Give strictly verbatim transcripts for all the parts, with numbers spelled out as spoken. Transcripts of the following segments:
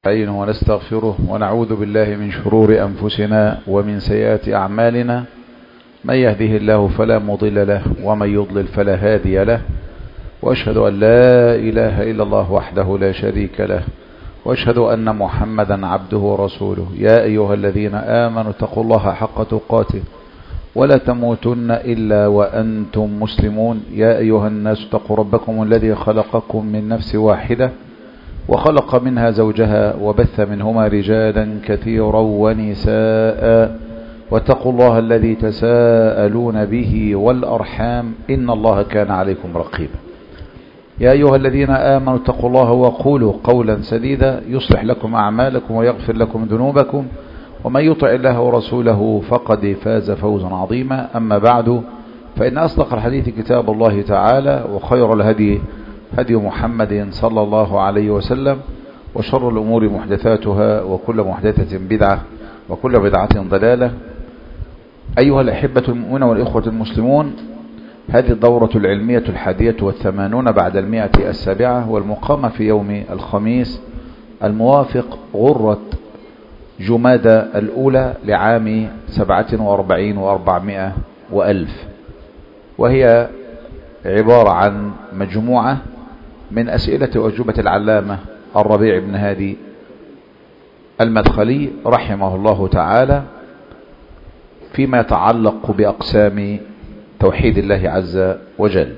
نستعينه ونستغفره ونعوذ بالله من شرور أنفسنا ومن سيئات أعمالنا. من يهده الله فلا مضل له ومن يضلل فلا هادي له، وأشهد أن لا إله إلا الله وحده لا شريك له، وأشهد أن محمدا عبده ورسوله. يا أيها الذين آمنوا اتقوا الله حق تقاته ولا تموتن إلا وأنتم مسلمون. يا أيها الناس اتقوا ربكم الذي خلقكم من نفس واحدة وخلق منها زوجها وبث منهما رجالا كثيرا ونساء، واتقوا الله الذي تساءلون به والأرحام إن الله كان عليكم رقيبا. يا أيها الذين آمنوا اتقوا الله وقولوا قولا سديدا يصلح لكم أعمالكم ويغفر لكم ذنوبكم، ومن يطع الله ورسوله فقد فاز فوزا عظيما. أما بعد، فإن أصدق الحديث كتاب الله تعالى، وخير الهدي هدي محمد صلى الله عليه وسلم، وشر الأمور محدثاتها، وكل محدثة بدعة، وكل بدعة ضلالة. أيها الأحبة المؤمنون والإخوة المسلمون، هذه الدورة العلمية الحادية والثمانون بعد المئة السابعة، والمقامة في يوم الخميس الموافق غرة جمادى الأولى لعام سبعة وأربعين وأربعمائة وألف، وهي عبارة عن مجموعة من أسئلة وأجوبة العلامة الربيع بن هادي المدخلي رحمه الله تعالى فيما يتعلق بأقسام توحيد الله عز وجل.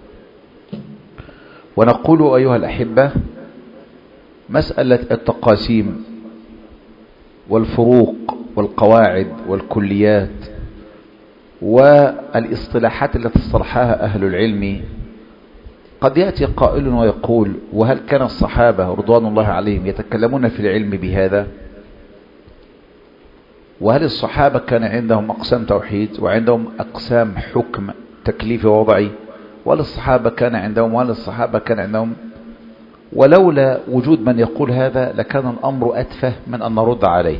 ونقول أيها الأحبة، مسألة التقاسيم والفروق والقواعد والكليات والاصطلاحات التي اصطلحها أهل العلم، قد يأتي قائل ويقول: وهل كان الصحابة رضوان الله عليهم يتكلمون في العلم بهذا؟ وهل الصحابة كان عندهم أقسام توحيد وعندهم أقسام حكم تكليف ووضعي؟ وهل الصحابة كان عندهم وهل الصحابة كان عندهم ولولا وجود من يقول هذا لكان الأمر أتفه من أن نرد عليه.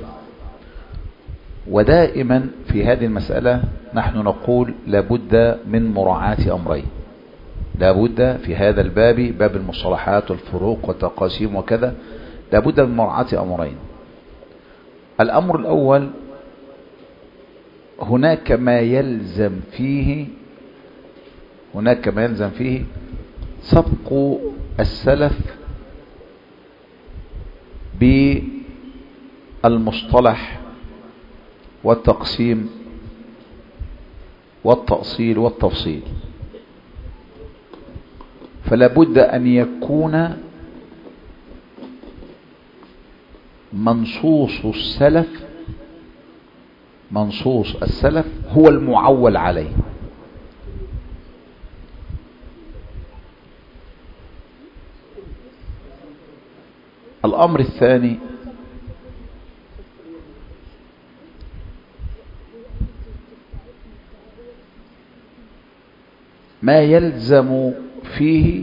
ودائما في هذه المسألة نحن نقول لابد من مراعاة أمرين، لابد في هذا الباب، باب المصطلحات والفروق والتقاسيم وكذا، لابد من مراعاة أمرين. الأمر الأول، هناك ما يلزم فيه هناك ما يلزم فيه سبق السلف بالمصطلح والتقسيم والتأصيل والتفصيل، فلا بد أن يكون منصوص السلف منصوص السلف هو المعول عليه. الأمر الثاني، ما يلزم فيه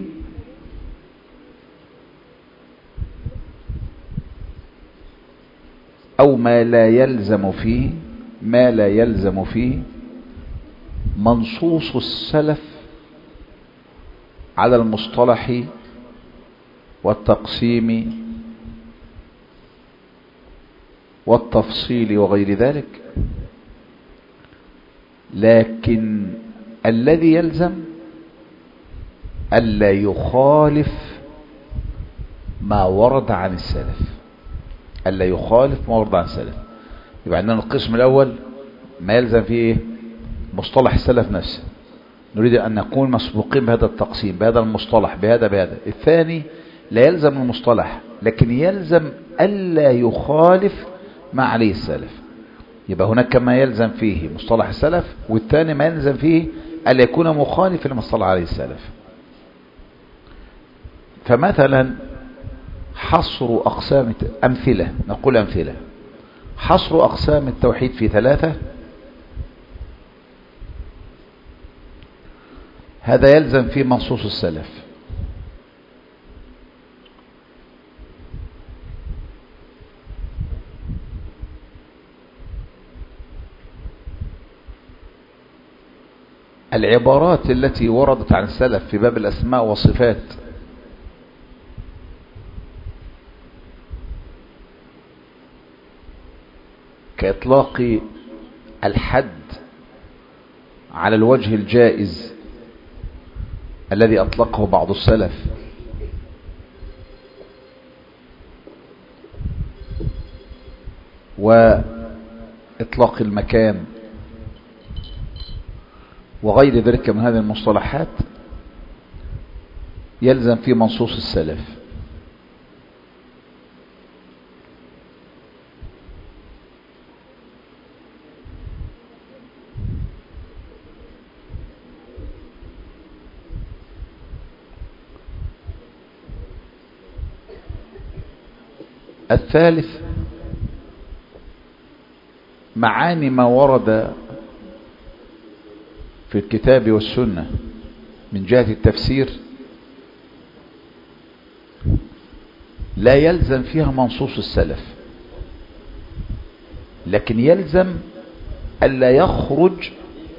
أو ما لا يلزم فيه ما لا يلزم فيه منصوص السلف على المصطلح والتقسيم والتفصيل وغير ذلك، لكن الذي يلزم ألا يخالف ما ورد عن السلف ألا يخالف ما ورد عن السلف. يبقى عندنا القسم الأول ما يلزم فيه مصطلح السلف نفسه، نريد أن نكون مسبوقين بهذا التقسيم بهذا المصطلح بهذا بهذا. الثاني لا يلزم المصطلح، لكن يلزم ألا يخالف ما عليه السلف. يبقى هناك ما يلزم فيه مصطلح السلف، والثاني ما يلزم فيه ألا يكون مخالف لمصطلح عليه السلف. فمثلا حصر أقسام أمثلة نقول أمثلة حصر أقسام التوحيد في ثلاثة، هذا يلزم فيه منصوص السلف. العبارات التي وردت عن السلف في باب الأسماء والصفات كإطلاق الحد على الوجه الجائز الذي أطلقه بعض السلف، وإطلاق المكان وغير ذلك من هذه المصطلحات، يلزم في منصوص السلف. الثالث معاني ما ورد في الكتاب والسنة من جهة التفسير لا يلزم فيها منصوص السلف، لكن يلزم ألا يخرج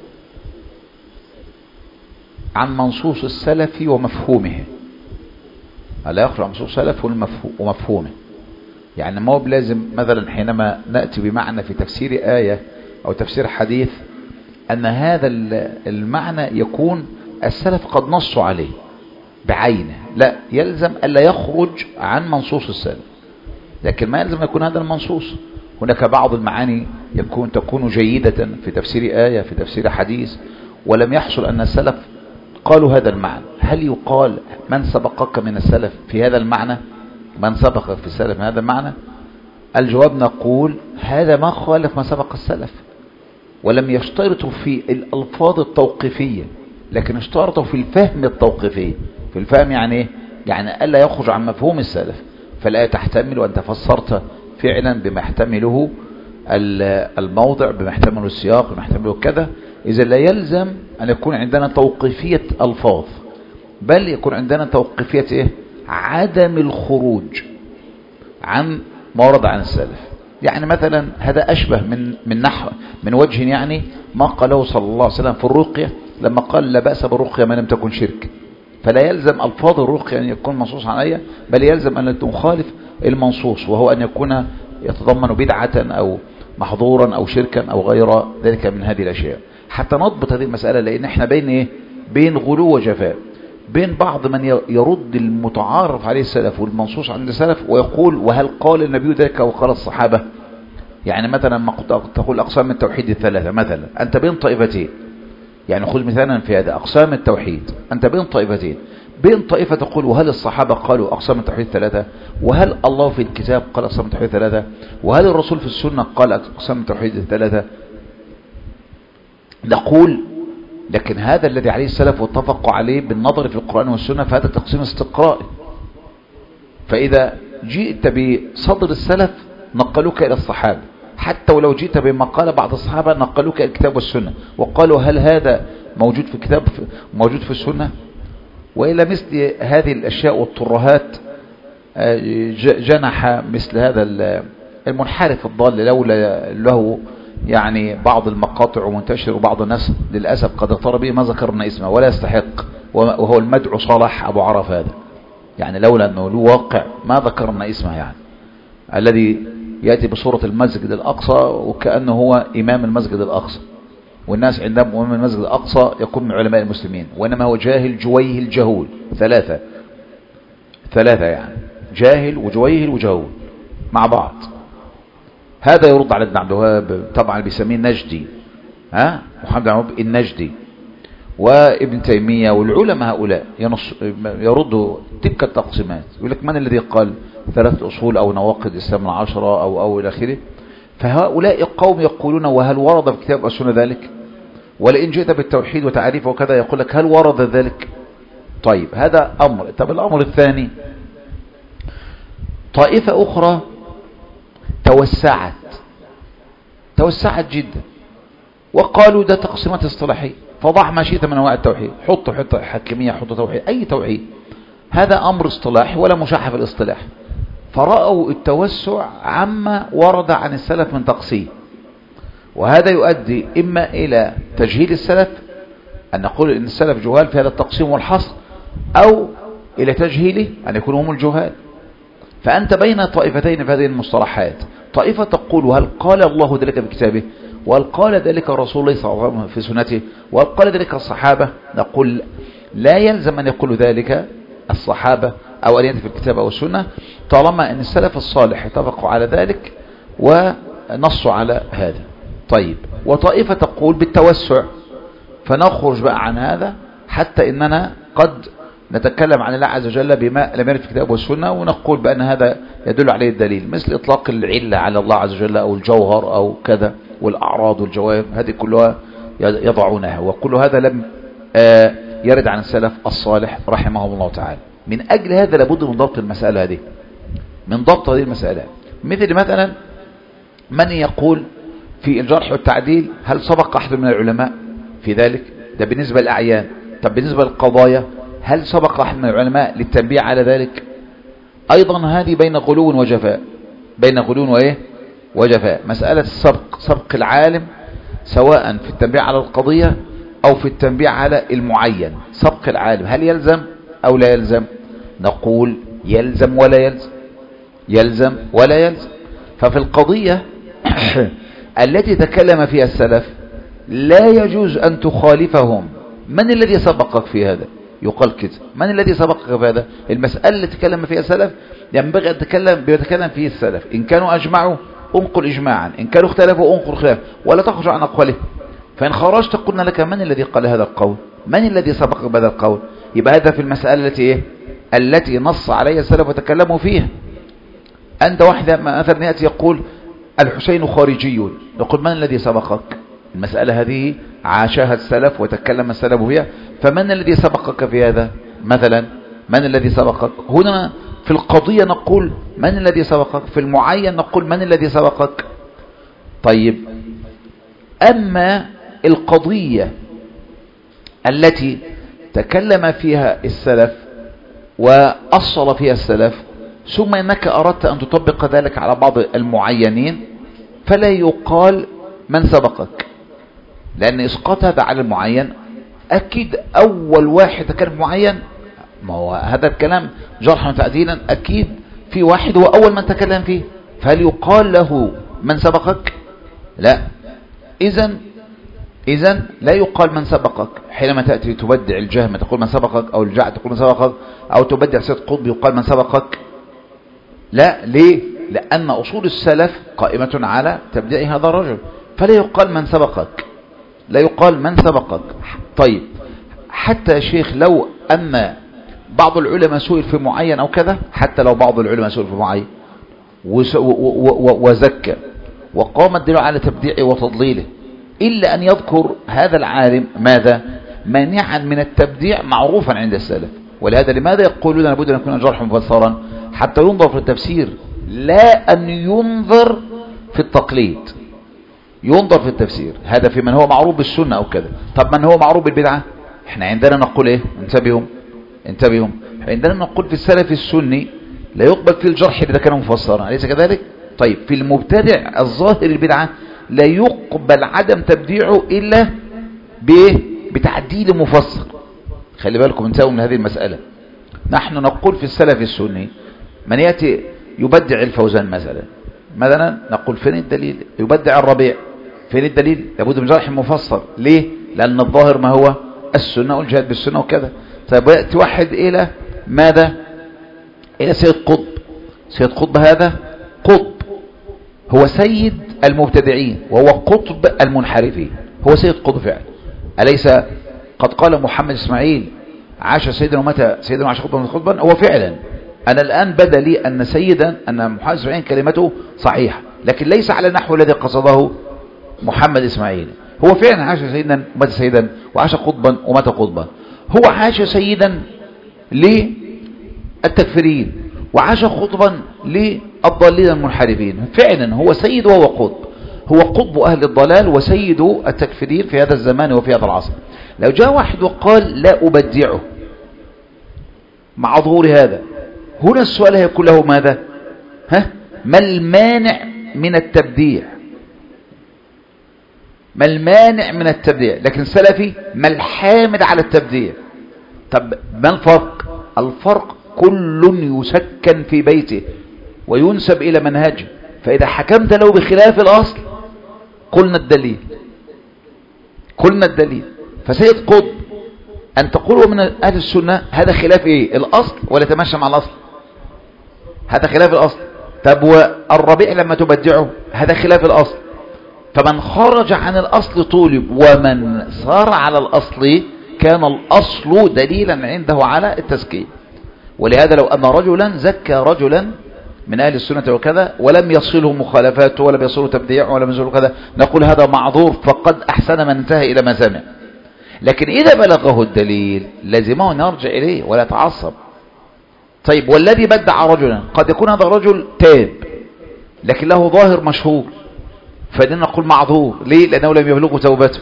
عن منصوص السلف ومفهومه، ألا يخرج عن منصوص السلف ومفهومه. يعني ما هو بلازم مثلا حينما نأتي بمعنى في تفسير آية أو تفسير حديث أن هذا المعنى يكون السلف قد نصوا عليه بعينه، لا، يلزم ألا يخرج عن منصوص السلف، لكن ما يلزم يكون هذا المنصوص. هناك بعض المعاني يكون تكون جيدة في تفسير آية في تفسير حديث ولم يحصل أن السلف قالوا هذا المعنى. هل يقال من سبقك من السلف في هذا المعنى؟ من سبقك في السلف من هذا المعنى؟ الجواب نقول هذا ما خالف ما سبق السلف، ولم يشترطوا في الألفاظ التوقيفية، لكن اشترطوا في الفهم التوقيفي. في الفهم يعني ايه؟ يعني ألا يخرج عن مفهوم السلف، فالآية تحتمل وأنت فسرت فعلا بما يحتمله الموضع، بما يحتمله السياق، بما يحتمله كذا. إذا لا يلزم أن يكون عندنا توقيفية ألفاظ، بل يكون عندنا توقيفية إيه؟ عدم الخروج عن ما ورد عن السلف. يعني مثلا هذا أشبه من من نحو من وجه، يعني ما قاله صلى الله عليه وسلم في الرقية لما قال لا بأس بالرقية ما لم تكن شرك. فلا يلزم ألفاظ الرقية أن يكون منصوص عليها، بل يلزم أن تخالف المنصوص، وهو أن يكون يتضمن بدعة أو محظورا أو شركا أو غير ذلك من هذه الأشياء. حتى نضبط هذه المسألة، لأن احنا بين إيه؟ بين غلو وجفاء، بين بعض من يرد المتعارف عليه السلف والمنصوص عند السلف ويقول وهل قال النبي ذلك وقال الصحابة؟ يعني مثلا ما تقول أقسام التوحيد الثلاثة مثلا، أنت بين طائفتين، يعني خذ مثلا في هذا أقسام التوحيد، أنت بين طائفتين، بين طائفة تقول وهل الصحابة قالوا أقسام التوحيد ثلاثة؟ وهل الله في الكتاب قال أقسام التوحيد ثلاثة؟ وهل الرسول في السنة قال أقسام التوحيد الثلاثة؟ نقول لكن هذا الذي عليه السلف واتفقوا عليه بالنظر في القرآن والسنة، فهذا تقسيم استقرائي. فإذا جئت بصدر السلف نقلوك إلى الصحابة، حتى ولو جئت بما قال بعض الصحابة نقلوك إلى الكتاب والسنة وقالوا هل هذا موجود في الكتاب موجود في السنة؟ وإلى مثل هذه الأشياء والترهات جنح مثل هذا المنحرف الضال لولا له يعني بعض المقاطع ومنتشر، وبعض الناس للأسف قد اضطر به ما ذكرنا اسمه ولا يستحق، وهو المدعو صالح أبو عرف هذا، يعني لولا أنه له واقع ما ذكرنا اسمه، يعني الذي يأتي بصورة المسجد الأقصى وكأنه هو إمام المسجد الأقصى، والناس عندهم إمام المسجد الأقصى يكون من علماء المسلمين، وإنما هو جاهل جويهل جهول، ثلاثة ثلاثة يعني جاهل وجويهل وجهول مع بعض. هذا يرد على ابن عبد الوهاب، طبعا بيسميه النجدي، ها محمد بن عبد النجدي وابن تيمية والعلماء هؤلاء يردوا تلك التقسيمات، يقول لك من الذي قال ثلاث أصول أو نواقض الإسلام العشرة أو أو إلى آخره. فهؤلاء القوم يقولون وهل ورد في كتاب السنة ذلك؟ ولئن جئت بالتوحيد وتعريفه وكذا يقول لك هل ورد ذلك؟ طيب هذا أمر. طب الأمر الثاني، طائفة أخرى توسعت توسعت جدا وقالوا ده تقسيمات اصطلاحية، فضع ما شئت من انواع التوحيد، حط حط حكمية، حط توحيد، أي توحيد، هذا أمر اصطلاحي ولا مشاحة في الاصطلاح. فرأوا التوسع عما ورد عن السلف من تقسيم، وهذا يؤدي إما إلى تجهيل السلف، أن نقول إن السلف جهال في هذا التقسيم والحصر، أو إلى تجهيله أن يكونوا هم الجهال. فأنت بين طائفتين في هذه المصطلحات، طائفة تقول هل قال الله ذلك في كتابه، وهل قال ذلك رسول الله صلى الله عليه وسلم في سنته، وهل قال ذلك الصحابة؟ نقول لا يلزم أن يقول ذلك الصحابة أو أن يأتي في الكتاب أو السنة، طالما أن السلف الصالح اتفقوا على ذلك ونصوا على هذا. طيب، وطائفة تقول بالتوسع، فنخرج بقى عن هذا حتى إننا قد نتكلم عن الله عز وجل بما لم يرد في الكتاب والسنة، ونقول بأن هذا يدل عليه الدليل، مثل إطلاق العلة على الله عز وجل أو الجوهر أو كذا، والأعراض والجواهر، هذه كلها يضعونها، وكل هذا لم يرد عن السلف الصالح رحمهم الله تعالى. من أجل هذا لابد من ضبط المسألة هذه، من ضبط هذه المسألة. مثل مثلا من يقول في الجرح والتعديل هل سبق أحد من العلماء في ذلك؟ ده بالنسبة للأعيان. طب بالنسبة للقضايا هل سبق أحد من العلماء للتنبيه على ذلك؟ أيضا هذه بين غلو وجفاء، بين غلو وإيه وجفاء. مسألة السبق، سبق العالم سواء في التنبيه على القضية أو في التنبيه على المعين، سبق العالم هل يلزم أو لا يلزم؟ نقول يلزم ولا يلزم، يلزم ولا يلزم. ففي القضية التي تكلم فيها السلف لا يجوز أن تخالفهم. من الذي سبقك في هذا؟ يقال كده، من الذي سبقك في هذا؟ المسألة التي تكلم فيها السلف ينبغي أن تتكلم بيتكلم فيه السلف، إن كانوا أجمعوا انقل إجماعا، إن كانوا اختلفوا انقل خلاف، ولا تخرج عن أقواله. فإن خرجت قلنا لك من الذي قال هذا القول؟ من الذي سبقك بهذا القول؟ يبقى هذا في المسألة التي إيه؟ التي نص عليها السلف وتكلموا فيها. أنت واحدة مثلا يأتي يقول الحسين خارجي، يقول من الذي سبقك؟ المسألة هذه عاشها السلف وتكلم السلف فيها، فمن الذي سبقك في هذا؟ مثلا من الذي سبقك؟ هنا في القضية نقول من الذي سبقك، في المعين نقول من الذي سبقك. طيب، أما القضية التي تكلم فيها السلف وأصل فيها السلف، ثم إنك أردت أن تطبق ذلك على بعض المعينين، فلا يقال من سبقك، لأن إسقاط هذا على المعين أكيد أول واحد تكلم معين، ما هو هذا الكلام جرحا وتعديلا، أكيد في واحد هو أول من تكلم فيه، فهل يقال له من سبقك؟ لا. إذن إذن لا يقال من سبقك. حينما تأتي تبدع الجهم تقول من سبقك، أو الجعد تقول من سبقك، أو تبدع سيد قطب يقال من سبقك. لا. ليه؟ لأن أصول السلف قائمة على تبديع هذا الرجل، فلا يقال من سبقك، لا يقال من سبقك. طيب، حتى يا شيخ لو أن بعض العلماء سئل في معين أو كذا، حتى لو بعض العلماء سئل في معين وزكى وقام الدليل على تبديعه وتضليله، إلا أن يذكر هذا العالم ماذا؟ مانعا من التبديع معروفا عند السلف. ولهذا لماذا يقولون لابد أن يكون جرح مفسرا؟ حتى ينظر في التفسير، لا أن ينظر في التقليد، ينظر في التفسير. هذا في من هو معروف بالسنة أو كذا. طب من هو معروف بالبدعة؟ احنا عندنا نقول ايه؟ انتبهوا انتبهوا عندنا نقول في السلف السني لا يقبل في الجرح إذا كان مفسرا، أليس كذلك؟ طيب، في المبتدع الظاهر البدعة لا يقبل عدم تبديعه إلا بتعديل مفسر. خلي بالكم انتبهوا من هذه المسألة. نحن نقول في السلف السني من يأتي يبدع الفوزان مثلا مثلا نقول فين الدليل؟ يبدع الربيع، فين الدليل؟ لابد من جرح مفسر. ليه؟ لأن الظاهر ما هو؟ السنة والجهاد بالسنة وكذا. طيب، يأتي واحد إلى ماذا؟ إلى سيد قطب. سيد قطب هذا قطب، هو سيد المبتدعين وهو قطب المنحرفين، هو سيد قطب فعلا. أليس قد قال محمد إسماعيل عاش سيدنا ومتى سيدنا وعاش قطبا قطبا؟ هو فعلا. أنا الآن بدا لي أن سيدا أن محمد إسماعيل كلمته صحيحة، لكن ليس على النحو الذي قصده محمد إسماعيل. هو فعلا عاش سيدا ومتى سيدا، وعاش قطبا ومتى قطبا. هو عاش سيدا للتكفيرين، وعاش خطبا للضالين المنحرفين. فعلا هو سيد وهو قطب، هو قطب أهل الضلال وسيد التكفيرين في هذا الزمان وفي هذا العصر. لو جاء واحد وقال لا أبدعه مع ظهور هذا، هنا السؤال هيكون له ماذا؟ ها؟ ما المانع من التبديع؟ ما المانع من التبديع؟ لكن السلفي ما الحامد على التبديع؟ طب ما الفرق؟ الفرق كل يسكن في بيته وينسب إلى منهجه فإذا حكمت له بخلاف الأصل قلنا الدليل قلنا الدليل فسيد قطب أن تقولوا من أهل السنة هذا خلاف إيه؟ الأصل ولا تمشى مع الأصل؟ هذا خلاف الأصل. طب والربيع لما تبدعه هذا خلاف الأصل. فمن خرج عن الأصل طولب، ومن صار على الأصل كان الأصل دليلا عنده على التزكية. ولهذا لو أن رجلا زكى رجلا من أهل السنة وكذا ولم يصله مخالفاته ولم يصله تبديعه ولم يصله كذا، نقول هذا معذور فقد أحسن من انتهى إلى ما سمع. لكن إذا بلغه الدليل لازمه أن يرجع إليه ولا يتعصب. طيب والذي بدع رجلا قد يكون هذا الرجل تاب لكن له ظاهر مشهور، فإننا نقول معذور. ليه؟ لأنه لم يبلغه توبته.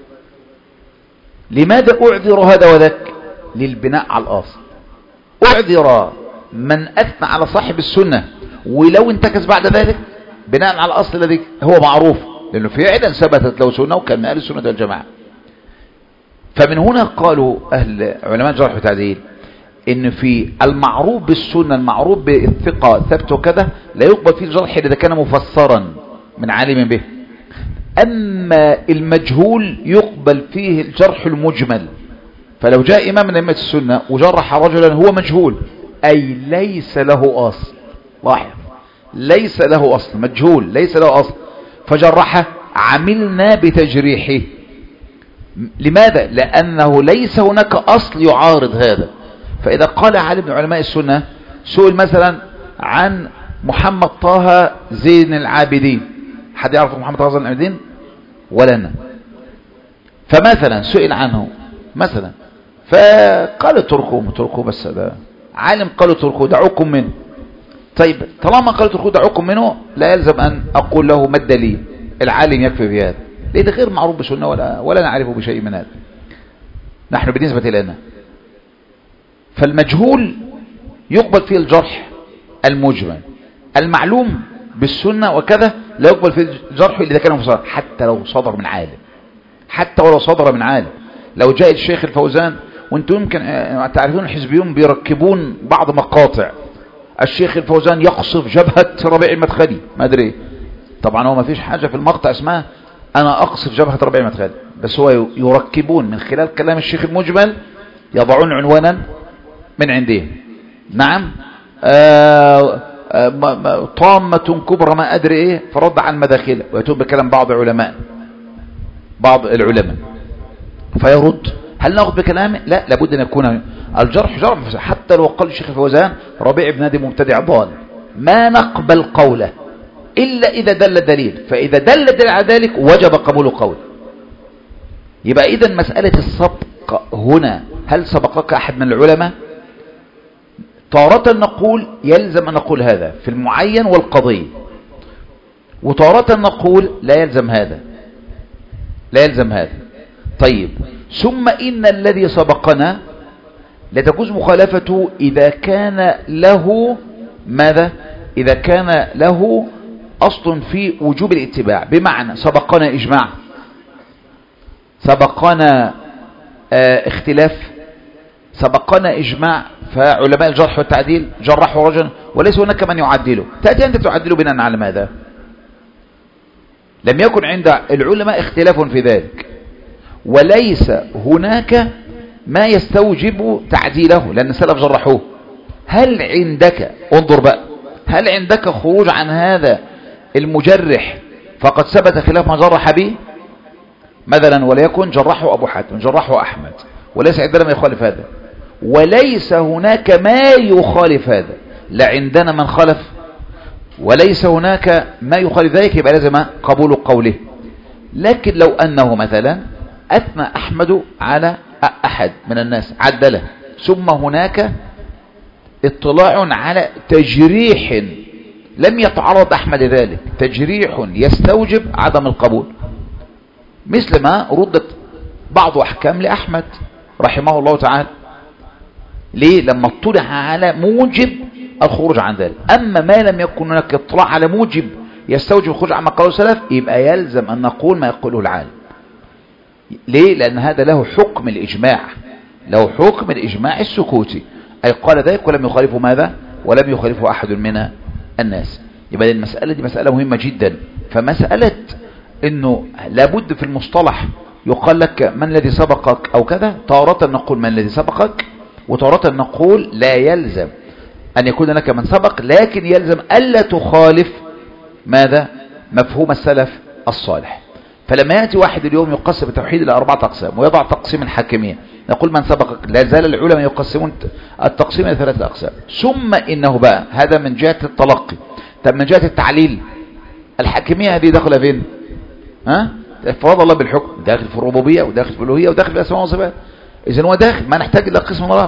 لماذا أعذر هذا وذاك؟ للبناء على الأصل. أعذر من أثنى على صاحب السنة ولو انتكس بعد ذلك بناء على الأصل الذي هو معروف، لأنه فعلا ثبتت له سنة وكان من أهل السنة والجماعة. فمن هنا قالوا أهل علماء الجرح والتعديل إن في المعروف بالسنة المعروف بالثقة ثبت وكذا لا يقبل فيه الجرح إذا كان مفسرا من عالم به. أما المجهول يقبل فيه الجرح المجمل. فلو جاء إمام من أئمة السنة وجرح رجلا هو مجهول أي ليس له أصل، لاحظ ليس له أصل، مجهول ليس له أصل، فجرحه عملنا بتجريحه. لماذا؟ لأنه ليس هناك أصل يعارض هذا. فإذا قال عالم من علماء السنة سئل مثلا عن محمد طه زين العابدين، حد يعرف محمد طه زين العابدين ولا أنا؟ فمثلا سئل عنه مثلا فقال اتركوه اتركوه بس ده عالم، قالوا اتركوه دعوكم منه. طيب طالما قالوا اتركوه دعوكم منه لا يلزم أن أقول له ما الدليل، العالم يكفي في هذا، ليه ده غير معروف بسنة ولا, ولا نعرفه بشيء من هذا نحن بالنسبة لنا. فالمجهول يقبل فيه الجرح المجمل، المعلوم بالسنة وكذا لا يقبل فيه الجرح إذا كان مفسر، حتى لو صدر من عالم، حتى ولو صدر من عالم. لو جاء الشيخ الفوزان وانتم يمكن تعرفون الحزبيون بيركبون بعض مقاطع الشيخ الفوزان يقصف جبهة ربيع المدخلي ما ادري، طبعا هو ما فيش حاجة في المقطع اسمها انا اقصف جبهة ربيع المدخلي، بس هو يركبون من خلال كلام الشيخ المجمل يضعون عنوانا من عندهم. نعم آه آه طامة كبرى ما ادري ايه فرد عن مداخله، ويتوب بكلام بعض علماء بعض العلماء فيرد. هل ناخذ بكلامه؟ لا، لابد ان يكون الجرح جرح. حتى لو قال الشيخ الفوزان ربيع بن هادي مبتدع ضال ما نقبل قوله الا اذا دل الدليل، فاذا دل الدليل على ذلك وجب قبول قوله. يبقى اذا مسألة السبق هنا هل سبقك احد من العلماء؟ تارة نقول يلزم ان نقول هذا في المعين والقضية، وتارة نقول لا يلزم هذا لا يلزم هذا. طيب ثم إن الذي سبقنا لتجوز مخالفته إذا كان له ماذا؟ إذا كان له أصل في وجوب الاتباع، بمعنى سبقنا إجماع، سبقنا آه اختلاف، سبقنا إجماع، فعلماء الجرح والتعديل جرحوا رجلا وليس هناك من يعدله، تأتي أنت تعدله بناء على ماذا؟ لم يكن عند العلماء اختلاف في ذلك، وليس هناك ما يستوجب تعديله لأن السلف جرحوه. هل عندك انظر بقى هل عندك خروج عن هذا المجرح فقد ثبت خلاف ما جرح به؟ مثلا وليكن جرحه أبو حاتم جرحه أحمد وليس عندنا ما يخالف هذا، وليس هناك ما يخالف هذا، لا عندنا من خالف وليس هناك ما يخالف ذلك، يبقى لازم قبول قوله. لكن لو أنه مثلا أثنى أحمد على أحد من الناس عدله، ثم هناك اطلاع على تجريح لم يتعرض أحمد ذلك، تجريح يستوجب عدم القبول، مثل ما ردت بعض أحكام لأحمد رحمه الله تعالى. ليه؟ لما اطلع على موجب الخروج عن ذلك. أما ما لم يكن هناك اطلاع على موجب يستوجب الخروج عن ما قاله السلف يبقى يلزم أن نقول ما يقوله العالم. ليه؟ لأن هذا له حكم الإجماع، له حكم الإجماع السكوتي، أي قال ذلك ولم يخالفه ماذا؟ ولم يخالفه أحد من الناس. يبقى المسألة دي مسألة مهمة جدا. فمسألة انه لابد في المصطلح يقال لك من الذي سبقك او كذا، تارة نقول من الذي سبقك، وتارة نقول لا يلزم ان يكون لك من سبق، لكن يلزم الا تخالف ماذا؟ مفهوم السلف الصالح. فلما يأتي واحد اليوم يقسم التوحيد إلى أربعة أقسام ويضع تقسيم الحاكمية، نقول من سبقك، لا زال العلماء يقسمون التقسيم إلى ثلاثة أقسام. ثم إنه بقى هذا من جهة التلقي. طب من جهة التعليل الحاكمية هذه داخلة فين؟ ها؟ إفراد الله بالحكم، داخل في الربوبية وداخل في الألوهية وداخل في الأسماء والصفات. إذن هو داخل، ما نحتاج إلى قسم رابع.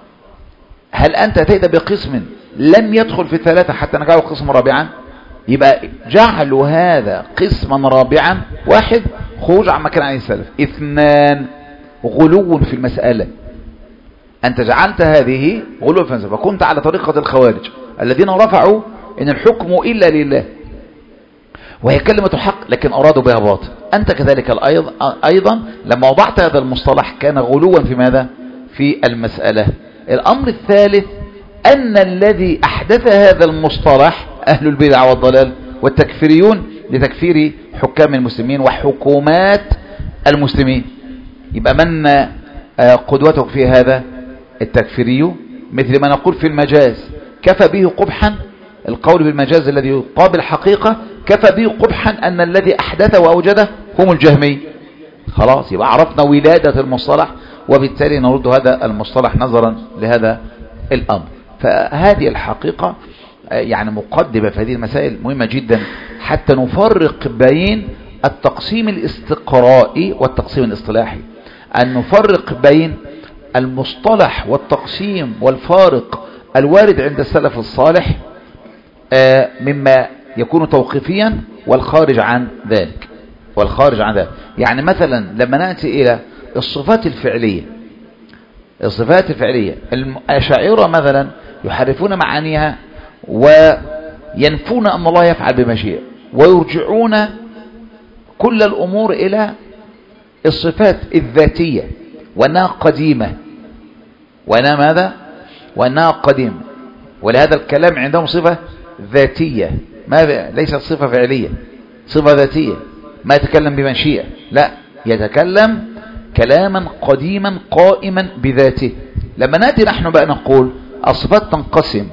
هل أنت أتيت بقسم لم يدخل في الثلاثة حتى نجعله قسم رابعا؟ يبقى جعل هذا قسما رابعا. واحد، خروج عن مكان عن السلف. اثنان، غلو في المسألة. أنت جعلت هذه غلو في المسألة، فكنت على طريقة الخوارج الذين رفعوا إن الحكم إلا لله، وهي كلمة حق لكن أرادوا بها باطل. أنت كذلك أيضا لما وضعت هذا المصطلح كان غلوا في ماذا؟ في المسألة. الأمر الثالث أن الذي أحدث هذا المصطلح أهل البدع والضلال والتكفيريون لتكفير حكام المسلمين وحكومات المسلمين. يبقى من قدوتك في هذا؟ التكفيري. مثل ما نقول في المجاز كفى به قبحا، القول بالمجاز الذي يقابل حقيقة كفى به قبحا أن الذي أحدث وأوجده هم الجهمي. خلاص، يبقى عرفنا ولادة المصطلح، وبالتالي نرد هذا المصطلح نظرا لهذا الأمر. فهذه الحقيقة يعني مقدمة في هذه المسائل مهمة جدا حتى نفرق بين التقسيم الاستقرائي والتقسيم الاصطلاحي، أن نفرق بين المصطلح والتقسيم والفارق الوارد عند السلف الصالح مما يكون توقيفيا والخارج عن ذلك والخارج عن ذلك. يعني مثلا لما نأتي إلى الصفات الفعلية، الصفات الفعلية الأشاعرة مثلا يحرفون معانيها وينفون أن الله يفعل بمشيئة، ويرجعون كل الأمور إلى الصفات الذاتية وأنها قديمة، وأنها ماذا؟ وأنها قديمة. ولهذا الكلام عندهم صفة ذاتية، ماذا؟ ليست صفة فعلية، صفة ذاتية. ما يتكلم بمشيئة، لا، يتكلم كلاما قديما قائما بذاته. لما نأتي نحن بقى نقول الصفات تنقسم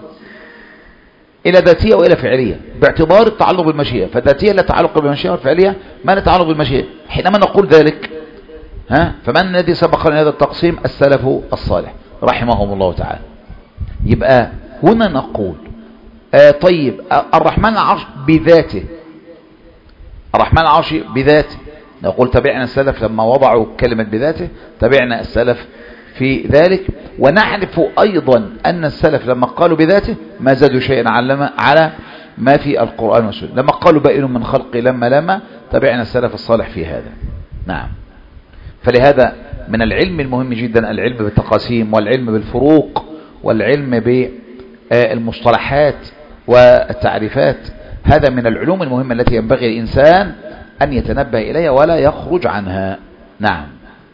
إلى ذاتية وإلى فعلية باعتبار التعلق بالمشيئة، فالذاتية لا تعلق بالمشيئة، والفعلية ما لا تعلق بالمشيئة. حينما نقول ذلك ها فمن الذي سبق لنا هذا التقسيم؟ السلف الصالح رحمهم الله تعالى. يبقى هنا نقول آه طيب الرحمن العرش بذاته، الرحمن العرش بذاته، نقول تبعنا السلف لما وضعوا كلمة بذاته، تبعنا السلف في ذلك. ونعرف أيضا أن السلف لما قالوا بذاته ما زادوا شيئا على ما في القرآن والسنة. لما قالوا بائن من خلقه لما لما تبعنا السلف الصالح في هذا. نعم. فلهذا من العلم المهم جدا العلم بالتقاسيم والعلم بالفروق والعلم بالمصطلحات والتعريفات. هذا من العلوم المهمة التي ينبغي الإنسان أن يتنبه إليها ولا يخرج عنها. نعم.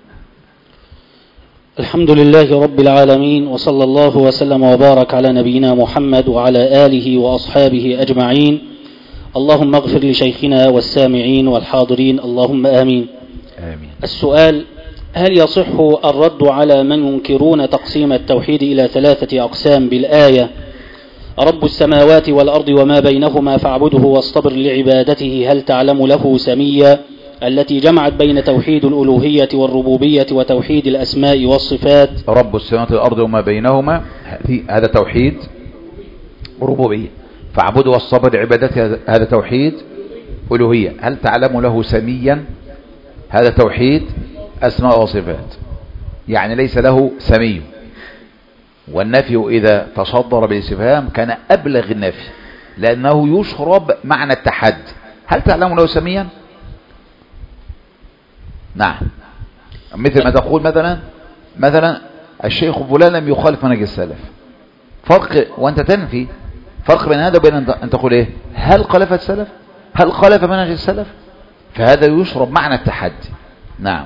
الحمد لله رب العالمين، وصلى الله وسلم وبارك على نبينا محمد وعلى آله وأصحابه أجمعين. اللهم اغفر لشيخنا والسامعين والحاضرين، اللهم آمين. آمين. السؤال: هل يصح الرد على من ينكرون تقسيم التوحيد إلى ثلاثة أقسام بالآية رب السماوات والأرض وما بينهما فاعبده واصطبر لعبادته هل تعلم له سميا، التي جمعت بين توحيد الألوهية والربوبية وتوحيد الأسماء والصفات؟ رب السماوات والأرض وما بينهما هذا توحيد ربوبية، فاعبده واصطبر لعبادته هذا توحيد ألوهية. هل تعلم له سميا هذا توحيد أسماء وصفات، يعني ليس له سمي. والنفي إذا تصدر بالاستفهام كان أبلغ النفي لأنه يشرب معنى التحدي. هل تعلم له سميا؟ نعم. مثل ما تقول مثلا مثلا الشيخ فلان لم يخالف منهج السلف، فرق وأنت تنفي فرق بين هذا وبين أن تقول إيه؟ هل خالف السلف؟ هل خالف منهج السلف؟ فهذا يشرب معنى التحدي. نعم.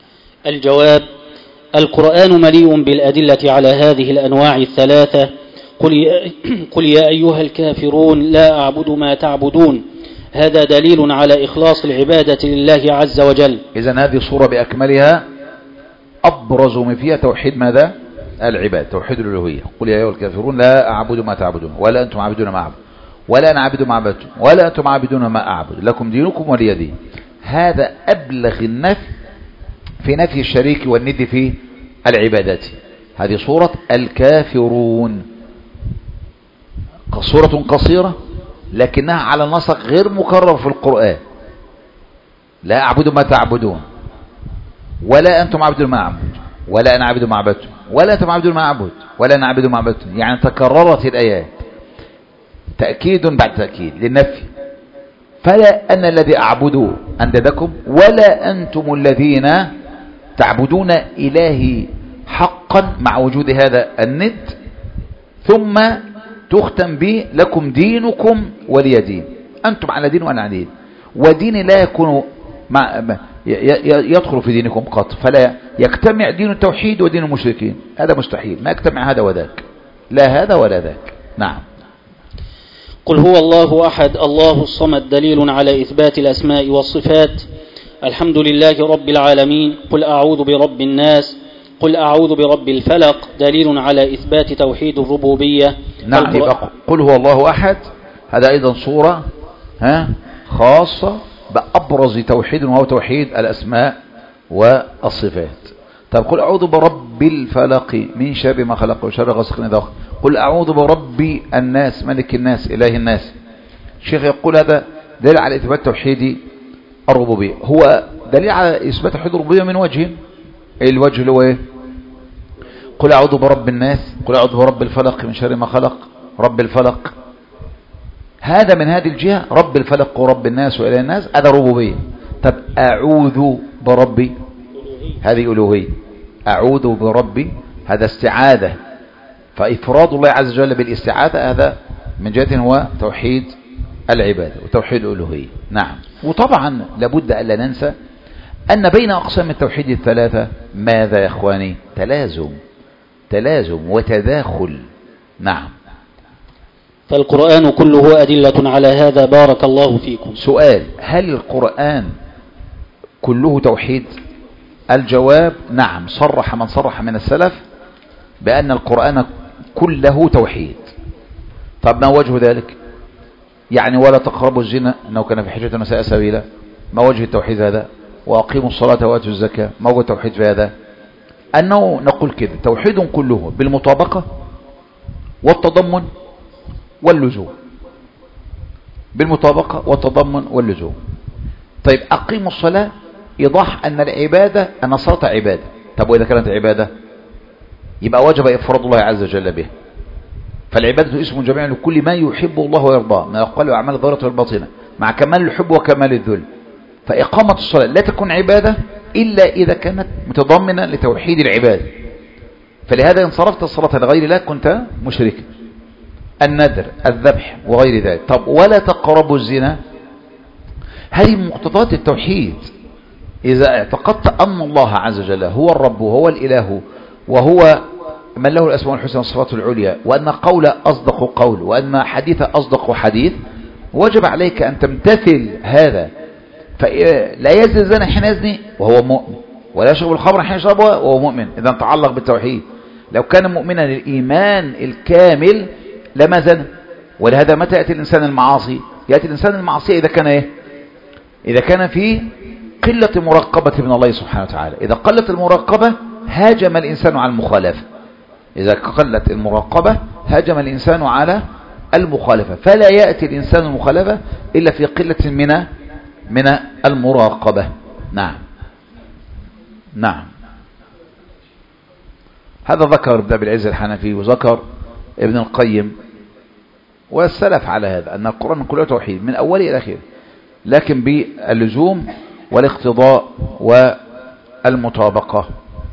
الجواب: القرآن مليء بالأدلة على هذه الأنواع الثلاثة، قل يا, قل يا أيها الكافرون لا أعبد ما تعبدون، هذا دليل على إخلاص العبادة لله عز وجل. إذن هذه الصورة بأكملها أبرز ما فيها توحيد ماذا؟ العباد، توحيد الألوهية. قل يا أيها الكافرون لا أعبد ما تعبدون ولا أنتم عابدون ما أعبد ولا أنا عابد ما عبدتم ولا أنتم عابدون ما أعبد لكم دينكم ولي دين. هذا أبلغ النفي في نفي الشريك والند في العبادات. هذه صورة الكافرون، صورة قصيرة لكنها على نسق غير مكرر في القرآن. لا أعبد ما تعبدون ولا أنتم عابدون ما أعبد ولا أنا عابد ما عبدتم ولا أنتم عابدون ما أعبد ولا أنا عابد ما عبدتم. يعني تكررت الآيات تأكيد بعد تأكيد للنفي. فلا أنا الذي أعبد أنددكم ولا أنتم الذين تعبدون إلهي حقا مع وجود هذا الند، ثم تختم به لكم دينكم ولي دين. أنتم على دين وأنا على دين، ودين لا يكون مع يدخل في دينكم قط، فلا يجتمع دين التوحيد ودين المشركين، هذا مستحيل، ما يجتمع هذا وذاك، لا هذا ولا ذاك. نعم. قل هو الله أحد الله الصمد دليل على إثبات الأسماء والصفات. الحمد لله رب العالمين. قل أعوذ برب الناس. قل أعوذ برب الفلق دليل على إثبات توحيد الربوبية. نعم. يبقى قل هو الله أحد هذا أيضا صورة ها خاصة بأبرز توحيد وهو توحيد الأسماء والصفات. طب قل أعوذ برب الفلق من شر ما خلق وشر غاسق إذا وقب. قل أعوذ برب الناس ملك الناس إله الناس. الشيخ يقول هذا دليل على إثبات توحيد الربوبية. هو دليل على إثبات توحيد الربوبية من وجه. الوجه اللي هو ايه؟ قل أعوذ برب الناس، قل أعوذ برب الفلق من شر ما خلق. رب الفلق هذا من هذه الجهة، رب الفلق ورب الناس وإله الناس هذا ربوبية. طب أعوذ بربي هذه ألوهية. أعوذ بربي هذا استعاذة، فإفراد الله عز وجل بالاستعاذة هذا من جهة هو توحيد العبادة وتوحيد الألوهية. نعم. وطبعا لابد ألا ننسى أن بين أقسام التوحيد الثلاثة ماذا يا إخواني؟ تلازم تلازم وتداخل. نعم. فالقرآن كله أدلة على هذا. بارك الله فيكم. سؤال: هل القرآن كله توحيد؟ الجواب نعم. صرح من صرح من السلف بأن القرآن كله توحيد. طب ما وجه ذلك؟ يعني ولا تقربوا الزنا إنه كان في حجة وساء سبيلا، ما وجه التوحيد هذا؟ وأقيموا الصلاة وآتوا الزكاة، ما هو التوحيد في هذا؟ أنه نقول كده توحيد كله بالمطابقة والتضمن واللزوم. بالمطابقة والتضمن واللزوم. طيب أقيموا الصلاة إيضاح أن العبادة أن الصلاة عبادة. طب وإذا كانت عبادة يبقى وجب إفراد الله عز وجل به. فالعبادة اسم جميع لكل ما يحب الله ويرضاه من الأقوال وأعمال الظاهرة والباطنة مع كمال الحب وكمال الذل. فإقامة الصلاة لا تكون عبادة إلا إذا كانت متضمنة لتوحيد العبادة. فلهذا إن صرفت الصلاة لغير الله كنت مشركا. النذر، الذبح وغير ذلك. طب ولا تقربوا الزنا، هذه مقتضيات التوحيد. إذا اعتقدت أن الله عز وجل هو الرب وهو الإله وهو من له الأسماء الحسنى والصفات العليا، وأن قول أصدق قول وأن حديث أصدق حديث، وجب عليك أن تمتثل هذا. فلا يزني الزاني حين يزني وهو مؤمن، ولا يشرب الخمر حين يشربها وهو مؤمن. إذا تعلق بالتوحيد. لو كان مؤمنا الإيمان الكامل لما زنى. ولهذا متى يأتي الإنسان المعاصي؟ يأتي الإنسان المعاصي إذا كان إيه؟ إذا كان في قلة مراقبة من الله سبحانه وتعالى. إذا قلت المراقبة هاجم الإنسان على المخالفة. إذا قلت المراقبة هاجم الإنسان على المخالفة. فلا يأتي الإنسان المخالفة إلا في قلة من من المراقبة. نعم. نعم. هذا ذكر ابن أبي العز الحنفي وذكر ابن القيم والسلف على هذا، أن القرآن كله توحيد من أوله إلى آخره، لكن باللزوم والاقتضاء والمطابقة.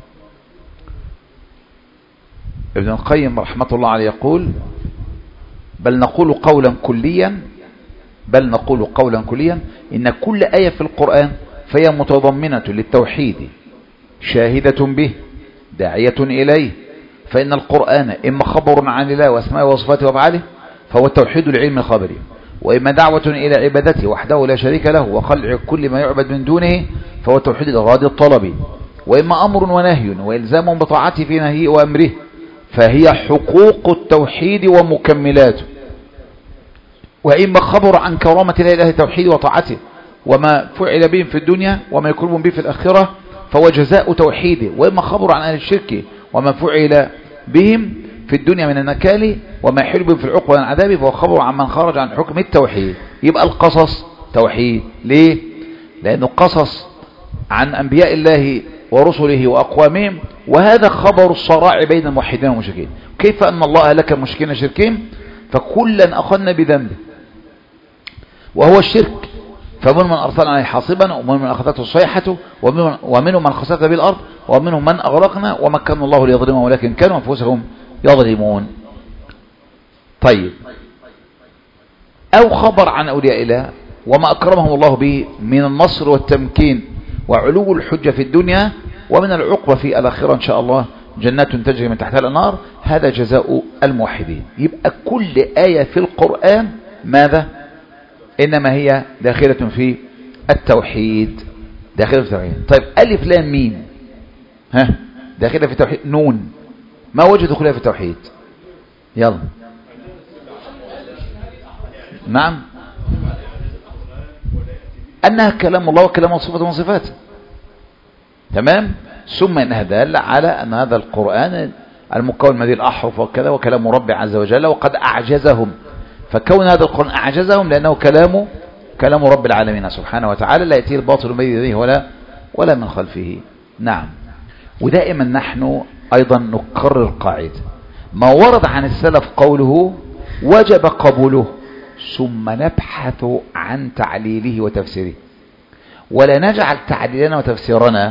ابن القيم رحمة الله عليه يقول: بل نقول قولا كليا بل نقول قولا كليا إن كل آية في القرآن فهي متضمنة للتوحيد، شاهدة به، داعية إليه، فإن القرآن إما خبر عن الله وأسمائه وصفاته وأفعاله فهو التوحيد العلم الخبري، وإما دعوة إلى عبادته وحده لا شريك له وخلع كل ما يعبد من دونه فهو التوحيد الإرادي الطلبي، وإما أمر ونهي وإلزام بطاعته في نهيه وأمره فهي حقوق التوحيد ومكملاته، وإما خبر عن كرامة الله توحيد وطاعته وما فعل بهم في الدنيا وما يكرمون به في الآخرة فهو جزاء توحيده، وإما خبر عن أهل الشرك وما فعل بهم في الدنيا من النكال وما يحل بهم في العقوبة والعذاب فهو خبر عن من خرج عن حكم التوحيد. يبقى القصص توحيد. ليه؟ لأنه قصص عن أنبياء الله ورسله وأقوامهم، وهذا خبر الصراع بين الموحدين والمشركين. كيف أن الله أهلك المشركين الشركين فكلا أخذنا بذنبه وهو الشرك، فمنهم من أرسلنا عليه حاصبا ومنهم من أخذته الصيحة ومنهم من خسفنا به الأرض ومنهم من أغرقنا وما كان الله ليظلمهم ولكن كانوا أنفسهم يظلمون. طيب، أو خبر عن أولياء الله وما أكرمهم الله به من النصر والتمكين وعلو الحجة في الدنيا ومن العقبة في الآخرة إن شاء الله جنات تجري من تحتها الأنهار، هذا جزاء الموحدين. يبقى كل آية في القرآن ماذا؟ إنما هي داخلة في التوحيد، داخلة في التوحيد. طيب، ألف لام ميم ها داخلة في التوحيد. نون ما وجه دخولها في التوحيد؟ يلا. نعم، أنها كلام الله وكلام صفة من صفاته. تمام. ثم إنها دالة على أن هذا القرآن المكون من هذه الأحرف وكذا وكلام رب عز وجل وقد أعجزهم، فكون هذا القرآن أعجزهم لأنه كلام كلام رب العالمين سبحانه وتعالى لا يأتيه الباطل من بين يديه ولا ولا من خلفه. نعم. ودائما نحن أيضا نكرر قاعدة: ما ورد عن السلف قوله وجب قبوله، ثم نبحث عن تعليله وتفسيره، ولا نجعل تعليلنا وتفسيرنا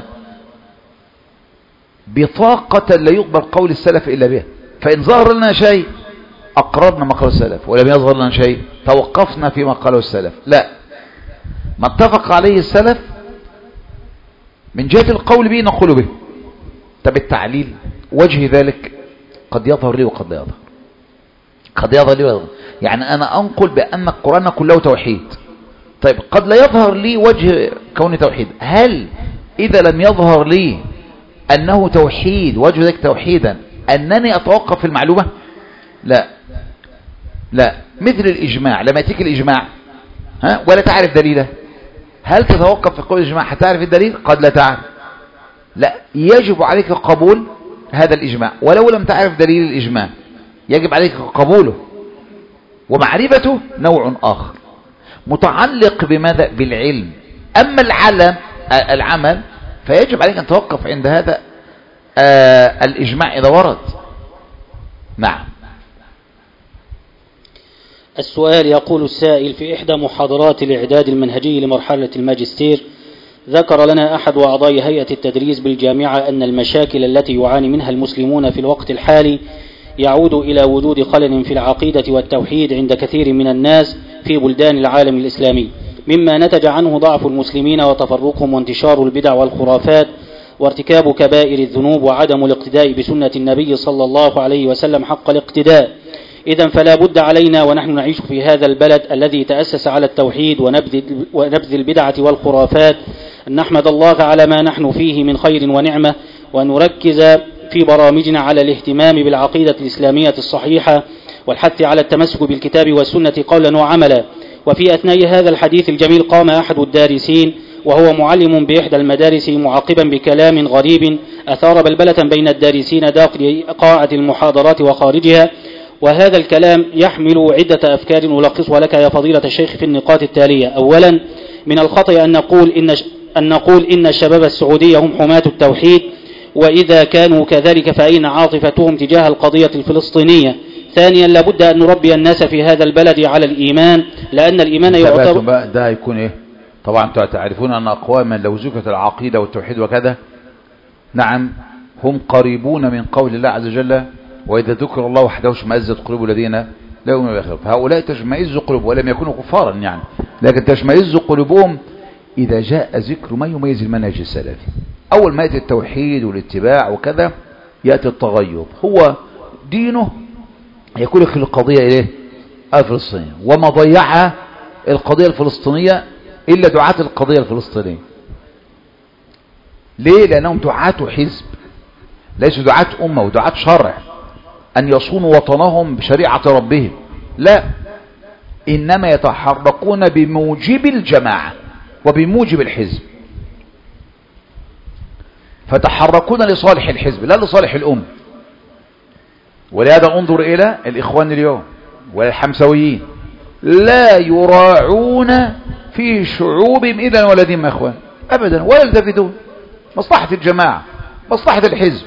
بطاقة لا يقبل قول السلف إلا به. فإن ظهر لنا شيء أقررنا ما قاله السلف، ولم يظهر لنا شيء توقفنا فيما قاله السلف. لا، ما اتفق عليه السلف من جهة القول به نقول به. طب التعليل وجه ذلك قد يظهر لي وقد لا يظهر، قد يظهر لي ويظهر. يعني أنا أنقل بأن القرآن كله توحيد، طيب قد لا يظهر لي وجه كونه توحيد. هل إذا لم يظهر لي أنه توحيد وجه ذلك توحيدا أنني أتوقف في المعلومة؟ لا لا. مثل الإجماع، لما يأتيك الإجماع ها ولا تعرف دليله، هل تتوقف في قول الإجماع حتى تعرف الدليل؟ قد لا تعرف. لا، يجب عليك قبول هذا الإجماع ولو لم تعرف دليل الإجماع، يجب عليك قبوله ومعرفته نوع آخر متعلق بماذا؟ بالعلم. أما العلم العمل فيجب عليك أن توقف عند هذا آه الإجماع إذا ورد. نعم. السؤال: يقول السائل: في إحدى محاضرات الإعداد المنهجي لمرحلة الماجستير ذكر لنا أحد أعضاء هيئة التدريس بالجامعة أن المشاكل التي يعاني منها المسلمون في الوقت الحالي يعود إلى وجود خلل في العقيدة والتوحيد عند كثير من الناس في بلدان العالم الإسلامي، مما نتج عنه ضعف المسلمين وتفرقهم وانتشار البدع والخرافات وارتكاب كبائر الذنوب وعدم الاقتداء بسنة النبي صلى الله عليه وسلم حق الاقتداء. إذن فلا بد علينا ونحن نعيش في هذا البلد الذي تأسس على التوحيد ونبذ البدعة والخرافات أن نحمد الله على ما نحن فيه من خير ونعمة، وأن نركز في برامجنا على الاهتمام بالعقيدة الإسلامية الصحيحة والحث على التمسك بالكتاب والسنة قولا وعملا. وفي أثناء هذا الحديث الجميل قام أحد الدارسين وهو معلم بإحدى المدارس معاقبا بكلام غريب أثار بلبلة بين الدارسين داخل قاعة المحاضرات وخارجها، وهذا الكلام يحمل عدة أفكار ألخصها لك يا فضيلة الشيخ في النقاط التالية. أولا، من الخطأ أن نقول إن أن نقول إن الشباب السعودية هم حماة التوحيد، وإذا كانوا كذلك فأين عاطفتهم تجاه القضية الفلسطينية؟ ثانيا، لابد أن نربي الناس في هذا البلد على الإيمان، لأن الإيمان يعتبر ده يكون إيه؟ طبعا تعرفون أن أقواما لو ذكرت العقيدة والتوحيد وكذا نعم هم قريبون من قول الله عز وجل: وإذا ذكر الله وحده اشمئزت قلوب الذين لا يؤمنون بالآخرة. فهؤلاء تشمئز قلوبهم ولم يكونوا كفارا يعني، لكن تشمئز قلوبهم إذا جاء ذكر ما يميز المنهج السلفي. أول ما يأتي التوحيد والاتباع وكذا يأتي التغير. هو دينه يكون لك القضية إليه الفلسطينية، وما ضيعها القضية الفلسطينية إلا دعاة القضية الفلسطينية. ليه؟ لأنهم دعاة حزب، ليسوا دعاة أمة ودعاة شرع أن يصونوا وطنهم بشريعة ربهم، لا، إنما يتحركون بموجب الجماعة وبموجب الحزب، فتحركون لصالح الحزب لا لصالح الأمة. ولهذا انظر إلى الإخوان اليوم والحمسويين، لا يراعون في شعوبهم إذن ولا دين إخوان أبدا، ولا يلتفتون، مصلحة الجماعة، مصلحة الحزب.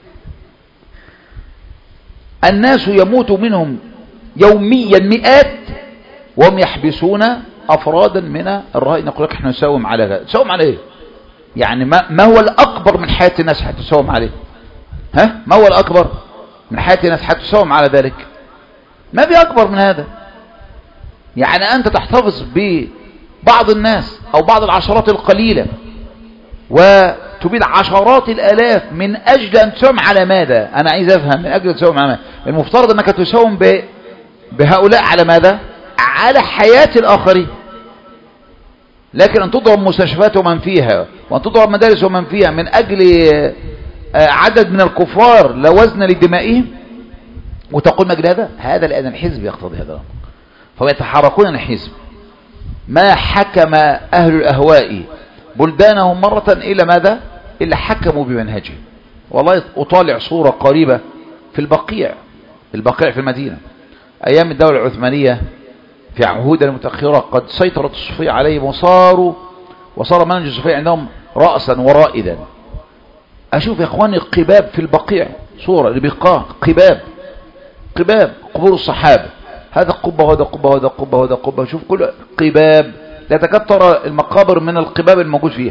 الناس يموت منهم يوميا مئات وهم يحبسون أفرادا من الرهائن. يقول لك احنا نساوم على هذا. تساوم على ايه؟ يعني ما, ما هو الأكبر من حياة الناس حتى تساوم عليه؟ ها؟ ما هو الأكبر من حياة الناس حتى تساوم على ذلك؟ ما في أكبر من هذا. يعني أنت تحتفظ ببعض الناس أو بعض العشرات القليلة وتبيد عشرات الآلاف من أجل أن تساوم على ماذا؟ أنا عايز أفهم، من أجل أن تساوم على ماذا؟ المفترض أنك تساوم ب... بهؤلاء على ماذا؟ على حياة الآخرين. لكن أن تضرب مستشفيات ومن فيها، وأن تضرب مدارس ومن فيها من أجل عدد من الكفار لا وزن لدمائهم، وتقول مجل هذا؟ هذا لأن الحزب يقتضي هذا. فيتحركون الحزب. ما حكم أهل الأهواء بلدانهم مرة إلى ماذا؟ إلا حكموا بمنهجهم. والله أطالع صورة قريبة في البقيع، البقيع في المدينة أيام الدولة العثمانية في عهودها المتأخرة، قد سيطرت الصوفية عليهم وصاروا وصار منهج الصوفية عندهم رأسا ورائدا. أشوف يا إخواني القباب في البقيع، صورة لبقاع قباب، قباب قبور الصحابة، هذا قبة وهذا قبة وهذا قبة وهذا قبة، شوف كل قباب لا تكاد ترى المقابر من القباب الموجود فيها.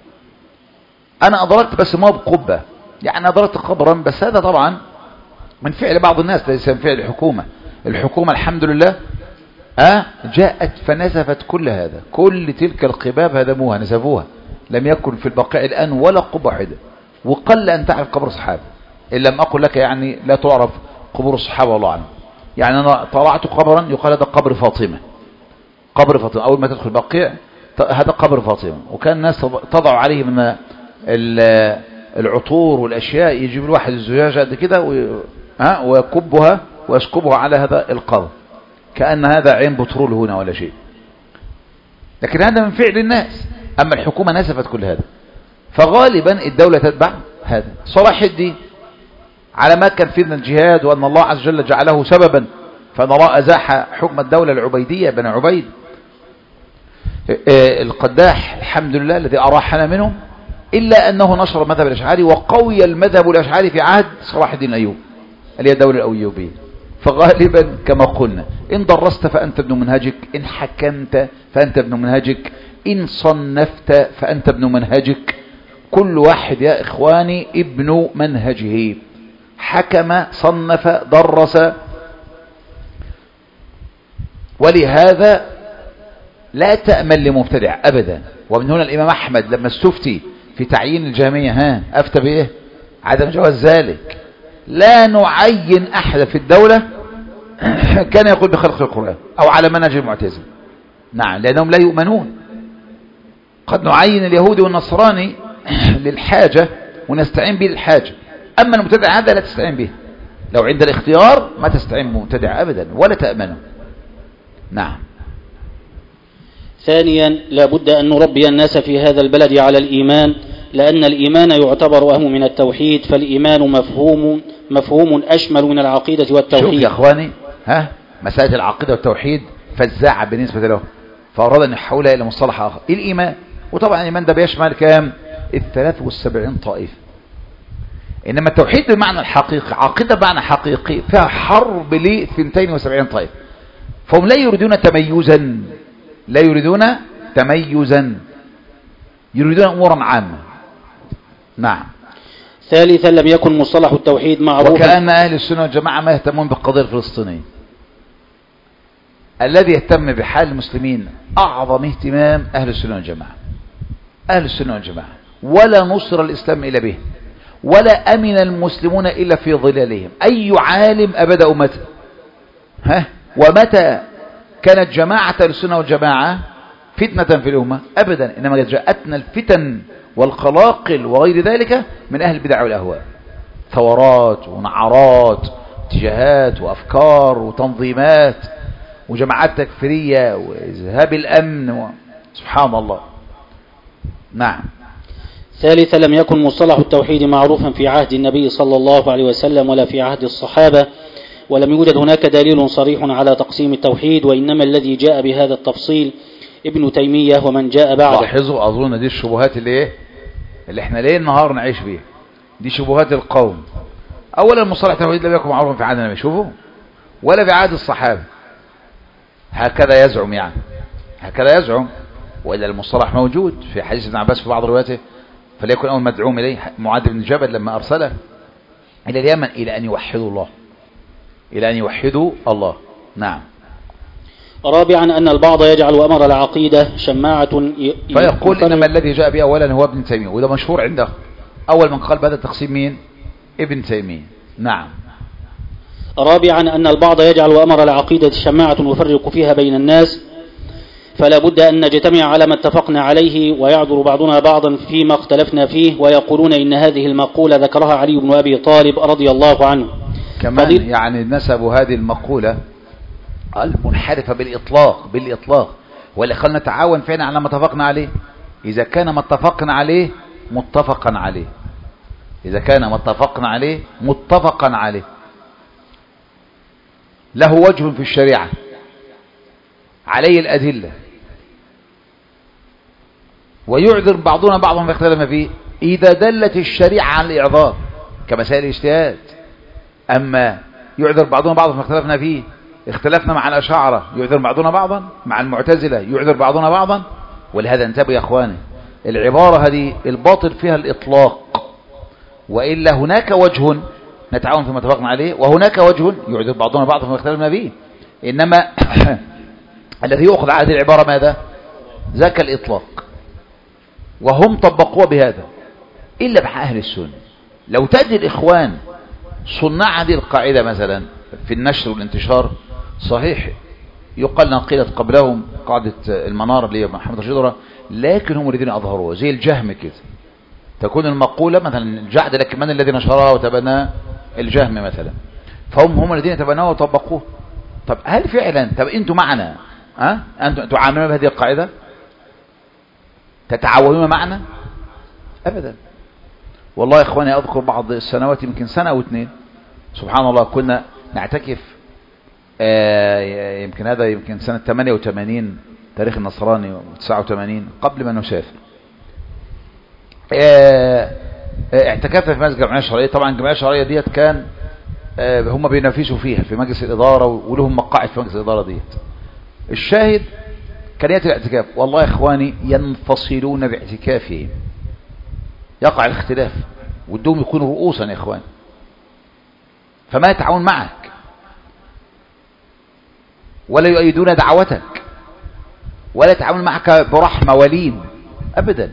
أنا أدركت بس ما بقبة، يعني أدركت قبرا، بس هذا طبعا من فعل بعض الناس ليس من فعل الحكومة. الحكومة الحمد لله أه جاءت فنسفت كل هذا، كل تلك القباب هدموها نسفوها، لم يكن في البقاء الآن ولا قبة واحدة. وقل أن تعرف قبر الصحابة، إن لم أقل لك يعني لا تعرف قبور الصحابة والله أعلم. يعني أنا طلعت قبرا يقال هذا قبر فاطمة، قبر فاطمة أول ما تدخل البقيع هذا قبر فاطمة، وكان الناس تضع عليه من العطور والأشياء، يجيب الواحد الزجاجة قد كده ويكبها ويسكبها على هذا القبر كأن هذا عين بترول هنا ولا شيء. لكن هذا من فعل الناس، أما الحكومة نسفت كل هذا، فغالبا الدولة تتبع هذا. صلاح الدين على ما كان في من الجهاد وأن الله عز وجل جعله سببا، فأن الله أزاح حكم الدولة العبيدية بن عبيد القداح الحمد لله الذي أراحنا منه، إلا أنه نشر المذهب الأشعري وقوي المذهب الأشعري في عهد صلاح الدين الأيوبي اللي هي الدولة الأيوبية. فغالبا كما قلنا إن درست فأنت ابن منهجك، إن حكمت فأنت ابن منهجك، إن صنفت فأنت ابن منهجك. كل واحد يا إخواني ابن منهجه، حكم صنف درس. ولهذا لا تأمل لمبتدع أبدا. ومن هنا الإمام أحمد لما استفتي في تعيين الجامعية ها أفتى بإيه؟ عدم جواز ذلك. لا نعين أحد في الدولة كان يقول بخلق القرآن أو على منهج المعتزلة، نعم، لأنهم لا يؤمنون. قد نعين اليهودي والنصراني للحاجة ونستعين به للحاجة، أما المبتدع هذا لا تستعين به. لو عند الاختيار ما تستعين بمبتدع أبدا ولا تأمنه. نعم. ثانيا لا بد أن نربي الناس في هذا البلد على الإيمان، لأن الإيمان يعتبر أهم من التوحيد، فالإيمان مفهوم مفهوم أشمل من العقيدة والتوحيد. شوف يا أخواني، ها مسائل العقيدة والتوحيد فزاعة بالنسبة له، فأراد أن يحولها إلى مصطلح آخر، الإيمان. وطبعا الإيمان ده بيشمل كام؟ الثلاث والسبعين طائفة. إنما التوحيد بمعنى الحقيقي، عقيدة بمعنى حقيقي، فيها حرب لثنتين وسبعين طائفة. فهم لا يريدون تميزا، لا يريدون تميزا، يريدون أمورا عامة. نعم. ثالثا لم يكن مصطلح التوحيد معروفا، وكأن أهل السنة والجماعة ما يهتمون بالقضية الفلسطينية. الذي يهتم بحال المسلمين أعظم اهتمام أهل السنة والجماعة، أهل السنة والجماعة، ولا نصر الإسلام إلا به، ولا أمن المسلمون إلا في ظلالهم. أي عالم أبدأ متى؟ ها؟ ومتى كانت جماعة السنة والجماعة فتنة في الأمة؟ أبدا، إنما جاءتنا الفتن والقلاقل وغير ذلك من أهل البدع والأهواء، ثورات ونعرات، اتجاهات وأفكار وتنظيمات وجماعات تكفيرية وإذهاب الأمن و... سبحان الله. نعم. ثالثا، لم يكن مصطلح التوحيد معروفا في عهد النبي صلى الله عليه وسلم ولا في عهد الصحابة، ولم يوجد هناك دليل صريح على تقسيم التوحيد، وإنما الذي جاء بهذا التفصيل ابن تيمية ومن جاء بعده. لاحظوا، أظن دي الشبهات اللي ايه اللي احنا ليه النهار نعيش بيها، دي شبهات القوم. أولا مصطلح التوحيد لم يكن معروفا في عهد النبي، شوفوا، ولا في عهد الصحابة، هكذا يزعم يعني هكذا يزعم وإلا المصطلح موجود في حديث ابن عباس في بعض رواياته، فليكن أول مدعوم إليه معاذ بن جبل لما أرسله إلى اليمن إلى أن يوحدوا الله إلى أن يوحدوا الله. نعم. رابعا، أن البعض يجعل أمر العقيدة شماعة ي... فيقول إنما الذي جاء به أولا هو ابن تيمية، وده مشهور عنده. أول من قال بهذا التقسيم مين؟ ابن تيمية. نعم. رابعا، أن البعض يجعل أمر العقيدة شماعة يفرق فيها بين الناس، فلا بد أن نجتمع على ما اتفقنا عليه، ويعذر بعضنا بعضا فيما اختلفنا فيه، ويقولون إن هذه المقولة ذكرها علي بن أبي طالب رضي الله عنه. كمان فضيل... يعني نسبوا هذه المقولة المنحرفة بالإطلاق بالإطلاق واللي خلنا نتعاون فعلا على ما اتفقنا عليه. إذا كان ما اتفقنا عليه متفقا عليه إذا كان ما اتفقنا عليه متفقا عليه له وجه في الشريعة، عليه الأدلة، ويعذر بعضنا بعضهم في اختلافنا فيه إذا دلت الشريعة على الإعذار كمسائل الاجتهاد. أما يعذر بعضنا بعضهم في اختلافنا فيه، اختلفنا مع الأشاعرة يعذر بعضنا بعضا، مع المعتزلة يعذر بعضنا بعضا. ولهذا انتبهوا يا أخواني، العبارة هذه الباطل فيها الإطلاق، وإلا هناك وجه نتعاون فيما اتفقنا عليه، وهناك وجه يعذر بعضنا بعضا فيما اختلفنا فيه. إنما الذي يؤخذ على هذه العبارة ماذا؟ ذاك الإطلاق، وهم طبقوه بهذا إلا مع أهل السنة. لو تأتي الإخوان صناع هذه القاعدة مثلا في النشر والانتشار، صحيح يقال أنها قيلت قبلهم قاعدة المنار اللي هي محمد رشيد، لكن هم الذين أظهروها زي الجهم كده. تكون المقولة مثلا الجعد، لكن من الذي نشرها وتبنى؟ الجهم مثلا. فهم هم الذين تبنوها وطبقوه. طب هل فعلا طب انتم معنا ها أه؟ انتم تعاملون بهذه القاعدة؟ تتعاونون معنا؟ أبدا. والله يا إخواني أذكر بعض السنوات، يمكن سنة أو اثنين، سبحان الله، كنا نعتكف آه يمكن هذا يمكن سنة ثمانية وثمانين تاريخ النصراني وتسعة وثمانين قبل ما نسافر. آه اعتكفنا في مسجد الجمعية الشرعية. طبعا الجمعية الشرعية ديت كان آه هم بينافسوا فيها في مجلس الإدارة، ولهم مقاعد في مجلس الإدارة ديت. الشاهد كان يأتي الاعتكاف، والله يا إخواني ينفصلون باعتكافهم، يقع الاختلاف، ودهم يكونوا رؤوسا يا إخواني، فما يتعاون معك ولا يؤيدون دعوتك ولا يتعاون معك برحمة ولين أبدا.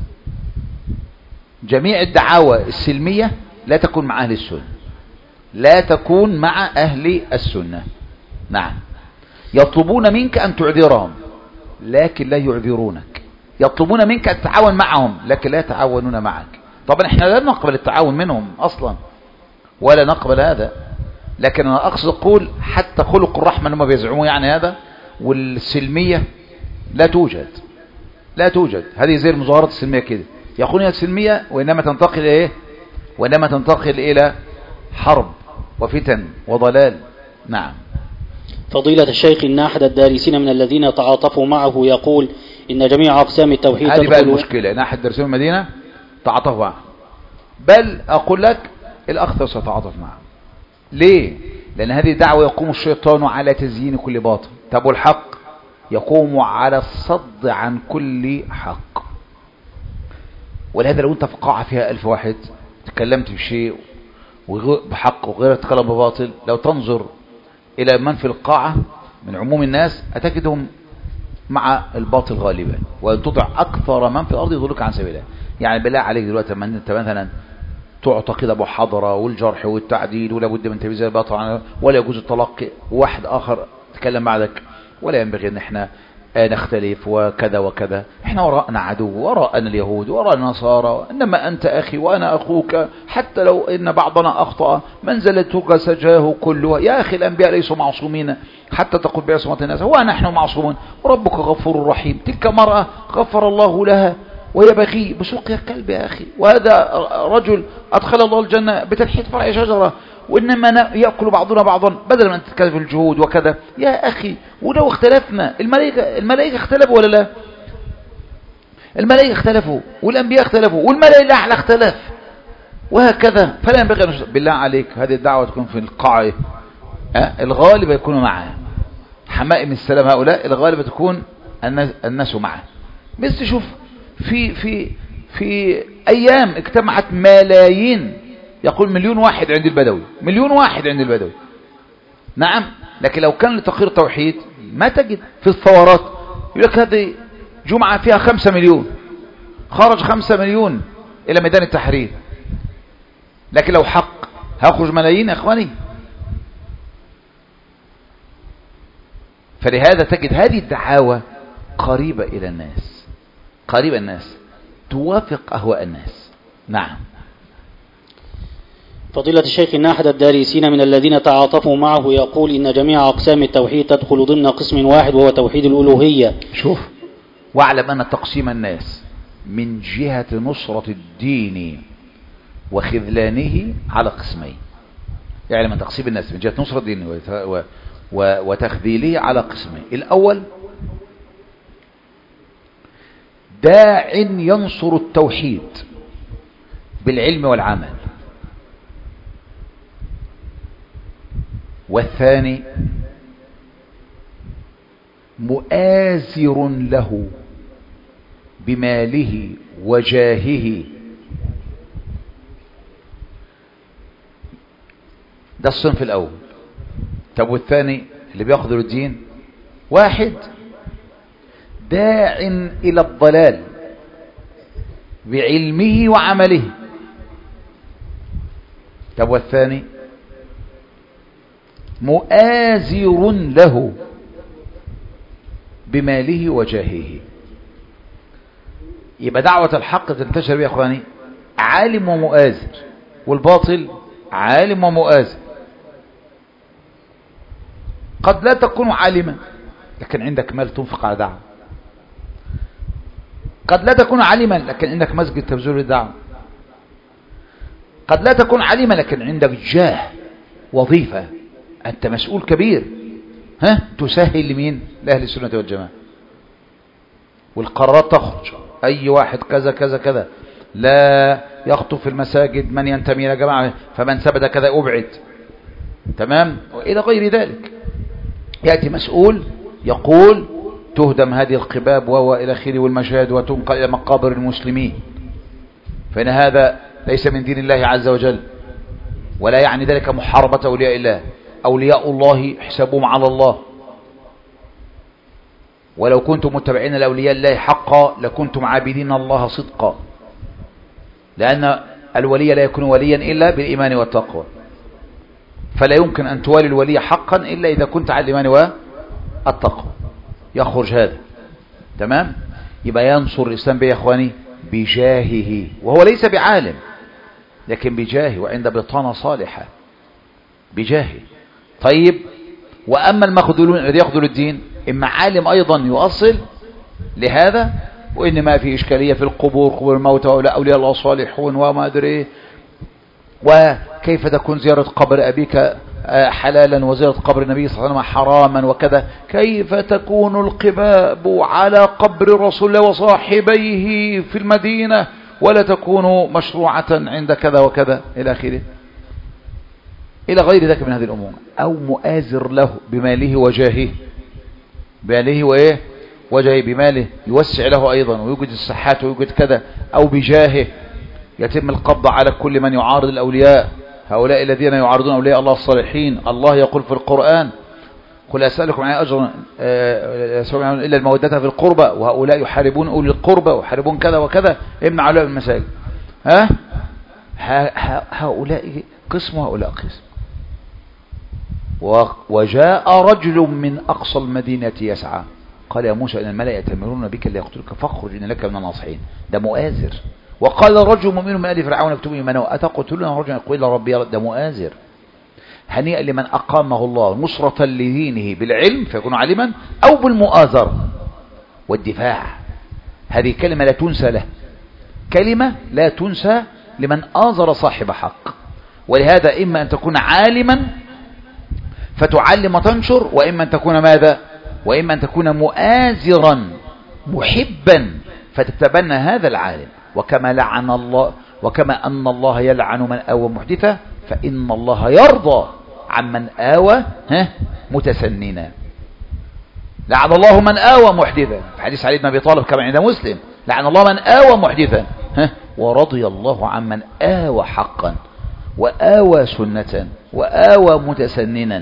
جميع الدعاوى السلمية لا تكون مع أهل السنة، لا تكون مع أهل السنة. نعم. يطلبون منك أن تعذرهم لكن لا يعذرونك، يطلبون منك أن تتعاون معهم لكن لا يتعاونون معك. طبعا احنا لا نقبل التعاون منهم أصلا ولا نقبل هذا، لكن أنا أقصد أقول حتى خلق الرحمة اللي هم بيزعموا يعني هذا والسلمية لا توجد لا توجد. هذه زي المظاهرات السلمية كده، يقولون السلمية وإنما تنتقل إيه وإنما تنتقل إلى حرب وفتن وضلال. نعم. فضيلة الشيخ، إن أحد الدارسين من الذين تعاطفوا معه يقول إن جميع أقسام التوحيد هذه بقى المشكلة، إن أحد الدارسين المدينة تعاطفوا معه، بل أقول لك الأخطر سيتعاطف معه. ليه؟ لأن هذه دعوة يقوم الشيطان على تزيين كل باطل. طب والحق يقوم على الصد عن كل حق. ولهذا لو أنت في قاعة فيها ألف واحد تكلمت بشيء بحق وغيرك تكلم بباطل، لو تنظر إلى من في القاعة من عموم الناس أتجدهم مع الباطل غالبا، وأن تطع أكثر من في الأرض يضلك عن سبيل الله. يعني بالله عليك دلوقتي لما أنت مثلا تعطى كده محاضرة والجرح والتعديل ولا بد من تمييز الباطل ولا يجوز التلقي، واحد آخر تكلم بعدك ولا ينبغي أن احنا نختلف وكذا وكذا، احنا وراءنا عدو، وراءنا اليهود وراءنا النصارى، انما انت اخي وانا اخوك، حتى لو ان بعضنا اخطأ منزلتك سجاه كلها. يا اخي الانبياء ليسوا معصومين حتى تقول بعصمة الناس، هو نحن معصومون وربك غفور رحيم. تلك مرأة غفر الله لها وهي بغي بسوقها كلب يا اخي، وهذا رجل ادخل الله الجنة بتنحيت فرع شجرة، وإنما يأكل بعضنا بعضا بدل من تتكلم في الجهود وكذا. يا أخي ولو اختلفنا، الملائكة الملائكة اختلفوا ولا لا؟ الملائكة اختلفوا والأنبياء اختلفوا والملائكة الأعلى اختلف وهكذا. فلا ينبغي بالله عليك هذه الدعوة تكون في القاعة أه؟ الغالب يكون معه حمائم السلام، هؤلاء الغالب تكون الناس, الناس معه. بس تشوف في في في أيام اجتمعت ملايين، يقول مليون واحد عند البدوي، مليون واحد عند البدوي. نعم، لكن لو كان لتقرير توحيد ما تجد في الثورات يقول لك هذه جمعة فيها خمسة مليون، خرج خمسة مليون إلى ميدان التحرير. لكن لو حق هيخرج ملايين يا إخواني. فلهذا تجد هذه الدعاوى قريبة إلى الناس، قريبة الناس، توافق أهواء الناس. نعم. فضيلة الشيخ إن أحد الدارسين من الذين تعاطفوا معه يقول إن جميع أقسام التوحيد تدخل ضمن قسم واحد وهو توحيد الألوهية. شوف، واعلم أن تقسيم الناس من جهة نصرة الدين وخذلانه على قسمين. يعلم أن تقسيم الناس من جهة نصرة الدين وتخذيله على قسمين. الأول داع ينصر التوحيد بالعلم والعمل، والثاني مؤازر له بماله وجاهه. ده الصنف الأول. طب والثاني اللي بياخذوا الدين، واحد داع إلى الضلال بعلمه وعمله. طب والثاني مؤازر له بماله وجاهه. يبقى دعوة الحق تنتشر بها يا اخواني عالم ومؤازر، والباطل عالم ومؤازر. قد لا تكون عالما لكن عندك مال تنفق على دعوة، قد لا تكون عالما لكن عندك مسجد تبذل الدعوة، قد لا تكون عالما لكن عندك جاه، وظيفة، أنت مسؤول كبير، ها تسهل لمين؟ لأهل السنة والجماعة. والقرارات تخرج أي واحد كذا كذا كذا، لا يخطب في المساجد من ينتمي إلى جماعة، فمن ثبت كذا أبعد، تمام، وإلى غير ذلك. يأتي مسؤول يقول تهدم هذه القباب وهو إلى آخره والمشاهد وتنقل إلى مقابر المسلمين، فإن هذا ليس من دين الله عز وجل، ولا يعني ذلك محاربة أولياء الله. أولياء الله حسابهم على الله، ولو كنتم متبعين لأولياء الله حقا لكنتم عابدين الله صدقا، لأن الولي لا يكون وليا إلا بالإيمان والتقوى، فلا يمكن أن توالي الولي حقا إلا إذا كنت على الإيمان والتقوى. يخرج هذا، تمام. يبقى ينصر الإسلام بيه يا إخواني بجاهه، وهو ليس بعالم لكن بجاهه وعند بطانة صالحة بجاهه. طيب، وأما المخذولون الذي يخذل الدين إما عالم أيضا يؤصل لهذا، وإن ما في إشكالية في القبور، قبور الموتى وأولياء الله الصالحون وما أدري، وكيف تكون زيارة قبر أبيك حلالا وزيارة قبر النبي صلى الله عليه وسلم حراما وكذا، كيف تكون القباب على قبر رسول الله وصاحبيه في المدينة ولا تكون مشروعة عند كذا وكذا إلى آخره، إلى غير ذلك من هذه الأمور. أو مؤازر له بماله وجاهه، بماله وإيه وجاهه، بماله يوسع له أيضا ويوجد الصحات ويوجد كذا، أو بجاهه يتم القبض على كل من يعارض الأولياء، هؤلاء الذين يعارضون أولياء الله الصالحين. الله يقول في القرآن قل أسألكم عن أجر إلا المودة في القربى، وهؤلاء يحاربون أولي القربى ويحاربون كذا وكذا، امنع عليهم المساجد. ها هؤلاء قسم وهؤلاء قسم. وجاء رجل من أقصى المدينة يسعى قال يا موسى إن الملأ يأتمرون بك ليقتلوك فاخرج إن لك من الناصحين. ده مؤازر. وقال رجل مؤمن من آل فرعون اكتبوا إيمانه أتقتلون رجلا يقول ربي. ده مؤازر. هنيئا لمن أقامه الله نصرة لدينه بالعلم فيكون عالما أو بالمؤازرة والدفاع. هذه كلمة لا تنسى له، كلمة لا تنسى لمن آزر صاحب حق. ولهذا إما أن تكون عالما فتعلم وتنشر، وإما أن تكون ماذا؟ وإما أن تكون مؤازرا محبا فتتبنى هذا العالم. وكما لعن الله وكما أن الله يلعن من آوى محدثا فإن الله يرضى عمن آوى ها متسننا. لعن الله من آوى محدثا في حديث علي بن أبي طالب كما عند مسلم، لعن الله من آوى محدثا ها ورضي الله عمن آوى حقا وآوى سنة وآوى متسننا.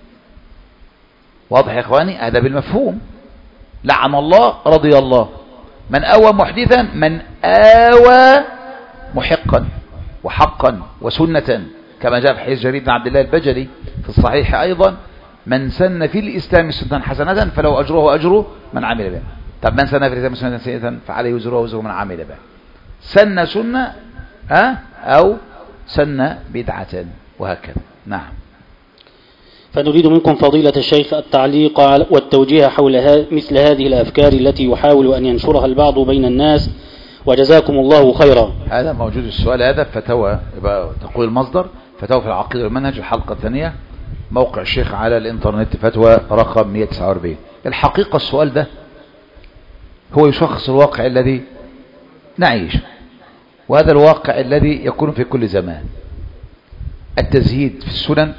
واضح يا إخواني؟ هذا بالمفهوم. لعن الله رضي الله، من آوى محدثا من آوى محقا وحقا وسنة، كما جاء في حديث جرير بن عبد الله البجلي في الصحيح أيضا، من سن في الإسلام سنة حسنة فله أجره وأجره من عمل به. طب من سن في الإسلام سنة سيئة فعليه وزره وزره من عمل به. سن سنة أه؟ أو سن بدعة وهكذا. نعم. فنريد منكم فضيلة الشيخ التعليق والتوجيه حول مثل هذه الأفكار التي يحاول أن ينشرها البعض بين الناس، وجزاكم الله خيرا. هذا موجود السؤال هذا فتوى، يبقى تقول المصدر فتوى في العقيدة والمنهج الحلقة الثانية، موقع الشيخ على الانترنت، فتوى رقم مئة وتسعة وأربعين. الحقيقة السؤال ده هو يشخص الواقع الذي نعيش، وهذا الواقع الذي يكون في كل زمان. التزهيد في السنن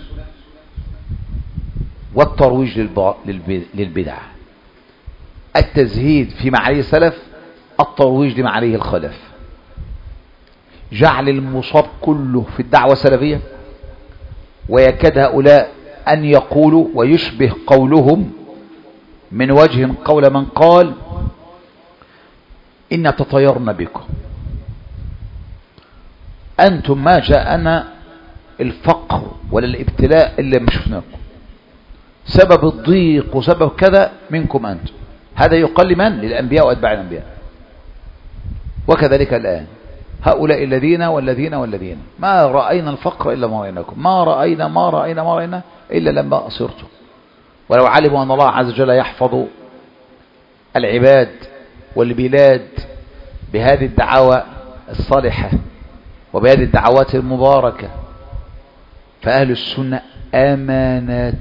والترويج للبدع. التزهيد فيما عليه السلف، الترويج لما عليه الخلف. جعل المصاب كله في الدعوة السلفية، ويكاد هؤلاء أن يقولوا ويشبه قولهم من وجه قول من قال إن تطيرنا بكم، أنتم ما جاءنا الفقر ولا الابتلاء إلا ما شفناكم، سبب الضيق وسبب كذا منكم أنتم. هذا يقال لمن؟ للأنبياء وأتباع الأنبياء. وكذلك الآن هؤلاء الذين والذين والذين ما رأينا الفقر إلا ما رأيناكم، ما رأينا ما رأينا ما رأينا إلا لما أصرتم. ولو علموا أن الله عز وجل يحفظ العباد والبلاد بهذه الدعوة الصالحة وبهذه الدعوات المباركة فأهل السنة أمانة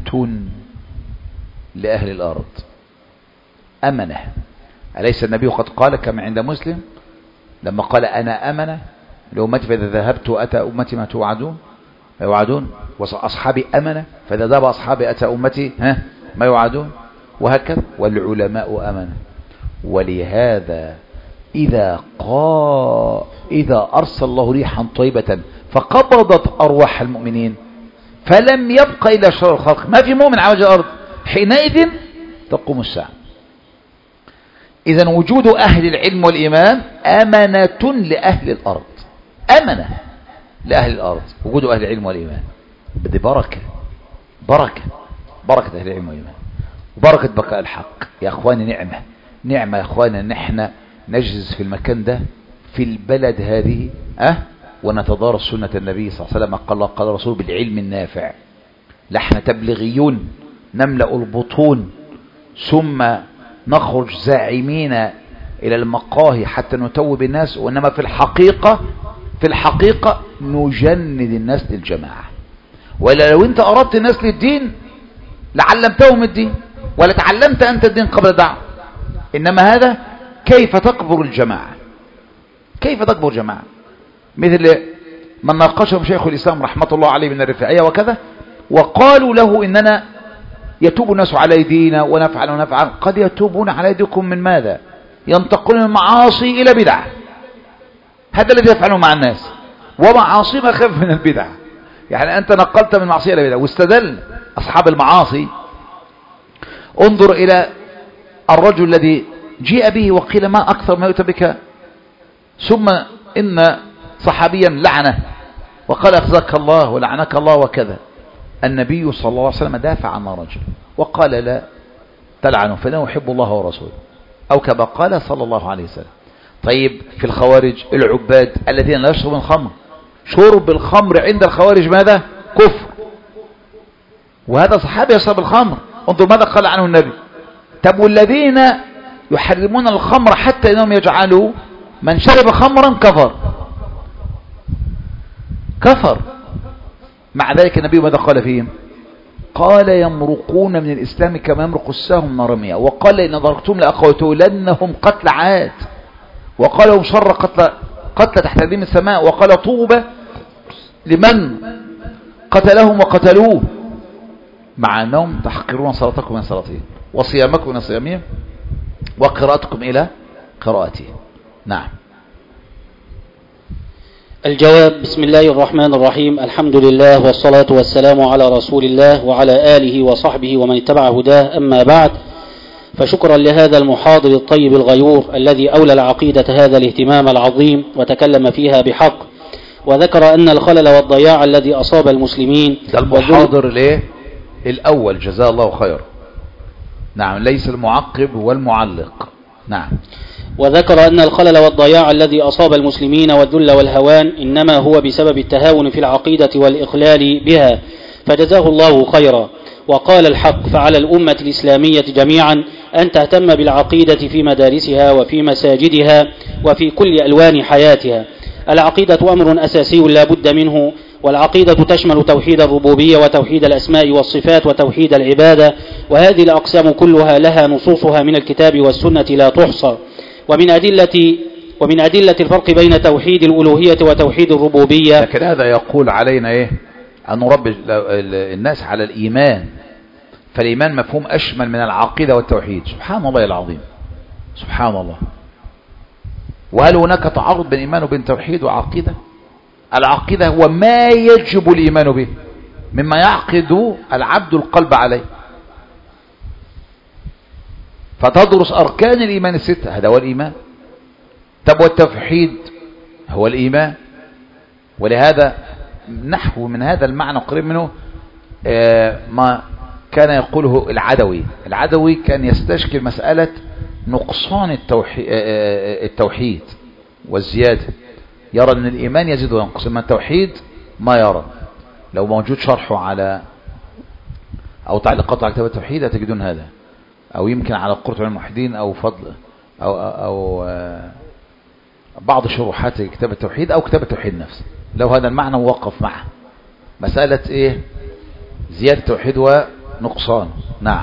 لأهل الأرض. أمنة. أليس النبي قد قال كما عند مسلم لما قال أنا أمنة لأمتي فإذا ذهبت أتى أمتي ما توعدون ما يوعدون، وأصحابي أمنة فإذا ذهب أصحابي أتى أمتي ها ما يوعدون، وهكذا. والعلماء أمنة. ولهذا إذا قا إذا أرسل الله ريحا طيبة فقبضت أرواح المؤمنين فلم يبق إلا شر الخلق، ما في مؤمن على وجه الأرض، حينئذ تقوم الساعة. إذن وجود أهل العلم والإيمان أمنة لأهل الأرض، أمنة لأهل الأرض. وجود أهل العلم والإيمان بدي بركة، بركة بركة أهل العلم والإيمان وبركة بقاء الحق. يا أخواني نعمة نعمة يا أخواني أن احنا نجلس في المكان ده في البلد هذه أه ونتدارس سنة النبي صلى الله عليه وسلم. قال الله قال الرسول بالعلم النافع. نحن تبلغيون نملأ البطون ثم نخرج زاعمين إلى المقاهي حتى نتوب الناس، وإنما في الحقيقة في الحقيقة نجند الناس للجماعة. ولا لو أنت أردت الناس للدين لعلمتهم الدين ولا تعلمت أنت الدين قبل دعوة. إنما هذا كيف تكبر الجماعة، كيف تكبر الجماعة. مثل من ناقشهم شيخ الإسلام رحمة الله عليه من الرفاعية وكذا، وقالوا له إننا يتوب الناس على أيدينا ونفعل ونفعل. قد يتوبون على أيديكم من ماذا؟ ينتقلون من المعاصي إلى بدعة. هذا الذي يفعله مع الناس، ومعاصي ما خف من البدعة. يعني أنت نقلت من معصية إلى بدعة. واستدل أصحاب المعاصي، انظر إلى الرجل الذي جيء به وقيل ما أكثر ما يؤتى بك، ثم إن صحابيا لعنه وقال أخزاك الله ولعنك الله وكذا. النبي صلى الله عليه وسلم دافع عن رجل وقال لا تلعنه فإنه يحب الله ورسوله، أو كما قال صلى الله عليه وسلم. طيب في الخوارج العباد الذين لا يشربون الخمر، شرب الخمر عند الخوارج ماذا؟ كفر، وهذا صحابي يشرب الخمر، انظر ماذا قال عنه النبي. طب والذين يحرمون الخمر حتى انهم يجعلوا من شرب خمرا كفر كفر مع ذلك النبي ماذا قال فيهم؟ قال يمرقون من الإسلام كما يمرق السهم من رمية، وقال إن ضربتم لأقتلنهم قتل عاد، وقال هم شر قتل قتل تحت أديم السماء، وقال طوبى لمن قتلهم وقتلوه، مع أنهم تحقرون صلاتكم من صلاتهم وصيامكم من صيامهم وقراءتكم إلى قراءته. نعم. الجواب: بسم الله الرحمن الرحيم، الحمد لله والصلاة والسلام على رسول الله وعلى آله وصحبه ومن اتبع هداه، أما بعد، فشكرا لهذا المحاضر الطيب الغيور الذي أولى العقيدة هذا الاهتمام العظيم وتكلم فيها بحق، وذكر أن الخلل والضياع الذي أصاب المسلمين ده المحاضر ليه الأول جزاه الله خير. نعم، ليس المعقب والمعلق. نعم. وذكر أن الخلل والضياع الذي أصاب المسلمين والذل والهوان إنما هو بسبب التهاون في العقيدة والإخلال بها، فجزاه الله خيرا. وقال الحق: فعلى الأمة الإسلامية جميعا أن تهتم بالعقيدة في مدارسها وفي مساجدها وفي كل ألوان حياتها. العقيدة أمر أساسي لا بد منه، والعقيدة تشمل توحيد الربوبية وتوحيد الأسماء والصفات وتوحيد العبادة، وهذه الأقسام كلها لها نصوصها من الكتاب والسنة لا تحصى. ومن أدلة ومن أدلة الفرق بين توحيد الألوهية وتوحيد الربوبية. لكن هذا يقول علينا إيه؟ أن نربي الناس على الإيمان، فالإيمان مفهوم أشمل من العقيدة والتوحيد. سبحان الله العظيم، سبحان الله. وهل هناك تعارض بين إيمان وبين توحيد وعقيدة؟ العقيدة هو ما يجب الإيمان به مما يعقد العبد القلب عليه، فتدرس أركان الإيمان الستة، هذا هو الإيمان. طب والتوحيد هو الإيمان. ولهذا نحو من هذا المعنى قريب منه ما كان يقوله العدوي. العدوي كان يستشكل مسألة نقصان التوحيد والزيادة، يرى أن الإيمان يزيد وينقص، أما التوحيد ما يرى. لو موجود شرحه على أو تعليقاته على كتاب التوحيد تجدون هذا، أو يمكن على قرطبة الموحدين أو فضل أو, أو بعض شروحات كتاب التوحيد أو كتاب التوحيد نفسه، لو هذا المعنى وقف معه مسألة إيه؟ زيادة التوحيد ونقصان. نعم،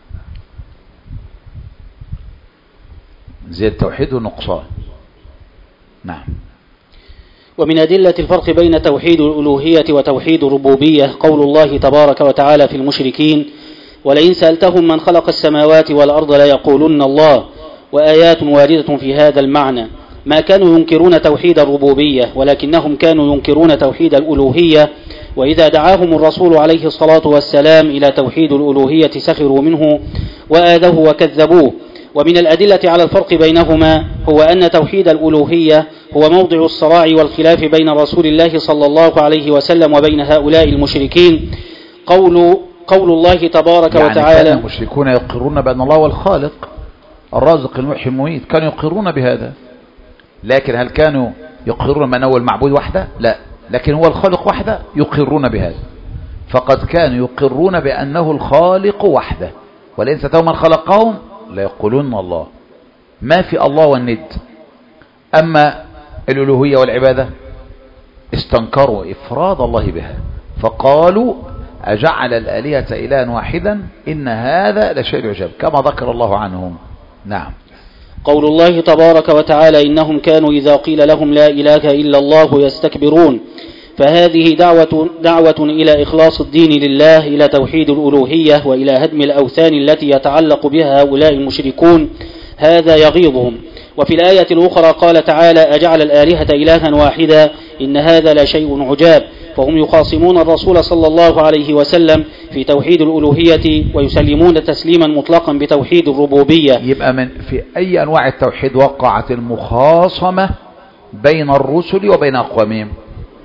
زيادة التوحيد ونقصان. نعم. ومن أدلة الفرق بين توحيد الألوهية وتوحيد الربوبية قول الله تبارك وتعالى في المشركين: ولئن سألتهم من خلق السماوات والأرض ليقولن الله، وآيات واردة في هذا المعنى. ما كانوا ينكرون توحيد الربوبية، ولكنهم كانوا ينكرون توحيد الألوهية، وإذا دعاهم الرسول عليه الصلاة والسلام إلى توحيد الألوهية سخروا منه وآذوه وكذبوه. ومن الأدلة على الفرق بينهما هو أن توحيد الألوهية هو موضع الصراع والخلاف بين رسول الله صلى الله عليه وسلم وبين هؤلاء المشركين. قول قول الله تبارك يعني وتعالى: كان المشركون يقرون بأن الله هو الخالق الرازق المحيي المميت، كانوا يقرون بهذا، لكن هل كانوا يقرون بأنه هو المعبود وحده؟ لا، لكن هو الخالق وحده يقرون بهذا. فقد كانوا يقرون بأنه الخالق وحده، ولئن سألتهم من خلقهم ليقولون الله، ما في الله والند. أما الألوهية والعبادة استنكروا إفراد الله بها، فقالوا أجعل الآلهة إلها واحدا إن هذا لشيء عجاب، كما ذكر الله عنهم. نعم. قول الله تبارك وتعالى: إنهم كانوا إذا قيل لهم لا إله إلا الله يستكبرون. فهذه دعوة, دعوة إلى إخلاص الدين لله، إلى توحيد الألوهية، وإلى هدم الأوثان التي يتعلق بها هؤلاء المشركون، هذا يغيظهم. وفي الآية الأخرى قال تعالى: أجعل الآلهة إلها واحدا إن هذا لشيء عجاب. فهم يخاصمون الرسول صلى الله عليه وسلم في توحيد الألوهية، ويسلمون تسليما مطلقا بتوحيد الربوبية. يبقى من في أي أنواع التوحيد وقعت المخاصمة بين الرسل وبين أقوامهم؟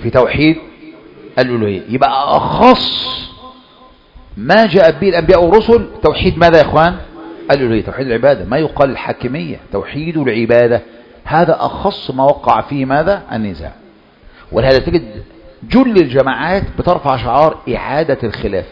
في توحيد الألوهية. يبقى أخص ما جاء به الأنبياء والرسل توحيد ماذا يا إخوان؟ الألوهية، توحيد العبادة. ما يقال الحاكمية، توحيد العبادة، هذا أخص ما وقع فيه ماذا؟ النزاع. ولهذا تجد جل الجماعات بترفع شعار إعادة الخلافة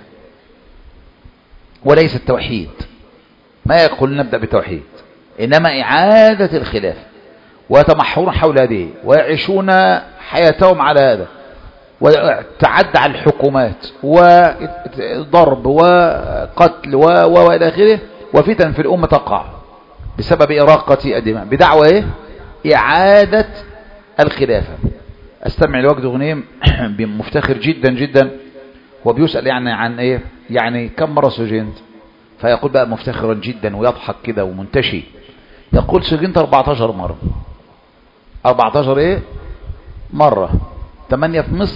وليس التوحيد. ما يقول نبدأ بالتوحيد، إنما إعادة الخلافة، ويتمحورون حول هذه ويعيشون حياتهم على هذا، وتعدى على الحكومات وضرب وقتل وإلى آخره، وفتن في الأمة تقع بسبب إراقة الدماء بدعوة إيه؟ إعادة الخلافة. استمع لوجد غنيم مفتخر جدا جدا، وبيسأل يعني عن إيه؟ يعني كم مرة سجنت؟ فيقول بقى مفتخرا جدا ويضحك كده ومنتشي، يقول سجنت أربعتاشر مرة. أربعتاشر إيه؟ مرة، ثمانية في مصر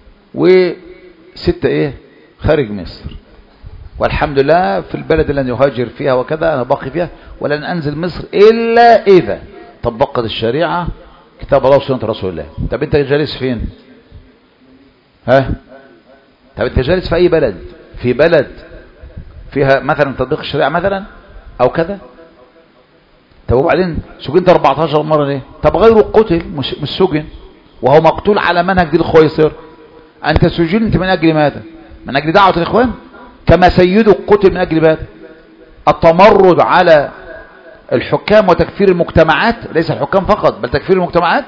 وستة إيه؟ خارج مصر. والحمد لله في البلد الذي يهاجر فيها وكذا أنا باقي فيها، ولن أنزل مصر إلا إذا طبقت الشريعة كتاب الله وسنة رسول الله. طب أنت جالس فين؟ ها؟ طب أنت جالس في أي بلد؟ في بلد فيها مثلا تطبيق الشريعة مثلا أو كذا؟ طب وبعدين سجنت أربعتاشر مرة ليه؟ طب غيره قتل مش, مش سجن وهو مقتول على منهج دين الخويصر. أنت سجنت من أجل ماذا؟ من أجل دعوة الإخوان؟ كما سيدك قتل من أجل ماذا؟ التمرد على الحكام وتكفير المجتمعات، ليس الحكام فقط بل تكفير المجتمعات.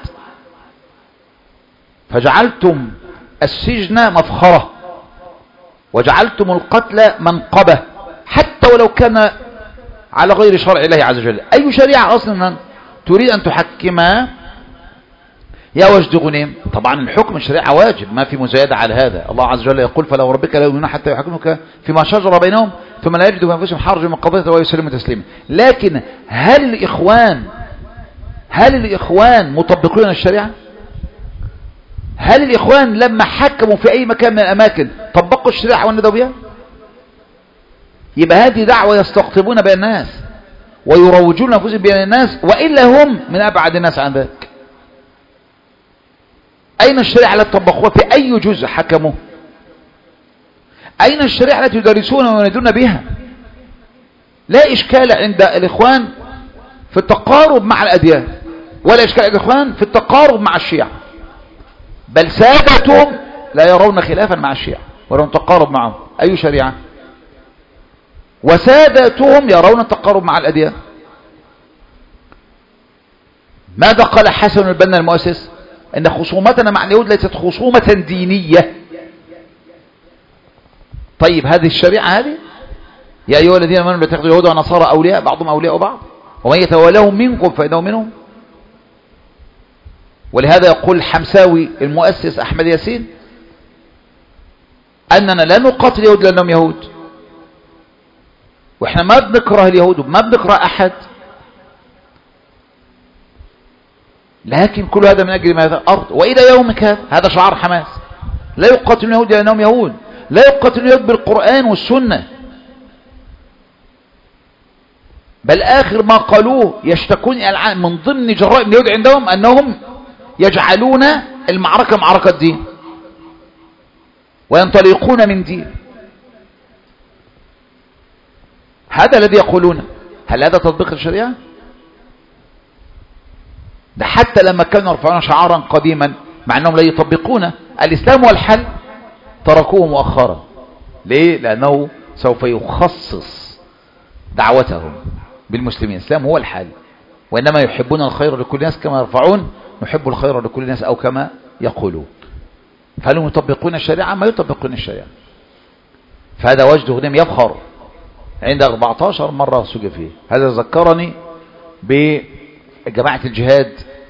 فجعلتم السجن مفخرة وجعلتم القتل منقبة، حتى ولو كان على غير شرع الله عز وجل. أي شريعة أصلا تريد أن تحكمها يا وجد غنيم؟ طبعا الحكم الشريعة واجب، ما في مزايدة على هذا. الله عز وجل يقول فلو ربك لا يؤمنون حتى يحكموك فيما شجر بينهم ثم لا يجدوا في أنفسهم حرج من قضيته ويسلموا تسليما. لكن هل الإخوان هل الإخوان مطبقون الشريعة؟ هل الإخوان لما حكموا في أي مكان من الأماكن طبقوا الشريعة وندوا بها؟ يبقى هذه دعوة يستقطبون بين الناس ويروجون أنفسهم بين الناس، وإلا هم من أبعد الناس عن ذلك. أين الشريعة التي طبقوها؟ في أي جزء حكموا؟ أين الشريعة التي يدرسون وينادون بها؟ لا إشكال عند الإخوان في التقارب مع الأديان، ولا إشكال عند الإخوان في التقارب مع الشيعة، بل سادتهم لا يرون خلافا مع الشيعة ويرون تقارب معهم. أي شريعة؟ وسادتهم يرون التقارب مع الأديان. ماذا قال حسن البنا المؤسس؟ إن خصومتنا مع اليهود ليست خصومة دينية. طيب هذه الشريعة هذه؟ يا أيها الذين آمنوا لا تتخذوا اليهود والنصارى أولياء بعضهم أولياء بعض ومن يتولهم منكم فإنه منهم. ولهذا يقول الحمساوي المؤسس أحمد ياسين أننا لا نقاتل اليهود لأنهم يهود، وإحنا ما بنكره اليهود وما بنكره أحد، لكن كل هذا من أجل ماذا؟ أرض. وإلى يومك هذا هذا شعار حماس، لا يقاتل اليهود لأنهم يهود، لا يقاتل اليهود بالقرآن والسنة، بل آخر ما قالوه يشتكون الآن من ضمن جرائم اليهود عندهم أنهم يجعلون المعركة معركة دين وينطلقون من دين. هذا الذي يقولون. هل هذا تطبيق الشريعة؟ ده حتى لما كانوا يرفعون شعارا قديما مع أنهم لا يطبقون الإسلام والحل تركوه مؤخرا. ليه؟ لأنه سوف يخصص دعوتهم بالمسلمين. الإسلام هو الحل، وإنما يحبون الخير لكل الناس كما يرفعون نحب الخير لكل الناس أو كما يقولون. فهل يطبقون الشريعة؟ ما يطبقون الشريعة. فهذا وجد غنيم يفخر عند أربعتاشر مرة سجن فيه. هذا ذكرني بجماعة الجهاد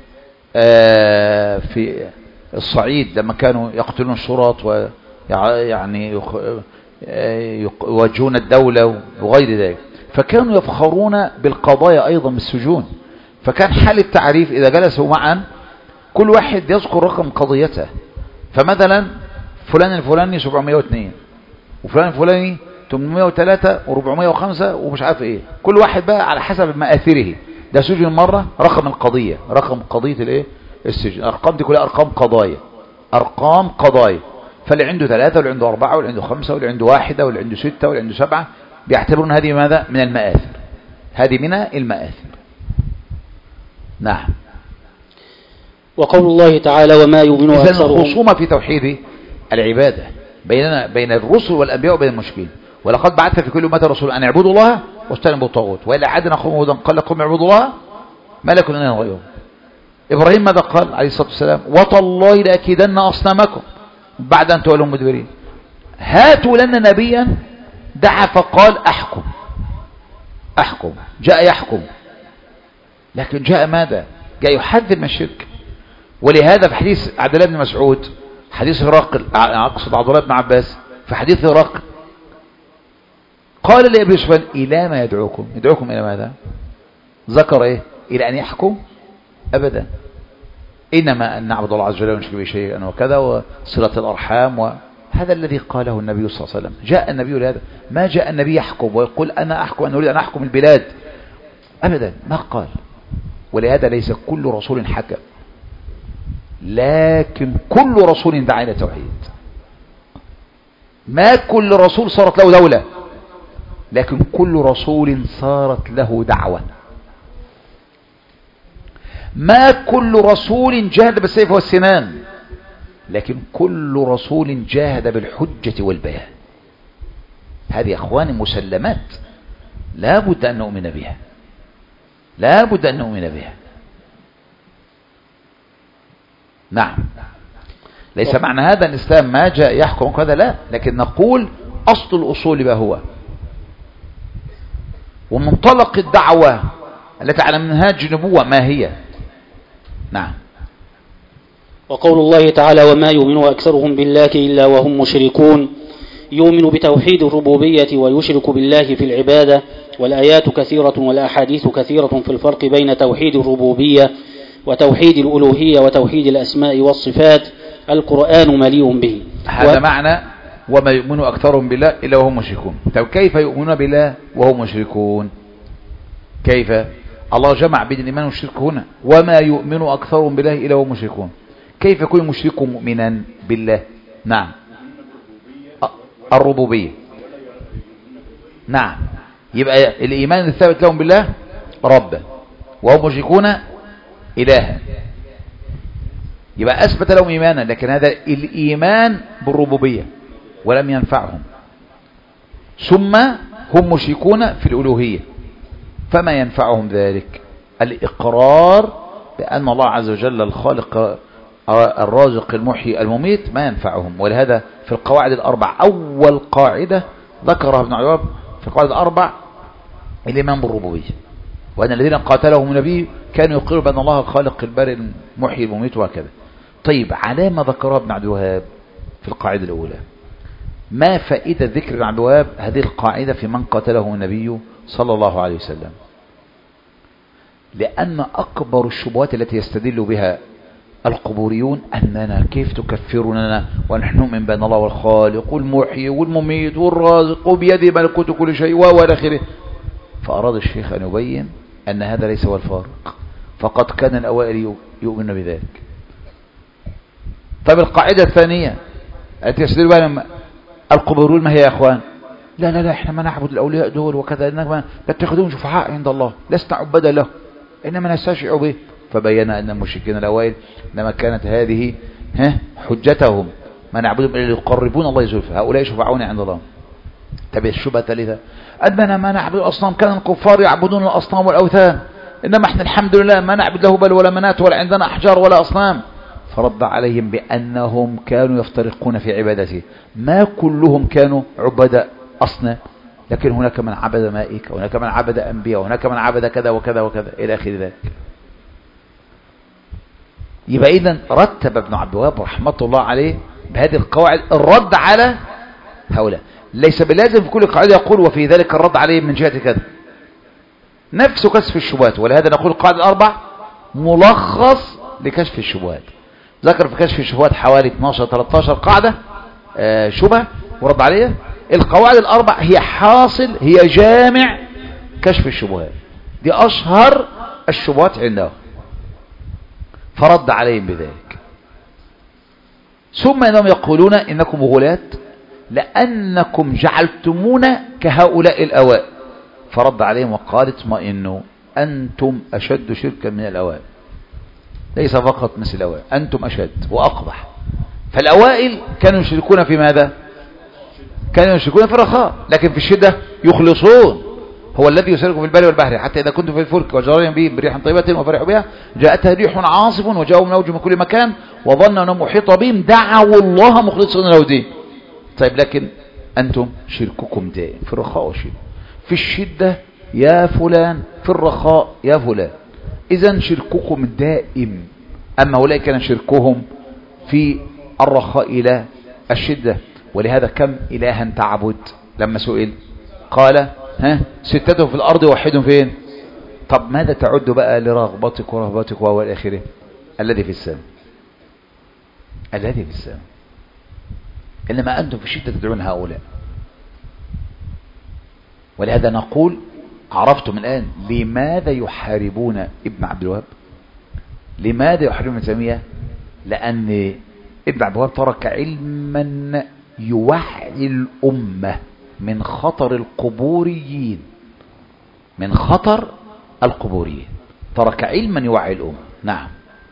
في الصعيد لما كانوا يقتلون الشرط ويعني يوجهون الدولة وغير ذلك، فكانوا يفخرون بالقضايا أيضا من السجون. فكان حال التعريف إذا جلسوا معا كل واحد يذكر رقم قضيته، فمثلا فلان الفلاني سبعمائة واثنين وفلان الفلاني ثمانمائة وثلاثة وأربعمائة وخمسة ومش عارف ايه، كل واحد بقى على حسب مآثره. ده سجن مرة رقم القضية، رقم قضية الايه؟ السجن. الارقام دي كلها ارقام قضايا، أرقام قضايا، فاللي عنده ثلاثة واللي عنده أربعة واللي عنده خمسة واللي عنده واحدة واللي عنده ستة واللي عنده سبعة بيعتبرون هذه ماذا؟ من المآثر، هذه من المآثر. نعم. وقول الله تعالى وما يؤمن أكثرهم. الخصومة في توحيد العبادة بيننا بين الرسل والأنبياء وبين المشركين. ولقد بعث في كل أمة رسول أن يعبدوا الله واجتنبوا الطاغوت وإلى عاد أخاهم هودا قال لكم اعبدوا الله ما لكم من إله غيره. إبراهيم ماذا قال عليه الصلاة والسلام؟ وتالله لأكيدن أصنامكم بعد أن تولوا مدبرين. هاتوا لنا نبيا دعا فقال أحكم أحكم، جاء يحكم، لكن جاء ماذا؟ جاء يحذر من الشرك. ولهذا في حديث عبد الله بن مسعود، حديث هرقل، أقصد عبد الله بن عباس، في حديث هرقل قال لأبي سفيان إلى ما يدعوكم؟ يدعوكم إلى ماذا؟ ذكر إيه؟ إلى أن يحكم؟ أبدا، إنما أن نعبد الله عز وجل ونشرك به شيئا وكذا وصلة الأرحام، وهذا الذي قاله النبي صلى الله عليه وسلم. جاء النبي لهذا، ما جاء النبي يحكم ويقول أنا أحكم، أن أريد أن أحكم البلاد، أبدا ما قال. ولهذا ليس كل رسول حكم، لكن كل رسول دعا إلى التوحيد. ما كل رسول صارت له دولة، لكن كل رسول صارت له دعوة. ما كل رسول جاهد بالسيف والسنان، لكن كل رسول جاهد بالحجة والبيان. هذه يا أخواني مسلمات لا بد أن نؤمن بها، لا بد أن نؤمن بها. نعم. ليس معنى هذا الإسلام ما جاء يحكم كذا، لا، لكن نقول أصل الأصول ما هو، ومنطلق الدعوة التي على منهاج النبوة ما هي. نعم. وقول الله تعالى وما يؤمن أكثرهم بالله إلا وهم مشركون، يؤمن بتوحيد الربوبية ويشرك بالله في العبادة. والآيات كثيرة والأحاديث كثيرة في الفرق بين توحيد الربوبية وتوحيد الألوهية وتوحيد الأسماء والصفات، القرآن مليء به. هذا و... معنى وما يؤمن أكثرهم بالله إلا وهم مشركون. طيب كيف يؤمنون بالله وهم مشركون؟ كيف؟ الله جمع بين الإيمان والشرك هنا، وما يؤمن أكثرهم بالله إلا وهم مشركون. كيف يكون مشرك مؤمنا بالله؟ نعم، الربوبية. نعم، يبقى الإيمان الثابت لهم بالله ربا، وهم مشركون إلها، يبقى أثبت لهم إيمانا، لكن هذا الإيمان بالربوبية ولم ينفعهم. ثم هم مشركون في الألوهية، فما ينفعهم ذلك؟ الإقرار بأن الله عز وجل الخالق الرازق المحيي المميت ما ينفعهم. ولهذا في القواعد الأربع أول قاعدة ذكرها ابن عياض في القواعد الأربع الإيمان بالربوبية، وأن الذين قاتلهم النبي كانوا يقروا بأن الله الخالق البارئ المحيي المميت وهكذا. طيب على ما ذكرها ابن عبد الوهاب في القاعدة الأولى، ما فائدة ذكر ابن عبد الوهاب هذه القاعدة في من قاتله النبي صلى الله عليه وسلم؟ لأن أكبر الشبهات التي يستدل بها القبوريون أننا كيف تكفروننا ونحن نؤمن بأن الله والخالق والمحيي والمميت والرازق وبيده ملكوت كل شيء وإلى آخره. فأراد الشيخ أن يبين أن هذا ليس هو الفارق، فقد كان الأوائل يؤمن بذلك. طيب القاعدة الثانية التي يستدل بها القبوريون ما هي يا أخوان؟ لا لا لا احنا ما نعبد الأولياء دول وكذا، إنما نتخذون شفعاء عند الله، لسنا عبدا له، إنما نستشفع به. فبين أن المشركين الأوائل إنما كانت هذه ها حجتهم، ما نعبدهم إلا ليقربون الله زلفى، هؤلاء شفعون عند الله. طيب الشبهة الثالثة أننا ما نعبد الأصنام، كان الكفار يعبدون الأصنام والأوثان، إنما احنا الحمد لله ما نعبد له بل ولا منات ولا عندنا أحجار ولا أصنام. فرد عليهم بأنهم كانوا يفترقون في عبادته، ما كلهم كانوا عبد أصنام، لكن هناك من عبد ملائكة وهناك من عبد أنبياء وهناك من عبد كذا وكذا وكذا إلى آخر ذلك. يبقى إذن رتب ابن عبد الوهاب رحمة الله عليه بهذه القواعد الرد على هؤلاء. ليس بلازم في كل قاعدة يقول وفي ذلك الرد عليه من جهة كذا، نفس كشف الشبهات. ولهذا نقول القاعدة الأربع ملخص لكشف الشبهات. ذكر في كشف الشبهات حوالي اثناشر ثلاثة عشر قاعدة آه شبهة ورد عليها. القواعد الأربع هي حاصل، هي جامع كشف الشبهات، دي أشهر الشبهات عنده، فرد عليهم بذلك. ثم إنهم يقولون إنكم غلاة لأنكم جعلتمونا كهؤلاء الأوائل. فرد عليهم وقال اطمئنوا أنتم أشد شركا من الأوائل، ليس فقط مثل الأوائل، أنتم أشد وأقبح. فالأوائل كانوا يشركون في ماذا؟ كانوا يشركون في الرخاء، لكن في الشدة يخلصون. هو الذي يسيركم في البر والبحر حتى إذا كنتم في الفلك وجرين بهم بريح طيبة وفرحوا بها جاءتها ريح عاصف وجاءوا من موج من كل مكان وظنوا أنهم محيط بهم دعوا الله مخلصين له الدين. طيب لكن أنتم شرككم دائم في الرخاء والشدة، في الشدة يا فلان، في الرخاء يا فلان. إذن شرككم دائم. أما أولئك كان شركهم في الرخاء إلى الشدة. ولهذا كم إلها تعبد؟ لما سئل قال ها ستة في الأرض وواحد فين؟ طب ماذا تعد بقى لرغبتك ورهبتك وهو الآخرة؟ الذي في السماء، الذي في السماء. إنما أنتم في الشدة تدعون هؤلاء. ولهذا نقول عرفتم الآن لماذا يحاربون ابن عبد الوهاب؟ لماذا يحاربون ابن تيمية؟ لأن ابن عبد الوهاب ترك علما يوعي الأمة من خطر القبوريين، من خطر القبوريين. ترك علما يوعي الأمة. نعم.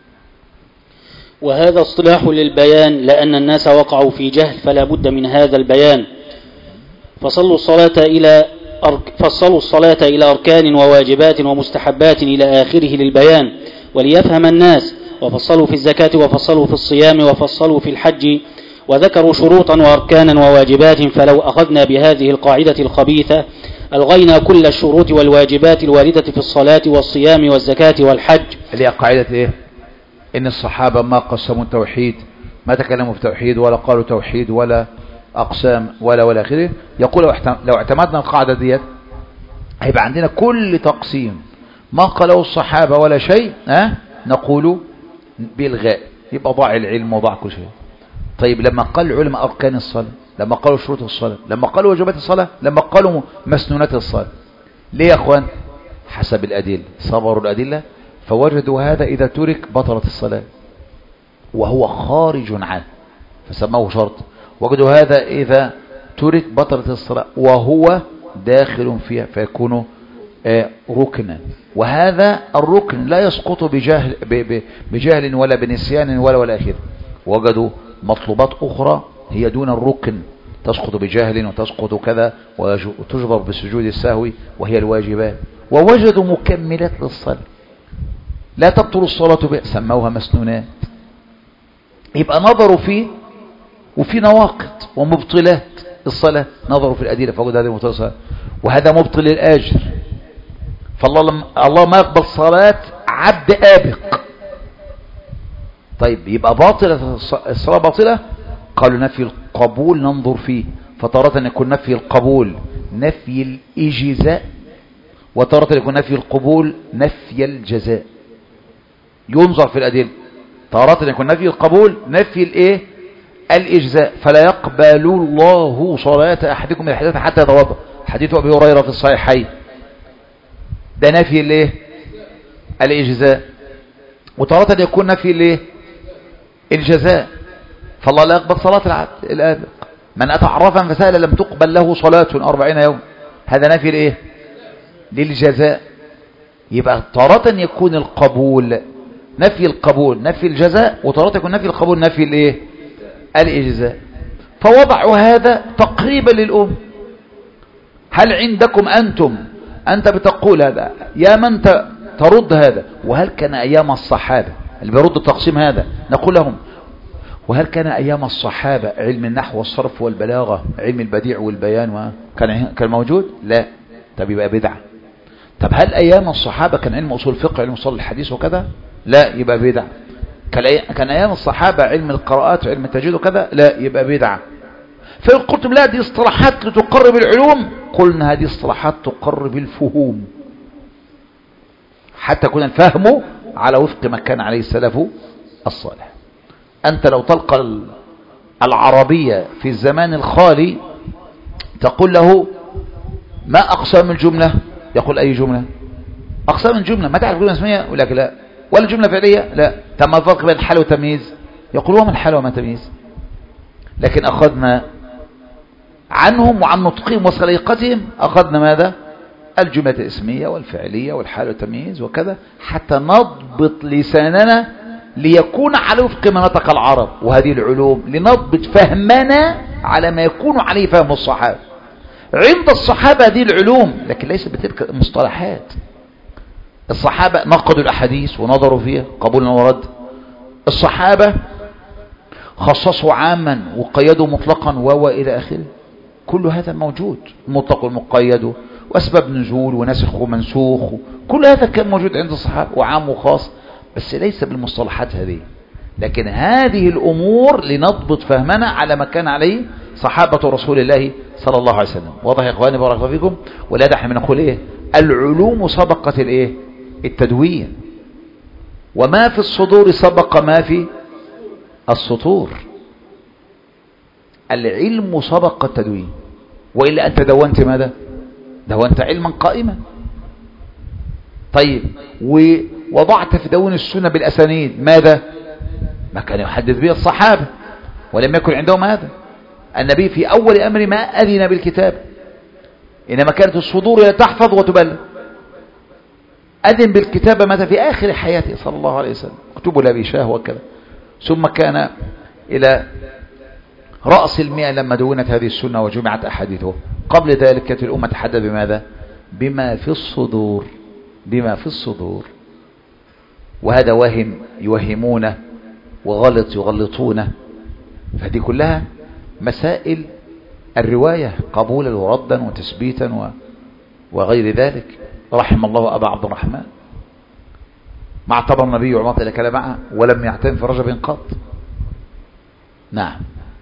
وهذا اصطلاح للبيان لأن الناس وقعوا في جهل فلا بد من هذا البيان. فصلوا الصلاة إلى أرك... فصلوا الصلاة إلى أركان وواجبات ومستحبات إلى آخره للبيان وليفهم الناس. وفصلوا في الزكاة وفصلوا في الصيام وفصلوا في الحج وذكروا شروطا وأركانا وواجبات. فلو أخذنا بهذه القاعدة الخبيثة ألغينا كل الشروط والواجبات الواردة في الصلاة والصيام والزكاة والحج. اللي هي قاعدة إيه؟ إن الصحابة ما قسموا التوحيد، ما تكلموا في توحيد ولا قالوا توحيد ولا أقسام ولا ولا آخره. يقول لو اعتمدنا القاعدة ديت هيبقى عندنا كل تقسيم ما قالوا الصحابة ولا شيء ها نقول بالغاء، يبقى ضاع العلم وضاع كل شيء. طيب لما قال علماء أركان الصلاة، لما قالوا شروط الصلاة، لما قالوا واجبات الصلاة، لما قالوا مسنونات الصلاة، ليه يا أخوان؟ حسب الأدلة، صبروا الأدلة فوجدوا هذا إذا ترك بطلت الصلاة وهو خارج عنه فسموه شرط. وجدوا هذا إذا ترك بطلت الصلاة وهو داخل فيها فيكون آه ركنا. وهذا الركن لا يسقط بجهل, بجهل ولا بنسيان ولا ولا آخر. وجدوا مطلوبات أخرى هي دون الركن تسقط بجهل وتسقط كذا وتجبر بسجود السهو وهي الواجبات. ووجدوا مكملات للصلاة لا تبطل الصلاة بها سموها مسنونات. يبقى نظروا فيه وفي نواقض ومبطلات الصلاة، نظروا في الأدلة فوجد هذه المبطلة وهذا مبطل الأجر. فالله لم الله ما يقبل صلاة عبد آبق. طيب يبقى باطلة الصلاة باطلة؟ قالوا نفي القبول ننظر فيه، فتارة يكون نفي القبول نفي الإجزاء وتارة يكون نفي القبول نفي الجزاء. ينظر في الأدلة، تارة يكون نفي القبول نفي الايه الإجزاء. فلا يقبل الله صلاة أحدكم من الحدث حتى يتوضأ، حديث أبي هريرة في الصحيحين، ده نفي الايه الإجزاء. وتارة يكون نفي الايه الجزاء. فالله لا يقبل صلاة العبد الآبق. من أتى عرافا فسأل لم تقبل له صلاة أربعين يوم، هذا نفي الايه للجزاء. يبقى تارة يكون القبول نفي القبول نفي الجزاء، وتارة يكون نفي القبول نفي الايه الإجزاء. فوضعوا هذا تقريبا للأم. هل عندكم أنتم أنت بتقول هذا يا من ترد هذا؟ وهل كان أيام الصحابة اللي بيرد التقسيم هذا نقول لهم وهل كان أيام الصحابة علم النحو والصرف والبلاغة علم البديع والبيان كان كان موجود؟ لا. طب يبقى بدعة. طب هل أيام الصحابة كان علم أصول الفقه علم أصول الحديث وكذا؟ لا، يبقى بدعة. كان أيام الصحابة علم القراءات وعلم التجويد وكذا؟ لا، يبقى بدعة. فإن قلتم لا دي اصطلاحات لتقرب العلوم، قلنا هذه اصطلاحات تقرب الفهوم حتى يكون الفهم على وفق ما كان عليه السلف الصالح. أنت لو تلقى العربية في الزمان الخالي تقول له ما أقسام الجملة؟ يقول أي جملة؟ أقسام الجملة ما تعرف جملة اسمية؟ يقول لك لا. ولا جملة فعلية؟ لا. طب ما الفرق بين الحال والتمييز؟ يقول وما الحال وما التمييز؟ لكن أخذنا عنهم وعن نطقهم وسليقتهم أخذنا ماذا؟ الجملة الاسمية والفعلية والحال والتمييز وكذا، حتى نضبط لساننا ليكون على وفق ما نطق العرب. وهذه العلوم لنضبط فهمنا على ما يكون عليه فهم الصحابة. عند الصحابة هذه العلوم، لكن ليس بتلك المصطلحات. الصحابة نقدوا الأحاديث ونظروا فيها قبولا ورد. الصحابة خصصوا عاما وقيدوا مطلقا و إلى آخره. كل هذا موجود، مطلق والمقيد وأسباب نزول ونسخ ومنسوخ، كل هذا كان موجود عند الصحابة وعام وخاص، بس ليس بالمصطلحات هذه. لكن هذه الأمور لنضبط فهمنا على ما كان عليه صحابة رسول الله صلى الله عليه وسلم. واضح يا إخواني بارك الله فيكم؟ ولا ده احنا بنقول إيه؟ العلوم سبقت الإيه؟ التدوين، وما في الصدور سبق ما في السطور. العلم سبق التدوين، وإلا أنت دونت ماذا؟ دونت علما قائما. طيب، ووضعت في دون السنة بالأسانيد ماذا؟ ما كان يحدث به الصحابة، ولم يكن عندهم هذا. النبي في أول أمر ما أذن بالكتاب، إنما كانت الصدور تحفظ وتبلغ. أذن بالكتابة متى؟ في آخر حياته صلى الله عليه وسلم، اكتبوا لأبي شاه وكذا. ثم كان إلى رأس المئة لما دونت هذه السنة وجمعت أحاديثه. قبل ذلك كانت الأمة تحدث بماذا؟ بما في الصدور، بما في الصدور. وهذا وهم يوهمونه، وغلط يغلطونه. فهذه كلها مسائل الرواية قبولا وردا وتثبيتا وغير ذلك. رحم الله أبا عبد الرحمن، ما اعتبر النبي عمرة إلى كلام معه ولم يعتم في رجب قط. نعم.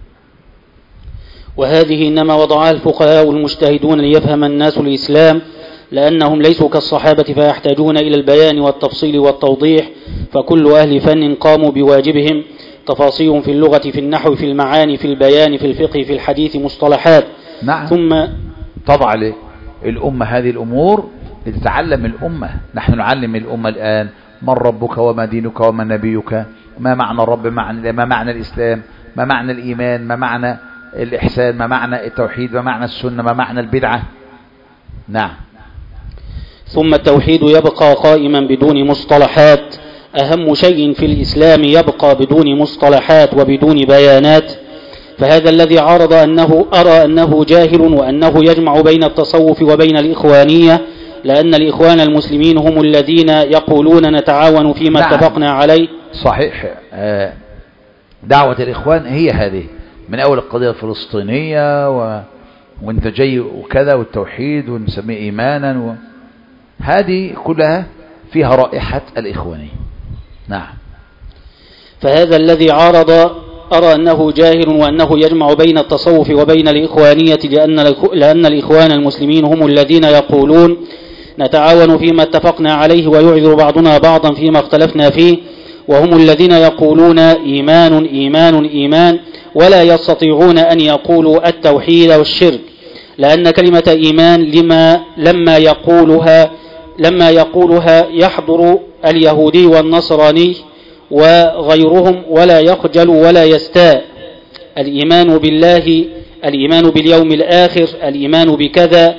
وهذه إنما وضعها الفقهاء المجتهدون ليفهم الناس الإسلام، لأنهم ليسوا كالصحابة فيحتاجون إلى البيان والتفصيل والتوضيح، فكل أهل فن قاموا بواجبهم. تفاصيل في اللغة، في النحو، في المعاني، في البيان، في الفقه، في الحديث، مصطلحات. نعم. ثم طبعا ليه الأمة هذه الأمور لتتعلم الأمة. نحن نعلم الأمة الآن من ربك وما دينك وما نبيك، ما معنى الرب، ما معنى الإسلام، ما معنى الإيمان، ما معنى الإحسان، ما معنى التوحيد، ما معنى السنة، ما معنى البدعة. نعم. ثم التوحيد يبقى قائما بدون مصطلحات. أهم شيء في الإسلام يبقى بدون مصطلحات وبدون بيانات. فهذا الذي عارض أنه أرى أنه جاهل وأنه يجمع بين التصوف وبين الإخوانية، لأن الإخوان المسلمين هم الذين يقولون نتعاون فيما نعم. اتفقنا عليه. صحيح. دعوة الإخوان هي هذه، من أول القضية الفلسطينية و... وانت جاي وكذا، والتوحيد ونسميه إيمانا و... هذه كلها فيها رائحة الإخوانية. نعم. فهذا الذي عارض أرى أنه جاهل وأنه يجمع بين التصوف وبين الإخوانية، لأن لأن الإخوان المسلمين هم الذين يقولون نتعاون فيما اتفقنا عليه ويعذر بعضنا بعضا فيما اختلفنا فيه، وهم الذين يقولون إيمان إيمان إيمان، ولا يستطيعون أن يقولوا التوحيد والشرك، لأن كلمة إيمان لما لما يقولها لما يقولها يحضر اليهودي والنصراني وغيرهم ولا يخجل ولا يستاء. الإيمان بالله، الإيمان باليوم الآخر، الإيمان بكذا،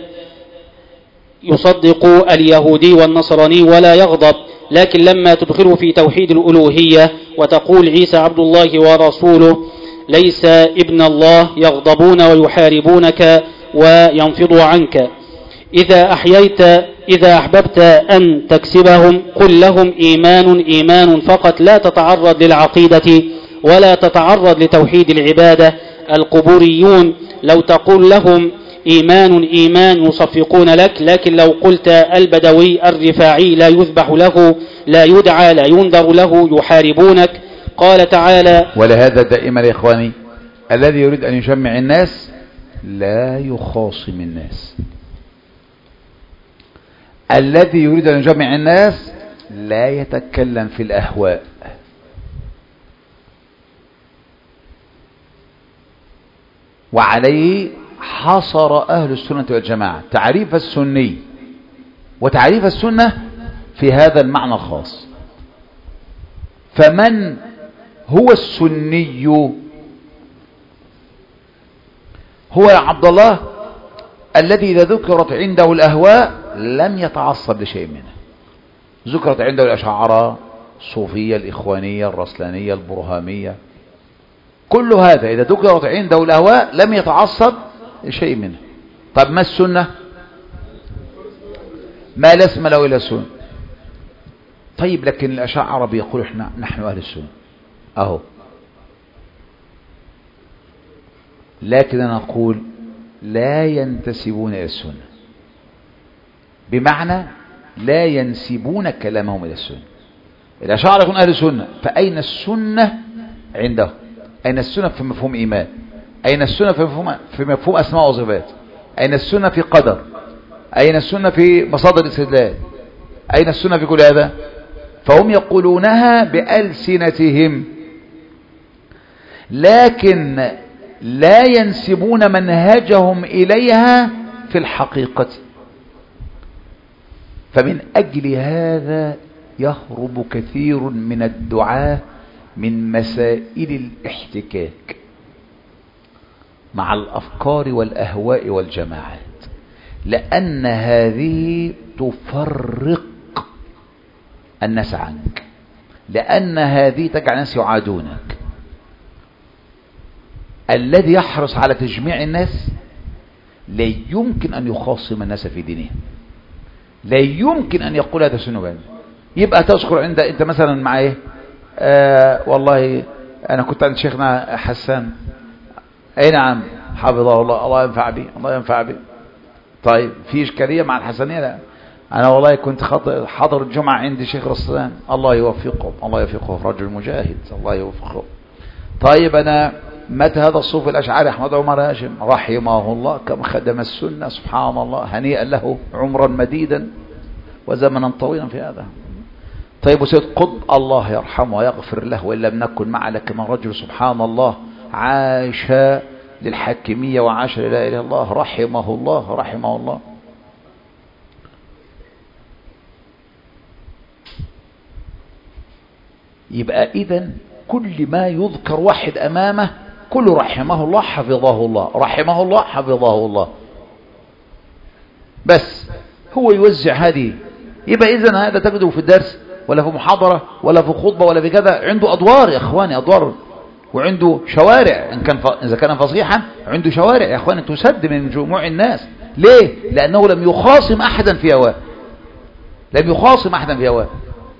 يصدق اليهودي والنصراني ولا يغضب. لكن لما تدخله في توحيد الألوهية وتقول عيسى عبد الله ورسوله ليس ابن الله، يغضبون ويحاربونك وينفضوا عنك. إذا أحييت إذا أحببت أن تكسبهم قل لهم إيمان إيمان فقط، لا تتعرض للعقيدة ولا تتعرض لتوحيد العبادة. القبوريون لو تقول لهم إيمان إيمان يصفقون لك، لكن لو قلت البدوي الرفاعي لا يذبح له، لا يدعى، لا ينذر له، يحاربونك. قال تعالى: ولهذا دائما يا إخواني الذي يريد أن يجمع الناس لا يخاصم الناس، الذي يريد أن يجمع الناس لا يتكلم في الأهواء. وعليه حصر أهل السنة والجماعة تعريف السني وتعريف السنة في هذا المعنى الخاص. فمن هو السني؟ هو يا عبد الله الذي إذا ذكرت عنده الأهواء لم يتعصب لشيء منها. ذكرت عنده الأشاعرة، الصوفية، الإخوانية، الرسلانية، البرهامية، كل هذا إذا ذكرت عنده الأهواء لم يتعصب لشيء منها. طب ما السنة؟ ما لا اسم له إلا السنة. طيب لكن الأشاعرة بيقولوا احنا نحن أهل السنة أهو، لكن أنا أقول لا ينتسبون إلى السنة، بمعنى لا ينسبون كلامهم إلى السنة. الأشاعرة يكون أهل السنة، فأين السنة عنده؟ أين السنة في مفهوم إيمان؟ أين السنة في مفهوم, في مفهوم أسماء وصفات؟ أين السنة في قدر؟ أين السنة في مصادر الاستدلال؟ أين السنة في كل هذا؟ فهم يقولونها بألسنتهم، لكن لا ينسبون منهجهم إليها في الحقيقة. فمن أجل هذا يهرب كثير من الدعاة من مسائل الاحتكاك مع الأفكار والأهواء والجماعات، لأن هذه تفرق الناس عنك، لأن هذه تجعل الناس يعادونك. الذي يحرص على تجميع الناس لا يمكن أن يخاصم الناس في دينهم، لا يمكن أن يقول هذا سنة بان. يبقى تذكر عند أنت مثلا مع إيه؟ آه والله أنا كنت عند شيخنا حسان، أي نعم حفظه الله، الله ينفع بي، الله ينفع بي. طيب في إشكالية مع الحسنية؟ لا، أنا والله كنت حاضر الجمعة عند شيخ رسلان، الله يوفقه، الله يوفقه، رجل مجاهد، الله يوفقه. طيب أنا متى هذا الصوفي الأشعري أحمد عمر هاشم رحمه الله كم خدم السنة، سبحان الله، هنيئا له عمرا مديدا وزمنا طويلا في هذا. طيب وسيد قطب الله يرحمه ويغفر له وإن لم نكن معه، لكن رجل سبحان الله عاش للحاكمية وعاش لا إله إلا الله، رحمه الله رحمه الله. يبقى إذن كل ما يذكر واحد أمامه كل رحمه الله حفظه الله، رحمه الله حفظه الله، بس هو يوزع هذه. يبقى إذن هذا تجده في الدرس ولا في محاضرة ولا في خطبة ولا في كذا، عنده أدوار يا أخواني، أدوار، وعنده شوارع، إن كان ف... إذا كان فصيحا عنده شوارع يا أخواني تسد من جموع الناس. ليه؟ لأنه لم يخاصم أحدا في هواه، لم يخاصم أحدا في هواه.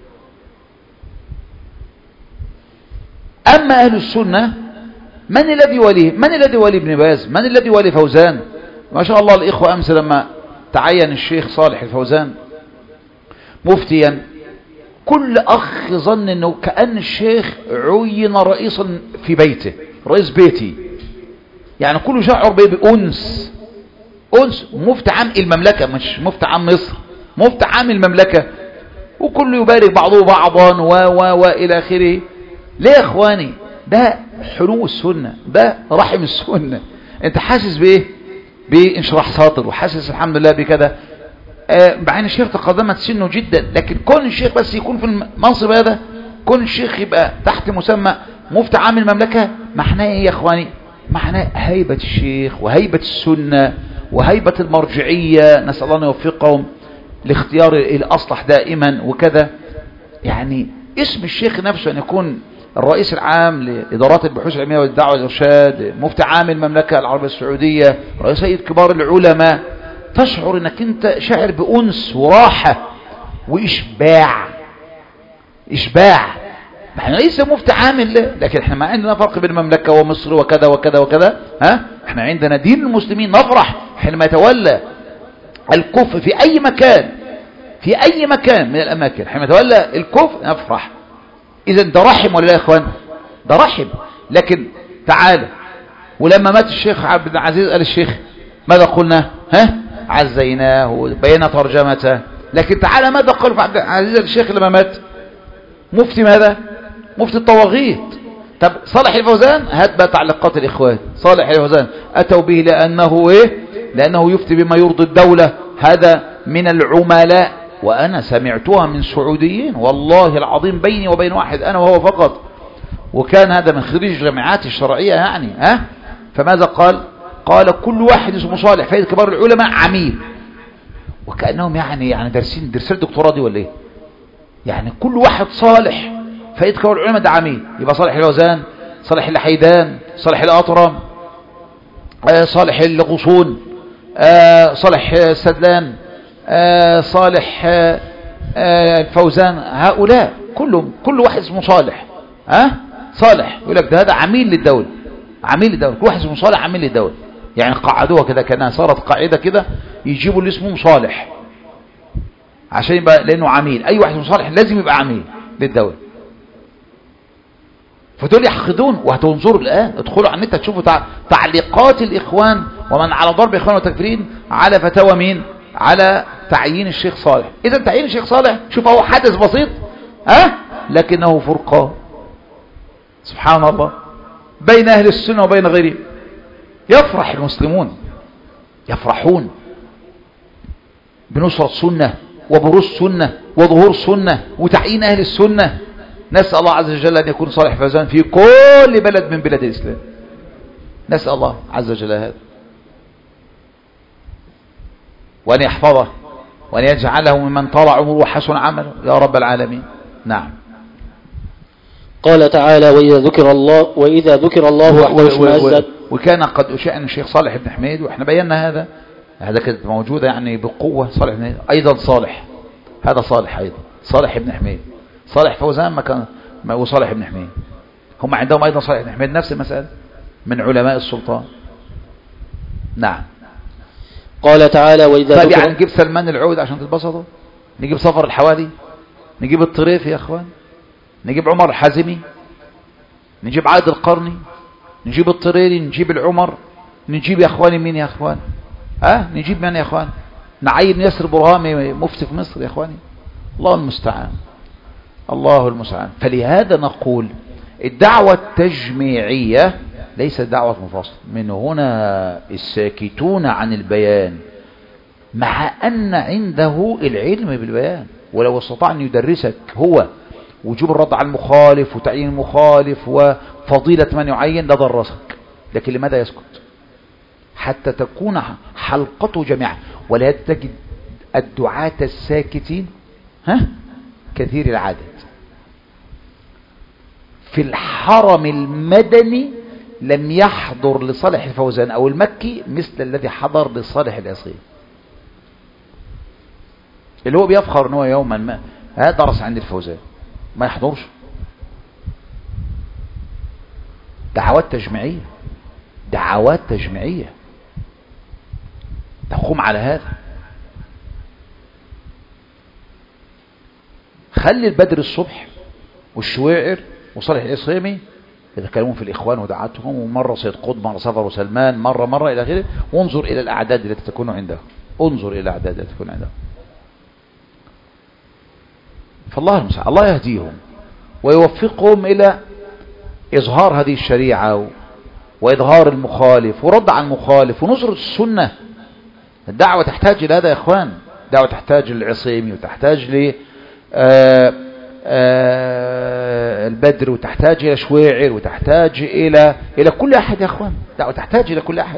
أما أهل السنة من الذي وليه؟ من الذي ولي ابن باز؟ من الذي ولي فوزان؟ ما شاء الله الإخوة أمس لما تعين الشيخ صالح الفوزان مفتيا، كل أخ ظن أنه كأن الشيخ عين رئيسا في بيته، رئيس بيتي، يعني كل شعر بأنس، أنس، مفتي عام المملكة، مش مفتي عام مصر، مفتي عام المملكة، وكل يبارك بعضه بعضا و و وإلى آخره. ليه يا إخواني؟ ده حلو السنة، ده رحم السنة. أنت حاسس بإيه؟ بانشراح صادر، وحاسس الحمد لله بكذا. آه بعين الشيخ تقدمت سنه جدا، لكن كون الشيخ بس يكون في المنصب هذا، كون الشيخ يبقى تحت مسمى مفتي عام المملكة، معناه ايه يا اخواني؟ معناه هيبة الشيخ وهيبة السنة وهيبة المرجعية، نسأل الله ان يوفقهم لاختيار الاصلح دائما وكذا. يعني اسم الشيخ نفسه ان يكون الرئيس العام لإدارات البحوث العلمية والدعوة والإرشاد، مفتي عام المملكة العربية السعودية، رئيس هيئة كبار العلماء، تشعر انك انت شاعر بأنس وراحة وإشباع، إشباع. احنا ليس مفتي عامل، لكن احنا ما عندنا فرق بين المملكة ومصر وكذا وكذا وكذا. ها احنا عندنا دين المسلمين، نفرح حينما يتولى الكفر في أي مكان، في أي مكان من الأماكن، حينما يتولى الكفر نفرح. إذا ده رحم ولا لا يا إخوان؟ ده رحم. لكن تعالى، ولما مات الشيخ عبد العزيز قال الشيخ ماذا قلنا؟ ها عزيناه وبينا ترجمته. لكن تعالى ماذا قال في عبد العزيز الشيخ لما مات؟ مفتي ماذا؟ مفتي الطواغيت. طب صالح الفوزان، هات بقى تعليقات الإخوان. صالح الفوزان أتوا به لأنه إيه؟ لأنه يفتي بما يرضي الدولة، هذا من العملاء. وأنا سمعتها من سعوديين والله العظيم، بيني وبين واحد أنا وهو فقط، وكان هذا من خريج الجامعات الشرعية يعني. ها فماذا قال؟ قال كل واحد اسمه صالح فائدة كبار العلماء عميل. وكأنهم يعني يعني دارسين درسين الدكتوراه دي ولا ايه؟ يعني كل واحد صالح فائدة كبار العلماء ده عميل. يبقى صالح الوزان، صالح الحيدان، صالح الأطرم، آه صالح الغصون، آه صالح السدلان، آه صالح آه آه الفوزان. هؤلاء كلهم كل واحد اسمه صالح. ها أه؟ صالح يقول لك ده هذا عميل للدولة، عميل للدولة. كل واحد اسمه صالح عميل للدولة. يعني قعدوها كده كأنها صارت قاعدة كده، يجيبوا اللي اسمه صالح عشان يبقى، لأنه عميل. أي واحد اسمه صالح لازم يبقى عميل للدولة. فدول يحقدون. وهتنظروا الآن، ادخلوا على النت تشوفوا تعليقات الإخوان ومن على ضرب إخوان وتكفيرين على فتاوى مين؟ على تعيين الشيخ صالح. إذا تعيين الشيخ صالح شوف هو حدث بسيط أه؟ لكنه فرقان سبحان الله بين أهل السنة وبين غيرهم. يفرح المسلمون، يفرحون بنصرة سنة وبروز سنة وظهور سنة وتعيين أهل السنة. نسأل الله عز وجل أن يكون صالح فوزان في كل بلد من بلاد الإسلام. نسأل الله عز وجل هذا، وأن يحفظه وأن يجعله ممن طال عمره وحسن عمله يا رب العالمين. نعم. قال تعالى وإذا ذكر الله وإذا ذكر الله وحده اشمأزت. وكان قد أشأن الشيخ صالح بن حميد، وإحنا بينا هذا، هذا كانت موجودة يعني بقوة. صالح بن أيضا صالح، هذا صالح أيضا صالح بن حميد. صالح فوزان ما كان وصالح بن حميد هم عندهم أيضا صالح بن حميد نفس المسألة من علماء السلطان. نعم. قال تعالى وإذا طيب يعني نجيب سلمان العود عشان تتبسطوا، نجيب صفر الحوالي، نجيب الطريف يا أخوان، نجيب عمر الحازمي، نجيب عائد القرني، نجيب الطريري، نجيب العمر، نجيب يا أخواني مين يا أخوان؟ أه نجيب من يا أخوان؟ نعين ياسر برهامي مفتي في مصر يا أخواني. الله المستعان، الله المستعان. فلهذا نقول الدعوة التجميعية ليست دعوة مفاصلة. من هنا الساكتون عن البيان مع أن عنده العلم بالبيان، ولو استطاع أن يدرسك هو وجوب الرد على المخالف وتعيين المخالف وفضيلة من يعين لدرسك، لكن لماذا يسكت؟ حتى تكون حلقته جميعا. ولا تجد الدعاة الساكتين ها كثير العدد. في الحرم المدني لم يحضر لصالح الفوزان أو المكي مثل الذي حضر لصالح العصير، اللي هو بيفخر أنه يوما ما ها درس عند الفوزان، ما يحضرش. دعوات تجميعية، دعوات تجميعية تقوم على هذا. خلي البدر الصبح والشويعر وصالح الإسلامي يتكلمون في الإخوان ودعاتهم، ومرة سيد قطب، مرة سفر وسلمان، مرة مرة إلى آخره، وانظر إلى الأعداد التي تكون عنده، انظر إلى الأعداد التي تكون عنده. فالله المساعد، الله يهديهم ويوفقهم إلى إظهار هذه الشريعة وإظهار المخالف ورد على المخالف ونصرة السنة. الدعوة تحتاج إلى هذا يا إخوان. الدعوة تحتاج للعصيمي وتحتاج ل آآ آآ البدر وتحتاج إلى شويعر وتحتاج إلى إلى كل أحد يا إخوان. الدعوة تحتاج إلى كل أحد.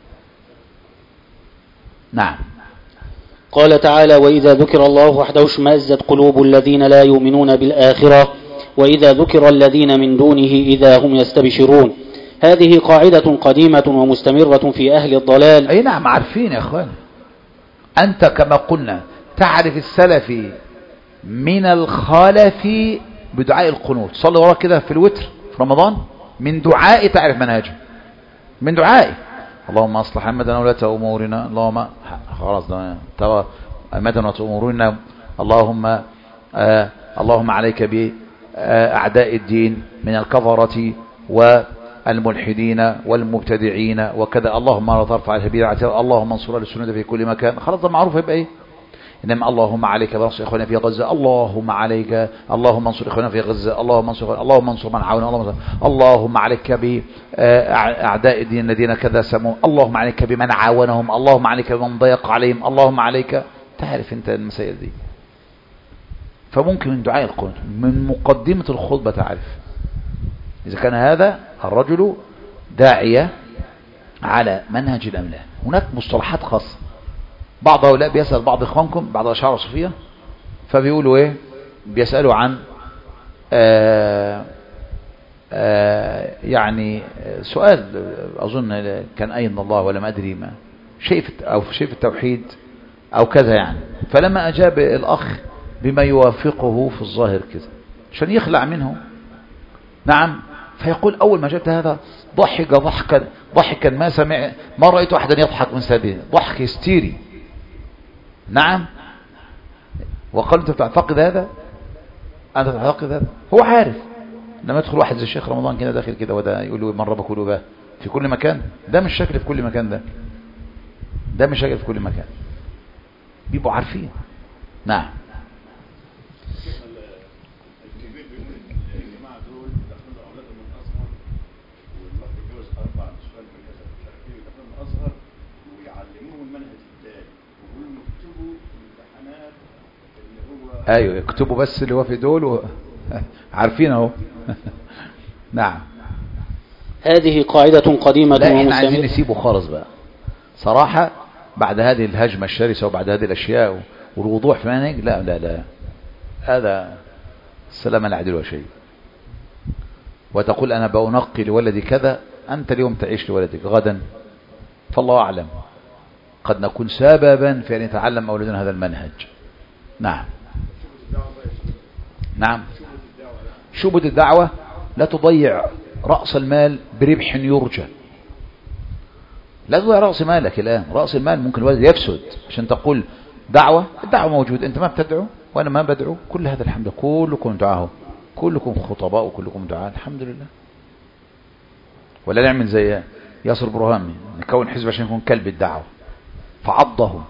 نعم. قال تعالى وإذا ذكر الله وحده اشمأزت قلوب الذين لا يؤمنون بالآخرة وإذا ذكر الذين من دونه إذا هم يستبشرون. هذه قاعدة قديمة ومستمرة في أهل الضلال. أي نعم عارفين يا أخوان. أنت كما قلنا تعرف السلفي من الخالف بدعاء القنوت. صلي وراك كده في الوتر في رمضان، من دعاء تعرف منهجه، من دعائي اللهم اصلح امتنا ولاة امورنا، اللهم خلاص ترى امتنا ولاة امورنا، اللهم آه اللهم عليك باعداء الدين من الكفرة والملحدين والمبتدعين وكذا، اللهم لا ترفع البدعة، اللهم انصر السنة في كل مكان. خلاص ده معروف يبقى ايه. انما اللهم عليك بنصر اخواننا في غزة، اللهم عليك، اللهم انصر اخواننا في غزة، اللهم انصر، اللهم انصر من عاون، اللهم اللهم عليك باعداء الدين الذين كذا سموا، اللهم عليك بمن عاونهم، اللهم عليك بمن ضيق عليهم، اللهم عليك. تعرف انت المسائل دي. فممكن من دعاء القنوت من مقدمة الخطبة تعرف اذا كان هذا الرجل داعية على منهج الأملاء. هناك مصطلحات خاصة. بعض هؤلاء بيسأل بعض إخوانكم بعض الأشاعرة الصوفية فبيقولوا إيه، بيسألوا عن آآ آآ يعني سؤال أظن كان أين الله ولا ما أدري ما شيء أو شيء في التوحيد أو كذا يعني. فلما أجاب الأخ بما يوافقه في الظاهر كذا عشان يخلع منه، نعم، فيقول أول ما جبت هذا ضحك ضحكا ضحكا ما سمع ما رأيت أحدا يضحك من سبيل ضحك هستيري. نعم، وقال أنت تعتقد هذا، أنت تعتقد هذا. هو عارف لما يدخل واحد زي الشيخ رمضان كده داخل كده وده يقول له من ربك يقول له بقى في كل مكان، ده مش شكل في كل مكان، ده ده مش شكل في كل مكان، بيبقوا عارفين. نعم. ايوه يكتبوا بس اللي هو في دول و... عارفين اهو. نعم. هذه قاعدة قديمة. لا احنا عايزين نسيبه خالص بقى صراحة بعد هذه الهجمة الشرسة وبعد هذه الاشياء والوضوح في منهج. لا لا لا هذا السلام لا يعدل شيء. وتقول انا بأنقي لولدي كذا، انت اليوم تعيش لولدك، غدا فالله اعلم قد نكون سببا في ان يتعلم اولادنا هذا المنهج. نعم. نعم. شبهة الدعوة لا تضيع رأس المال بربح يرجى. لا تضيع رأس مالك الآن. رأس المال ممكن الولد يفسد عشان تقول دعوة. الدعوة موجود، انت ما بتدعو وانا ما بدعو، كل هذا الحمد لله، كلكم دعاء، كلكم خطباء وكلكم دعاء، الحمد لله. ولا نعمل زي ياسر برهامي نكون حزب عشان يكون كلب الدعوة فعضه.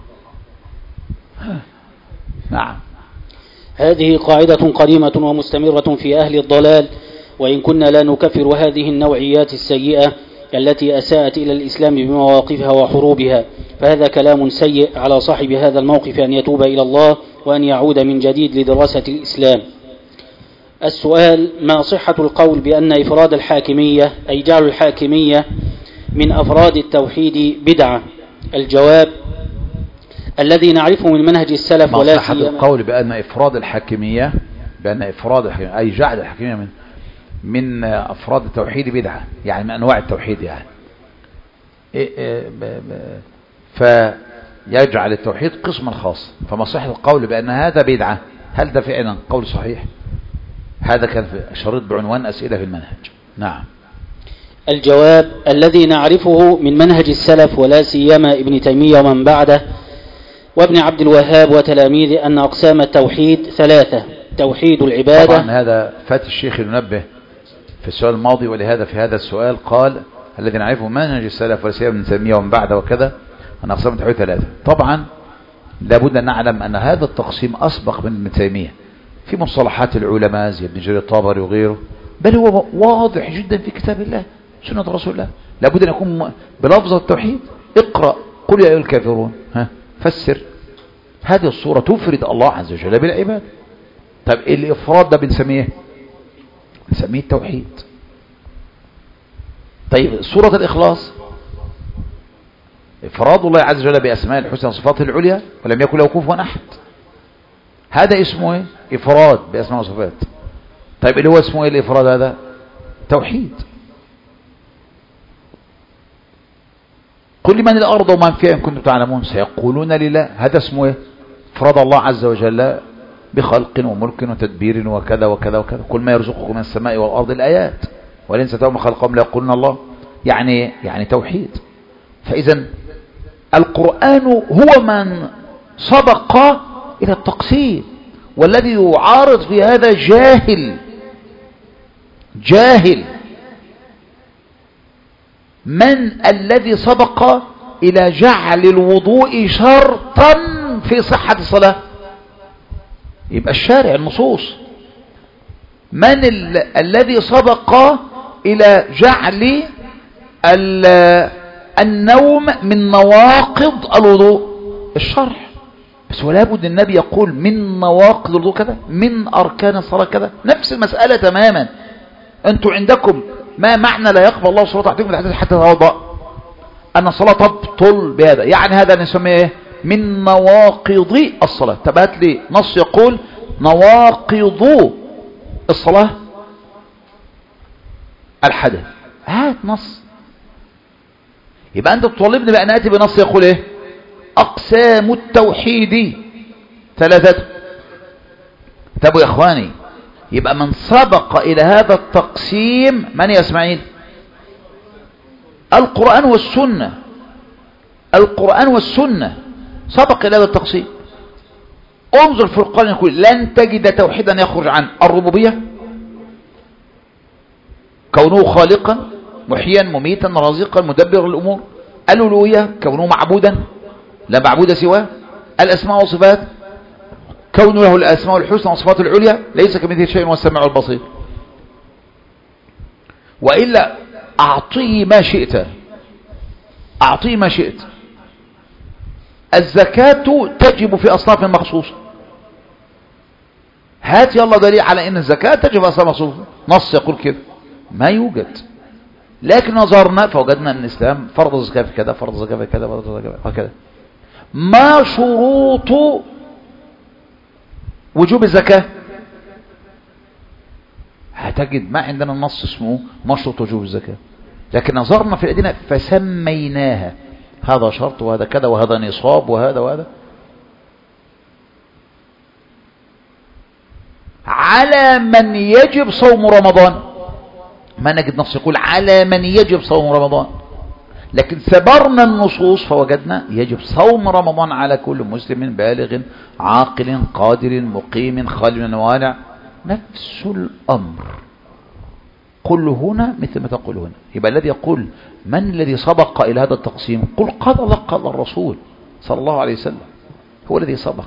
نعم. هذه قاعدة قديمة ومستمرة في أهل الضلال، وإن كنا لا نكفر هذه النوعيات السيئة التي أساءت إلى الإسلام بمواقفها وحروبها، فهذا كلام سيء على صاحب هذا الموقف أن يتوب إلى الله وأن يعود من جديد لدراسة الإسلام. السؤال: ما صحة القول بأن إفراد الحاكمية أي جعل الحاكمية من أفراد التوحيد بدعة؟ الجواب: الذي نعرفه من منهج السلف ولا صحة القول بأن إفراد الحاكمية بأن إفراد الحاكمية أي جعل الحاكمية من من أفراد التوحيد بدعة، يعني من أنواع التوحيد يعني إيه إيه فيجعل التوحيد قسما خاص. فما صحة القول بأن هذا بدعة؟ هل ده فعلا قول صحيح؟ هذا كان في شريط بعنوان أسئلة في المنهج. نعم. الجواب: الذي نعرفه من منهج السلف ولا سيما ابن تيمية ومن بعده وابن عبد الوهاب وتلاميذه أن أقسام التوحيد ثلاثة: توحيد العبادة. طبعا هذا فات الشيخ ينبه في السؤال الماضي، ولهذا في هذا السؤال قال الذي نعرفه منهج السلف ولا سيما ابن تيمية ومن بعده وكذا أن أقسام التوحيد ثلاثة. طبعا لابد أن نعلم أن هذا التقسيم أسبق من ابن تيمية في مصطلحات العلماء زي ابن جرير الطبري وغيره، بل هو واضح جدا في كتاب الله سنة رسول الله. لابد أن يكون بلفظ التوحيد. اقرأ قل يا أيها الكافرون، ها فسر هذه الصورة تفرد الله عز وجل بالعباد. طب الإفراد ده بنسميه بنسميه التوحيد. طيب سورة الإخلاص إفراد الله عز وجل بأسماء الحسنى وصفاته العليا ولم يكن له كفوا أحد، هذا اسمه ايه؟ إفراد بأسماء وصفات. طيب اللي هو اسمه ايه الإفراد هذا؟ توحيد. قل لمن الأرض ومن فيها إن كنتم تعلمون سيقولون لله، هذا اسمه ايه؟ إفراد الله عز وجل بخلق وملك وتدبير وكذا وكذا وكذا. كل ما يرزقكم من السماء والأرض الآيات ولئن سألتهم خلقهم ليقولون الله، يعني يعني توحيد. فإذا القرآن هو من سبق إلى التقسيم، والذي يعارض في هذا جاهل جاهل. من الذي سبق إلى جعل الوضوء شرطا في صحة الصلاة؟ يبقى الشارع النصوص. من ال الذي سبق إلى جعل النوم من نواقض الوضوء؟ الشرع. بس ولا بد النبي يقول من نواقض الوضوء كذا، من أركان الصلاة كذا، نفس المسألة تماما. أنتم عندكم ما معنى لا يقبل الله صلاة أحدكم حتى تتوضأ؟ أن الصلاة تبطل بهذا، يعني هذا نسميه إيه؟ من نواقض الصلاة. طب هات لي نص يقول نواقض الصلاة الحدث، هات نص. يبقى أنت تطالبني بأن أتي بنص يقول إيه؟ أقسام التوحيد ثلاثة. طب يا إخواني، يبقى من سبق إلى هذا التقسيم من يا إسماعيل؟ القرآن والسنة. القرآن والسنة سبق إلى هذا التقسيم. انظر في القرآن يقول لن تجد توحيدا يخرج عن الربوبية، كونه خالقا محيا مميتا رازقا مدبر الأمور. الألوهية كونه معبودا لا معبود سواه. الأسماء والصفات كونه له الأسماء الحسنى والصفات العليا ليس كمثله شيء والسميع البصير. وإلا أعطيه ما شئت، أعطيه ما شئت. الزكاة تجب في أصناف مخصوصة، هات يلا دليل على أن الزكاة تجب في أصناف مخصوصة، نص يقول كده ما يوجد. لكن نظرنا فوجدنا أن الإسلام فرض الزكاة في كذا، فرض الزكاة في كذا، فرض الزكاة في كذا. ما شروط وجوب الزكاة؟ هتجد ما عندنا النص اسمه مشروط وجوب الزكاة، لكن نظرنا في الأدلة فسميناها هذا شرط وهذا كذا وهذا نصاب وهذا وهذا. على من يجب صوم رمضان ما نجد نص يقول على من يجب صوم رمضان، لكن سبرنا النصوص فوجدنا يجب صوم رمضان على كل مسلم بالغ عاقل قادر مقيم خالي من الموانع. نفس الأمر، قل هنا مثل ما تقول هنا. يبقى الذي يقول من الذي سبق إلى هذا التقسيم؟ قل قال الله قال الرسول صلى الله عليه وسلم هو الذي سبق.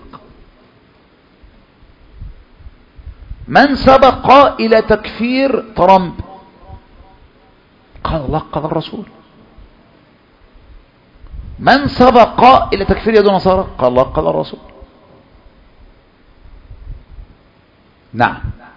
من سبق إلى تكفير ترامب؟ قال الله قال الرسول. من سبق إلى تكفير يد النصارى؟ قال الله قال الرسول. نعم.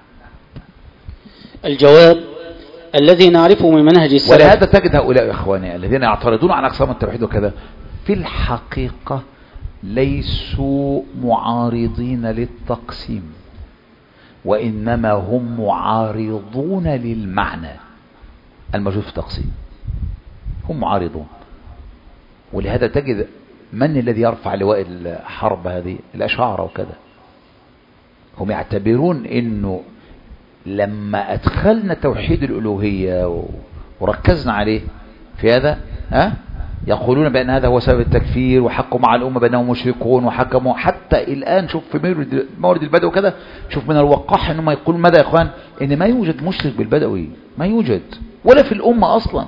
الجواب الذي نعرفه من منهج السلف. ولهذا تجد هؤلاء يا إخواني الذين يعترضون على أقسام التوحيد وكذا في الحقيقة ليسوا معارضين للتقسيم، وإنما هم معارضون للمعنى الموجود في التقسيم، هم معارضون. ولهذا تجد من الذي يرفع لواء الحرب هذه؟ الأشاعرة وكذا. هم يعتبرون انه لما ادخلنا توحيد الالوهية وركزنا عليه في هذا ها يقولون بان هذا هو سبب التكفير، وحكوا مع الامه بانهم مشركون، وحكموا حتى الان. شوف في مورد مورد البدوي كذا، شوف من الوقاح انهم يقولون ماذا يا اخوان؟ ان ما يوجد مشرك بالبدوي، ما يوجد ولا في الامه اصلا.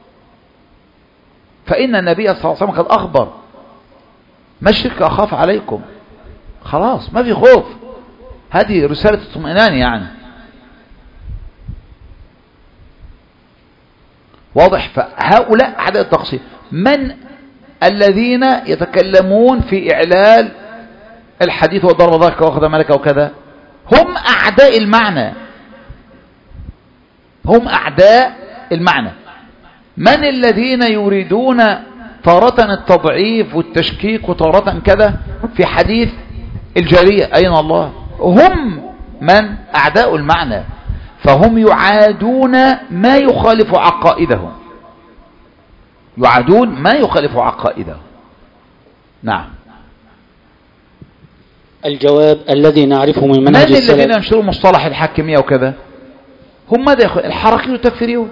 فان النبي صلى الله عليه وسلم قد اخبر ما الشرك اخاف عليكم، خلاص ما في خوف. هذه رسالة اطمئنان يعني واضح. فهؤلاء أعداء التقسيم من الذين يتكلمون في إعلال الحديث وضرب ذاك وأخذ ملك وكذا، هم أعداء المعنى، هم أعداء المعنى. من الذين يريدون تارة التضعيف والتشكيك وتارة كذا في حديث الجارية أين الله؟ هم من أعداء المعنى، فهم يعادون ما يخالف عقائدهم، يعادون ما يخالف عقائدهم. نعم. الجواب الذي نعرفه من منهج من السلف. الذين ينشروا مصطلح الحاكمية وكذا؟ هم ماذا يخالف؟ الحركيون والتكفيريون،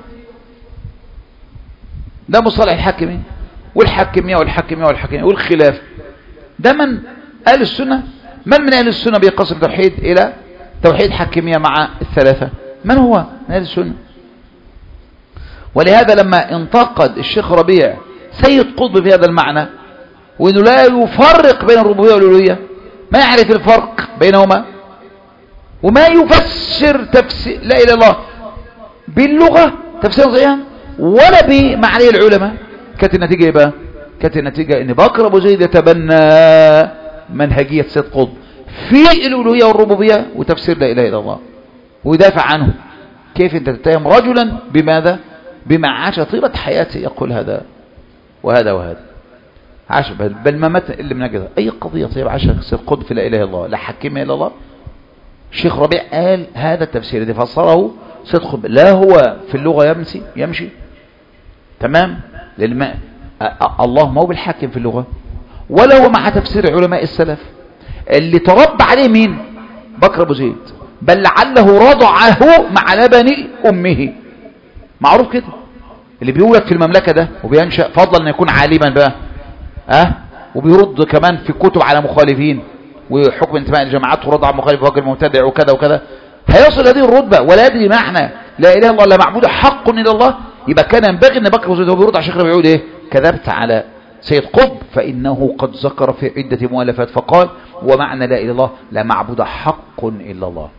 ده مصطلح الحاكمية والحاكمية والحاكمية والحاكمية والخلاف. ده من أهل السنة؟ من من أهل السنة بيقسم توحيد إلى توحيد حاكمية مع الثلاثة؟ من هو من أهل السنة؟ ولهذا لما انتقد الشيخ ربيع سيد قطب في هذا المعنى وإنه لا يفرق بين الربوبية والألوهية، ما يعرف الفرق بينهما، وما يفسر تفسير لا إله إلا الله باللغة تفسير صحيحا ولا بمعنى العلماء، كانت النتيجة إيه بقى؟ كانت النتيجة إن بكر أبو زيد يتبنى منهجية سيد قطب في الألوهية والربوبية وتفسير لا إله إلا الله ويدافع عنه. كيف أنت تتهم رجلا بماذا؟ بما عاش طيلة حياته يقول هذا؟ وهذا وهذا عاش بل ما مات اللي من أجل أي قضية. طيب عاش سيد قطب في لا إله إلا الله لا حكم إلا الله. الشيخ ربيع قال هذا التفسير الذي فسره سيد قطب لا هو في اللغة يمشي يمشي تمام للما الله ما هو بالحاكم في اللغة ولا هو مع تفسير علماء السلف اللي تربى عليه مين بكر أبو زيد بل لعله رضعه مع لبن أمه معروف كده. اللي بيولد في المملكة ده وبينشأ فضلا أن يكون عالما بقى أه وبيرد كمان في كتب على مخالفين وحكم انتماء الجماعات ورد على مخالف وهو المبتدع وكذا وكذا هيصل هذه الرتبة ولا يدري معنى لا إله إلا الله لا معبود حق إلا الله. يبقى كان ينبغي أن بكر أبو زيد هو بيرد على الشيخ ربيع يقول إيه كذبت على سيد قطب فإنه قد ذكر في عدة مؤلفات فقال ومعنى لا إله إلا الله لا معبود حق إلا الله.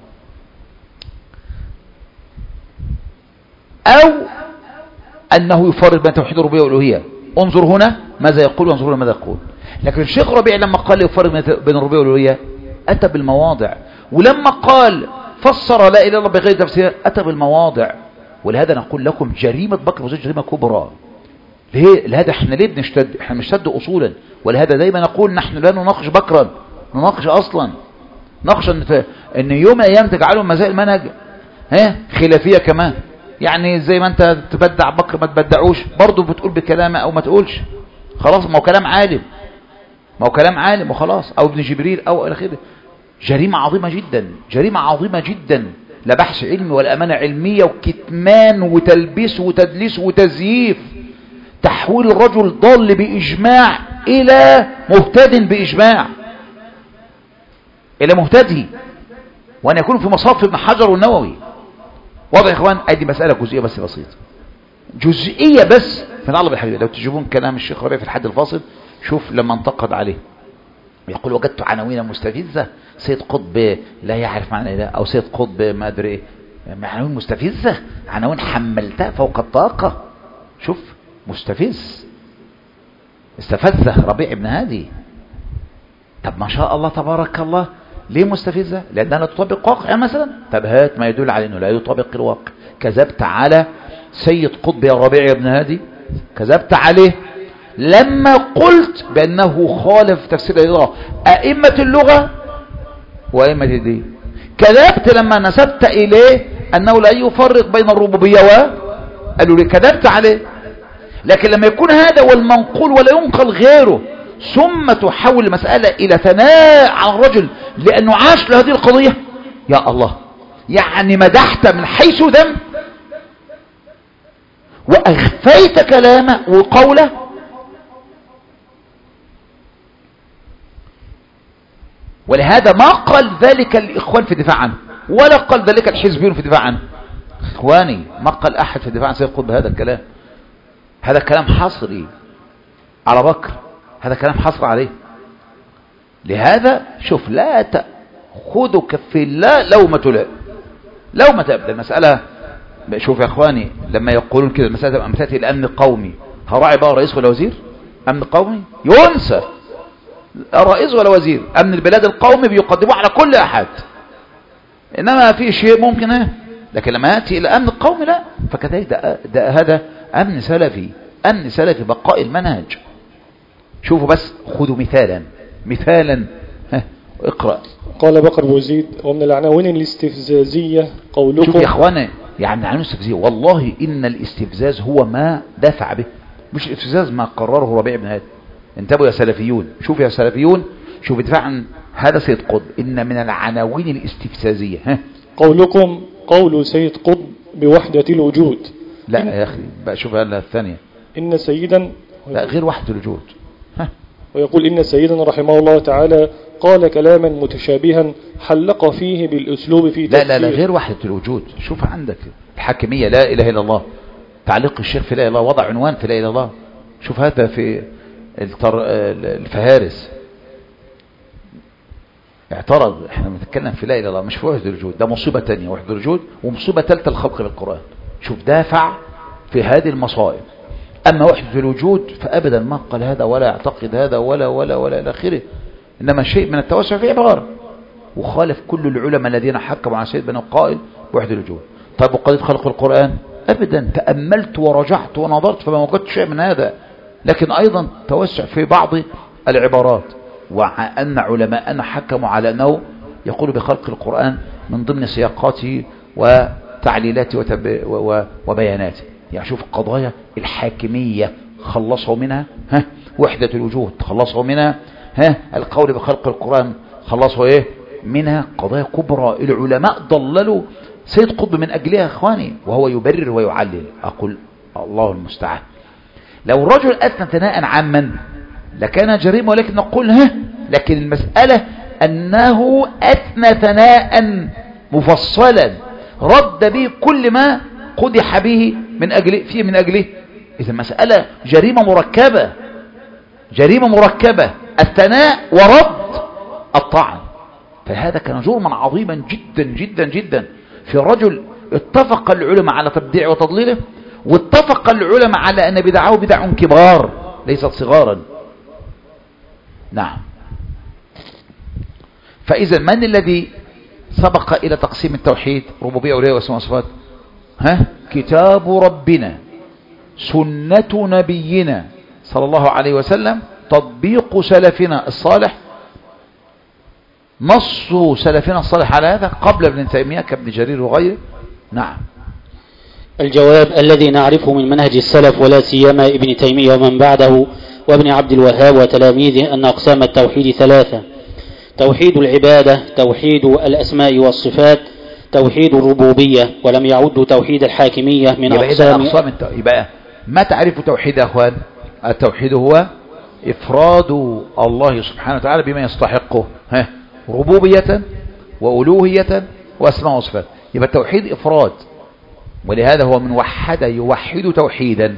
أو أنه يفرق بين توحيد الربوبية والألوهية. انظر هنا ماذا يقول وانظر هنا ماذا يقول. لكن الشيخ ربيع لما قال يفرق بين الربوبية والألوهية أتى بالمواضع ولما قال فسر لا إله إلا الله بغير تفسير أتى بالمواضع. ولهذا نقول لكم جريمة بكر أبو زيد جريمة كبرى. ليه؟ لهذا احنا ليه بنشتد؟ احنا بنشتد أصولا. ولهذا دايما نقول نحن لا نناقش بكرا نناقش أصلا ناقش ان, إن يوم أيام تجعلوا مسائل المنهج ها خلافية كمان. يعني زي ما انت تبدع بكر ما تبدعوش برضه بتقول بكلامه او ما تقولش خلاص ما هو كلام عالم ما هو كلام عالم وخلاص او ابن جبريل او الى اخره. جريمة عظيمة جدا جريمة عظيمة جدا لا بحث علمي ولا امانة علمية وكتمان وتلبيس وتدليس وتزييف تحويل الرجل ضال باجماع الى مهتد باجماع الى مهتدي وان يكون في مصاف ابن حجر والنووي. واضح يا اخوان ادي مسألة جزئية بس بسيطة جزئية بس من الله بالحقيقة. لو تجيبون كلام الشيخ ربيع في الحد الفاصل شوف لما انتقد عليه يقول وجدت عناوين مستفزة سيد قطب لا يعرف معنى ايه او سيد قطب ما ادري ايه عناوين مستفزة عناوين حملتها فوق الطاقة. شوف مستفز استفزه ربيع ابن هادي. طب ما شاء الله تبارك الله ليه مستفزة لأنها لا تطبق واقع مثلا. طب هات ما يدل على أنه لا يطبق الواقع. كذبت على سيد قطب يا ربيع يا ابن هادي كذبت عليه لما قلت بأنه خالف تفسير الله أئمة اللغة وأئمة الدين. كذبت لما نسبت إليه أنه لا يفرق بين الربوبية و قالوا لي كذبت عليه. لكن لما يكون هذا والمنقول ولا ينقل غيره ثم تحول المسألة إلى ثناء على الرجل لأنه عاش لهذه القضية يا الله يعني مدحت من حيث ذم وأغفيت كلامه وقوله. ولهذا ما قال ذلك الإخوان في الدفاع عنه ولا قال ذلك الحزبيون في الدفاع عنه. إخواني ما قال أحد في الدفاع عن سيد قطب بهذا الكلام. هذا كلام حصري على بكر هذا كلام حصر عليه. لهذا شوف لا تأخذك في الله لومة لا لومة أبدا. المسألة شوف يا أخواني لما يقولون كده المسألة تبقى تأتي الأمن القومي هراعي بقى رئيس ولا وزير أمن قومي ينسى رئيس ولا وزير. أمن البلاد القومي بيقدموه على كل أحد إنما في شيء ممكن ايه لكن لما يأتي إلى أمن القومي لا. فكذلك ده, ده هذا أمن سلفي أمن سلفي بقاء المنهج. شوفوا بس خذوا مثالا مثالا ها اقرأ. قال بكر أبو زيد ومن العناوين الاستفزازية قولكم. شوف يا اخوانا يعني العناوين الاستفزازية والله إن الاستفزاز هو ما دفع به مش الاستفزاز ما قرره ربيع بن هادي. انتبهوا يا سلفيون شوف يا سلفيون شوف دفاع عن هذا سيد قطب إن من العناوين الاستفزازية ها قولكم قول سيد قطب بوحدة الوجود. لا يا أخي بقى شوف هلا الثانية إن سيدا لا غير وحدة الوجود ها. ويقول إن سيدنا رحمه الله تعالى قال كلاما متشابها حلق فيه بالأسلوب في لا لا لا غير وحدة الوجود. شوف عندك الحاكمية لا إله إلا الله تعليق الشيخ في لا إله إلا الله وضع عنوان في لا إله إلا الله. شوف هذا في التر... الفهارس اعترض احنا بنتكلم في لا إله إلا الله مش في وحدة الوجود. ده مصيبة تانية وحدة الوجود ومصيبة ثالثة الخلق بالقرآن. شوف دافع في هذه المصائب. أما وحدة الوجود فأبدا ما قال هذا ولا يعتقد هذا ولا ولا ولا إلى آخره. إنما شيء من التوسع في عبارة وخالف كل العلماء الذين حكموا على سيد بن قائل بوحدة الوجود. طيب وقضية خلق القرآن أبدا تأملت ورجعت ونظرت فما وجدت شيء من هذا لكن أيضا توسع في بعض العبارات، وأن علماءنا حكموا على أنه يقول بخلق القرآن من ضمن سياقاته وتعليلاته وبياناته. يعني شوف قضايا الحاكمية خلصوا منها، ها وحدة الوجود خلصوا منها، ها القول بخلق القرآن خلصوا ايه منها. قضايا كبرى العلماء ضللوا سيد قطب من أجلها اخواني، وهو يبرر ويعلل. أقول الله المستعان. لو الرجل أثنى ثناء عاما لكان جريمة، ولكن نقول ها لكن المسألة أنه أثنى ثناء مفصلا رد به كل ما قدح به من أجله فيه من أجله. إذا مسألة جريمة مركبة، جريمة مركبة، الثناء ورد الطعن. فهذا كان جرما عظيما جدا جدا جدا في رجل اتفق العلماء على تبديعه وتضليله، واتفق العلماء على أن بدعه بدع كبار ليست صغارا. نعم. فإذا من الذي سبق إلى تقسيم التوحيد ربوبية ألوهية وأسماء وصفات؟ ها كتاب ربنا، سنة نبينا صلى الله عليه وسلم، تطبيق سلفنا الصالح، نص سلفنا الصالح على هذا قبل ابن تيمية كابن جرير وغيره. نعم. الجواب الذي نعرفه من منهج السلف ولا سيما ابن تيمية ومن بعده وابن عبد الوهاب وتلاميذه أن أقسام التوحيد ثلاثة: توحيد العبادة، توحيد الأسماء والصفات، توحيد الربوبية، ولم يعد توحيد الحاكمية من يبقى أقسام. أقسام التو... يبقى ما تعرف توحيد يا أخوان؟ التوحيد هو إفراد الله سبحانه وتعالى بما يستحقه، ها ربوبية وألوهية وأسماء وصفات. يبقى التوحيد إفراد، ولهذا هو من وحد يوحد توحيدا.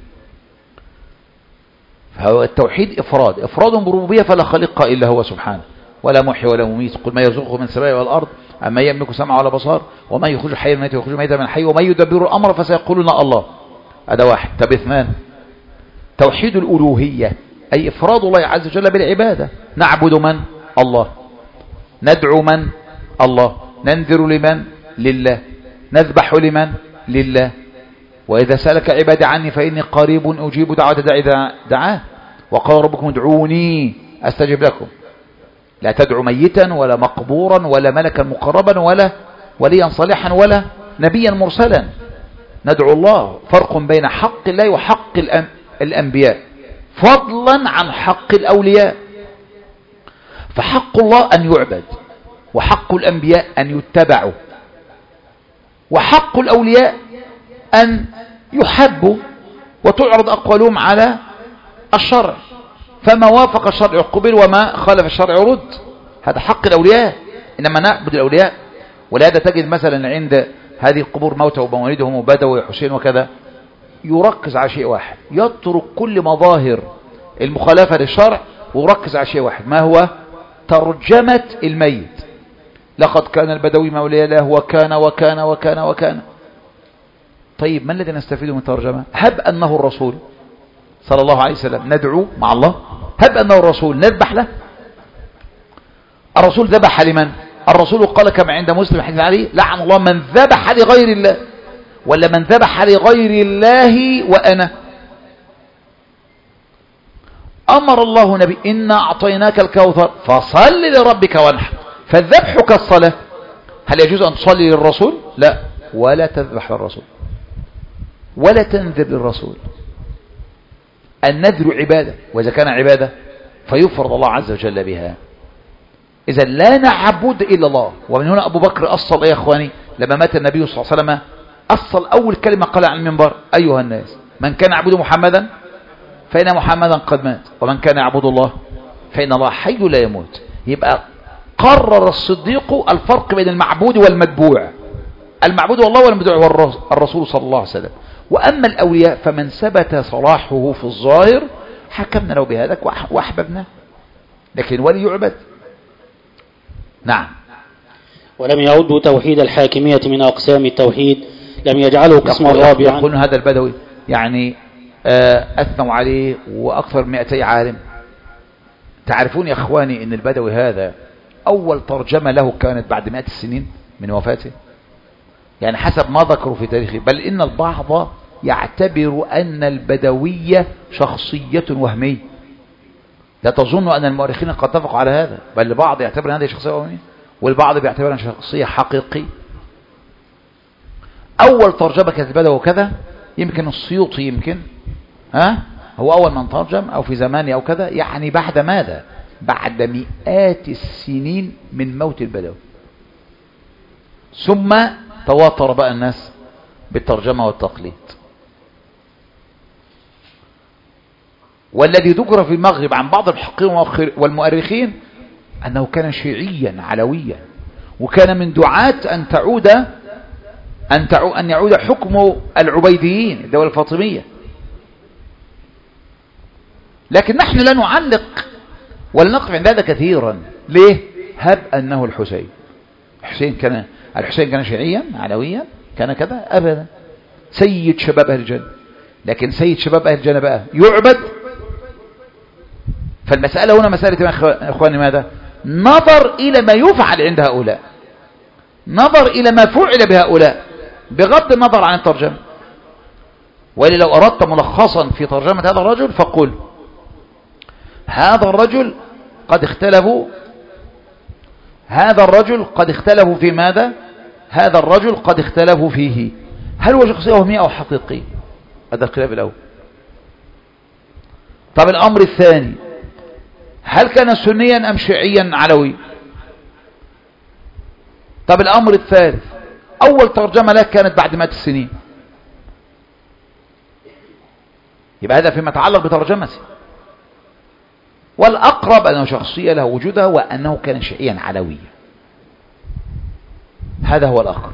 فهو التوحيد إفراد، إفراد بربوبية فلا خالق إلا هو سبحانه، ولا محيي ولا مميت. قل ما يرزقه من السماء والأرض أما يملك سمع ولا بصار وما يخرج حي من الميت ويخرج الميت من الحي وما يدبر الأمر فسيقولون الله. هذا واحد. طب اثنان: توحيد الألوهية، أي إفراد الله عز وجل بالعبادة. نعبد من؟ الله. ندعو من؟ الله. ننذر لمن؟ لله. نذبح لمن؟ لله. وإذا سألك عبادي عني فإني قريب أجيب دعوة داعي إذا دعاه، وقال ربكم ادعوني أستجب لكم. لا تدعو ميتا ولا مقبورا ولا ملكا مقربا ولا وليا صالحا ولا نبيا مرسلا. ندعو الله. فرق بين حق الله وحق الأنبياء فضلا عن حق الأولياء. فحق الله أن يعبد، وحق الأنبياء أن يتبعوا، وحق الأولياء أن يحبوا وتعرض أقوالهم على الشرع، فما وافق الشرع قبل وما خالف الشرع رد. هذا حق الأولياء. إنما نعبد الأولياء. ولهذا تجد مثلا عند هذه القبور موتى ومواليدهم وبدوي وحسين وكذا يركز على شيء واحد، يترك كل مظاهر المخالفة للشرع ويركز على شيء واحد، ما هو؟ ترجمة الميت. لقد كان البدوي مولي له وكان وكان وكان وكان. طيب ما الذي نستفيده من ترجمة؟ هب أنه الرسول صلى الله عليه وسلم ندعو مع الله، هب أنه الرسول نذبح له. الرسول ذبح لمن؟ الرسول قال كما عند مسلم حديث عليه: لعن الله من ذبح لغير الله، ولا من ذبح لغير الله وأنا. أمر الله نبي: إنا أعطيناك الكوثر فصل لربك وانحر. فالذبح كالصلاة. هل يجوز أن تصلي للرسول؟ لا. ولا تذبح للرسول ولا تنذر للرسول. النذر عبادة، وإذا كان عبادة فيفرض الله عز وجل بها. إذا لا نعبد إلا الله. ومن هنا أبو بكر أصل يا أخواني لما مات النبي صلى الله عليه وسلم، أصل أول كلمة قال عن المنبر: أيها الناس من كان يعبد محمدا فإن محمدا قد مات، ومن كان يعبد الله فإن الله حي لا يموت. يبقى قرر الصديق الفرق بين المعبود والمتبوع. المعبود والله والمتبوع هو الرسول صلى الله عليه وسلم. وأما الأولياء فمن ثبت صلاحه في الظاهر حكمنا له بهذا وأحببناه، لكن ولي يعبد. نعم. ولم يعد توحيد الحاكمية من أقسام التوحيد، لم يجعله قسما رابعا. يقولون هذا البدوي يعني أثنوا عليه وأكثر من مئتي عالم. تعرفون يا أخواني أن البدوي هذا أول ترجمة له كانت بعد مئة السنين من وفاته، يعني حسب ما ذكروا في تاريخه. بل إن البعض يعتبر أن البدوية شخصية وهمية. لا تظن أن المؤرخين قد اتفقوا على هذا، بل البعض يعتبر هذه شخصية وهمية والبعض بيعتبرها شخصية حقيقية. أول ترجمة كانت البدوي وكذا، يمكن السيوطي يمكن ها هو أول من ترجم أو في زمانه أو كذا، يعني بعد ماذا؟ بعد مئات السنين من موت البدوي. ثم تواتر بقى الناس بالترجمة والتقليد. والذي ذكر في المغرب عن بعض المحققين والمؤرخين أنه كان شيعيا علويا، وكان من دعاة أن تعود أن, تعو أن يعود حكم العبيديين الدولة الفاطمية. لكن نحن لا نعلق ولا نقف عند هذا كثيرا. ليه؟ هب أنه الحسين. الحسين كان الحسين كان شيعيا علويا، كان كذا أبدا، سيد شباب أهل الجنة. لكن سيد شباب أهل الجنة بقى يعبد. فالمسألة هنا مسألة يا إخواني ماذا؟ نظر إلى ما يفعل عند هؤلاء، نظر إلى ما فعل بهؤلاء بغض النظر عن الترجمة. ولي لو أردت ملخصا في ترجمة هذا الرجل فقل: هذا الرجل قد اختلفوا هذا الرجل قد اختلفوا في ماذا؟ هذا الرجل قد اختلفوا فيه، هل هو شخصية وهمية أو حقيقية؟ هذا الخلاف الأول. طب الأمر الثاني: هل كان سنيا أم شيعيا علوي؟ طب الأمر الثالث: أول ترجمة له كانت بعد مئات السنين، يبقى هذا فيما يتعلق بترجمته. والأقرب أنه شخصية له وجودها وأنه كان شيعيا علويا، هذا هو الأقرب.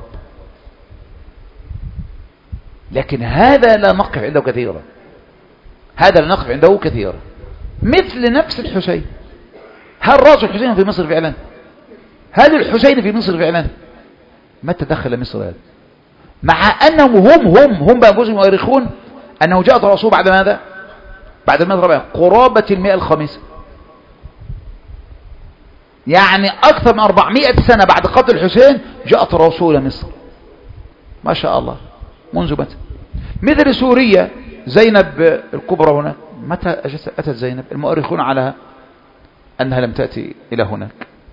لكن هذا لا نقف عنده كثيرا، هذا لا نقف عنده كثيرا. مثل نفس الحسين، هل رأس الحسين في مصر فعلا؟ هل الحسين في مصر فعلا؟ متى دخل مصر هذا؟ مع أنهم هم هم هم بأنفسهم يؤرخون أنه جاءت الرسول بعد ماذا؟ بعد المئة الرابعة، قرابة المئة الخامسة، يعني أكثر من أربعمائة سنة بعد قتل الحسين جاءت الرسول مصر. ما شاء الله. منذ متى؟ مثل سوريا، زينب الكبرى هناك، متى أتت زينب؟ المؤرخون على أنها لم تأتي إلى هناك.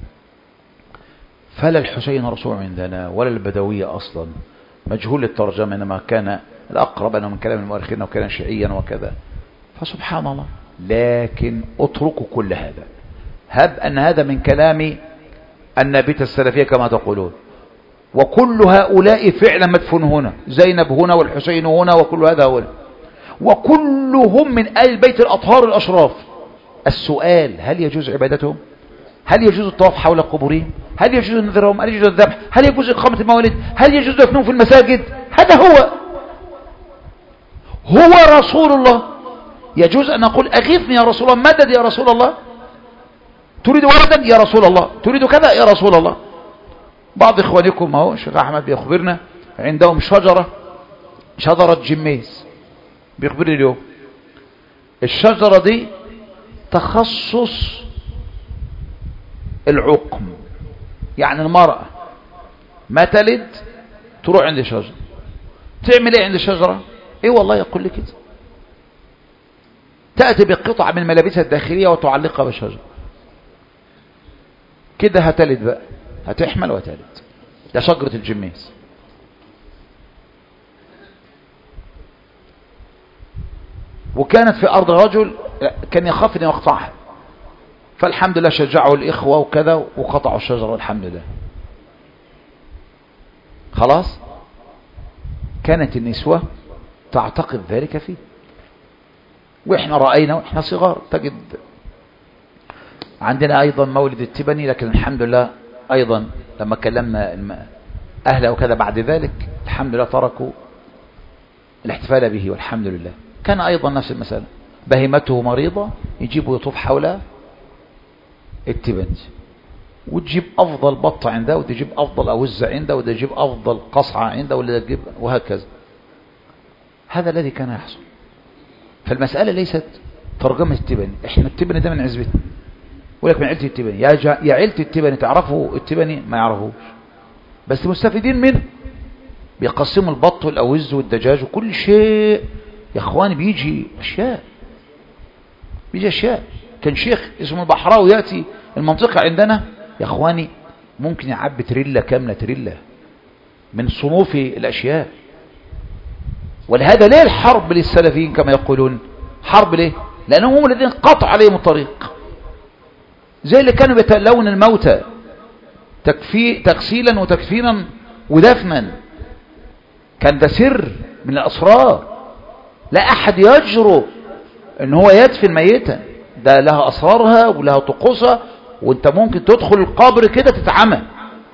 فلا الحسين رسول عندنا ولا البدوية أصلا، مجهول الترجمة، إنما كان الأقرب أنه من كلام المؤرخين وكان شيعيا وكذا. فسبحان الله. لكن اتركوا كل هذا، هب أن هذا من كلام النابتة السلفية كما تقولون، وكل هؤلاء فعلا مدفون هنا، زينب هنا والحسين هنا وكل هذا هنا، وكلهم من آل البيت الأطهار الأشراف. السؤال: هل يجوز عبادتهم؟ هل يجوز الطواف حول قبورهم؟ هل يجوز نذرهم؟ هل يجوز الذبح؟ هل يجوز إقامة الموالد؟ هل يجوز دفنهم في المساجد؟ هذا هو هو رسول الله. يجوز أن نقول: أغيثني يا رسول الله، مدد يا رسول الله، تريد ولدا يا رسول الله، تريد كذا يا رسول الله. بعض إخوانكم اهو الشيخ أحمد بيخبرنا عندهم شجرة شجرة جميز، بيخبرني اليوم الشجرة دي تخصص العقم، يعني المرأة ما تلد تروح عند الشجرة تعمل ايه عند الشجرة؟ ايه والله يقول لي كده، تأتي بقطعة من ملابسها الداخلية وتعلقها بالشجرة كده، هتلد بقى، هتحمل وتلد. ده شجرة الجميز. وكانت في أرض رجل كان يخاف أن يقطعها، فالحمد لله شجعوا الإخوة وكذا وقطعوا الشجرة الحمد لله. خلاص. كانت النسوة تعتقد ذلك فيه، وإحنا رأينا وإحنا صغار. تجد عندنا أيضا مولد التبني، لكن الحمد لله أيضا لما كلمنا أهله وكذا بعد ذلك الحمد لله تركوا الاحتفال به والحمد لله. كان أيضا نفس المسألة، بهيمته مريضة يجيبوا يطوف حول التبني، وتجيب أفضل بط عنده، وده يجيب أفضل أوزة عنده، وده يجيب أفضل قصعة عنده، وده يجيب وهكذا. هذا الذي كان يحصل. فالمسألة ليست ترجمة التبني، احنا التبني ده من عزبتنا، ولك من عيلة التبني، يا, جا... يا عيلة التبني تعرفوا التبني؟ ما يعرفوش، بس مستفيدين منه بيقسموا البط والأوز والدجاج وكل شيء يا اخواني. بيجي اشياء بيجي اشياء كان شيخ اسمه البحراوي يأتي المنطقة عندنا يا اخواني ممكن يعبي تريلا كاملة، تريلا من صنوف الاشياء. ولهذا ليه الحرب للسلفيين كما يقولون؟ حرب ليه؟ لانهم هم الذين قطع عليهم الطريق، زي اللي كانوا يتلون الموتى تكفي تغسيلا وتكفينا ودفنا. كان ده سر من الاسرار، لا احد يجرؤ ان هو يدفن ميتا، ده لها اسرارها ولها طقوسها، وانت ممكن تدخل القبر كده تتعمى.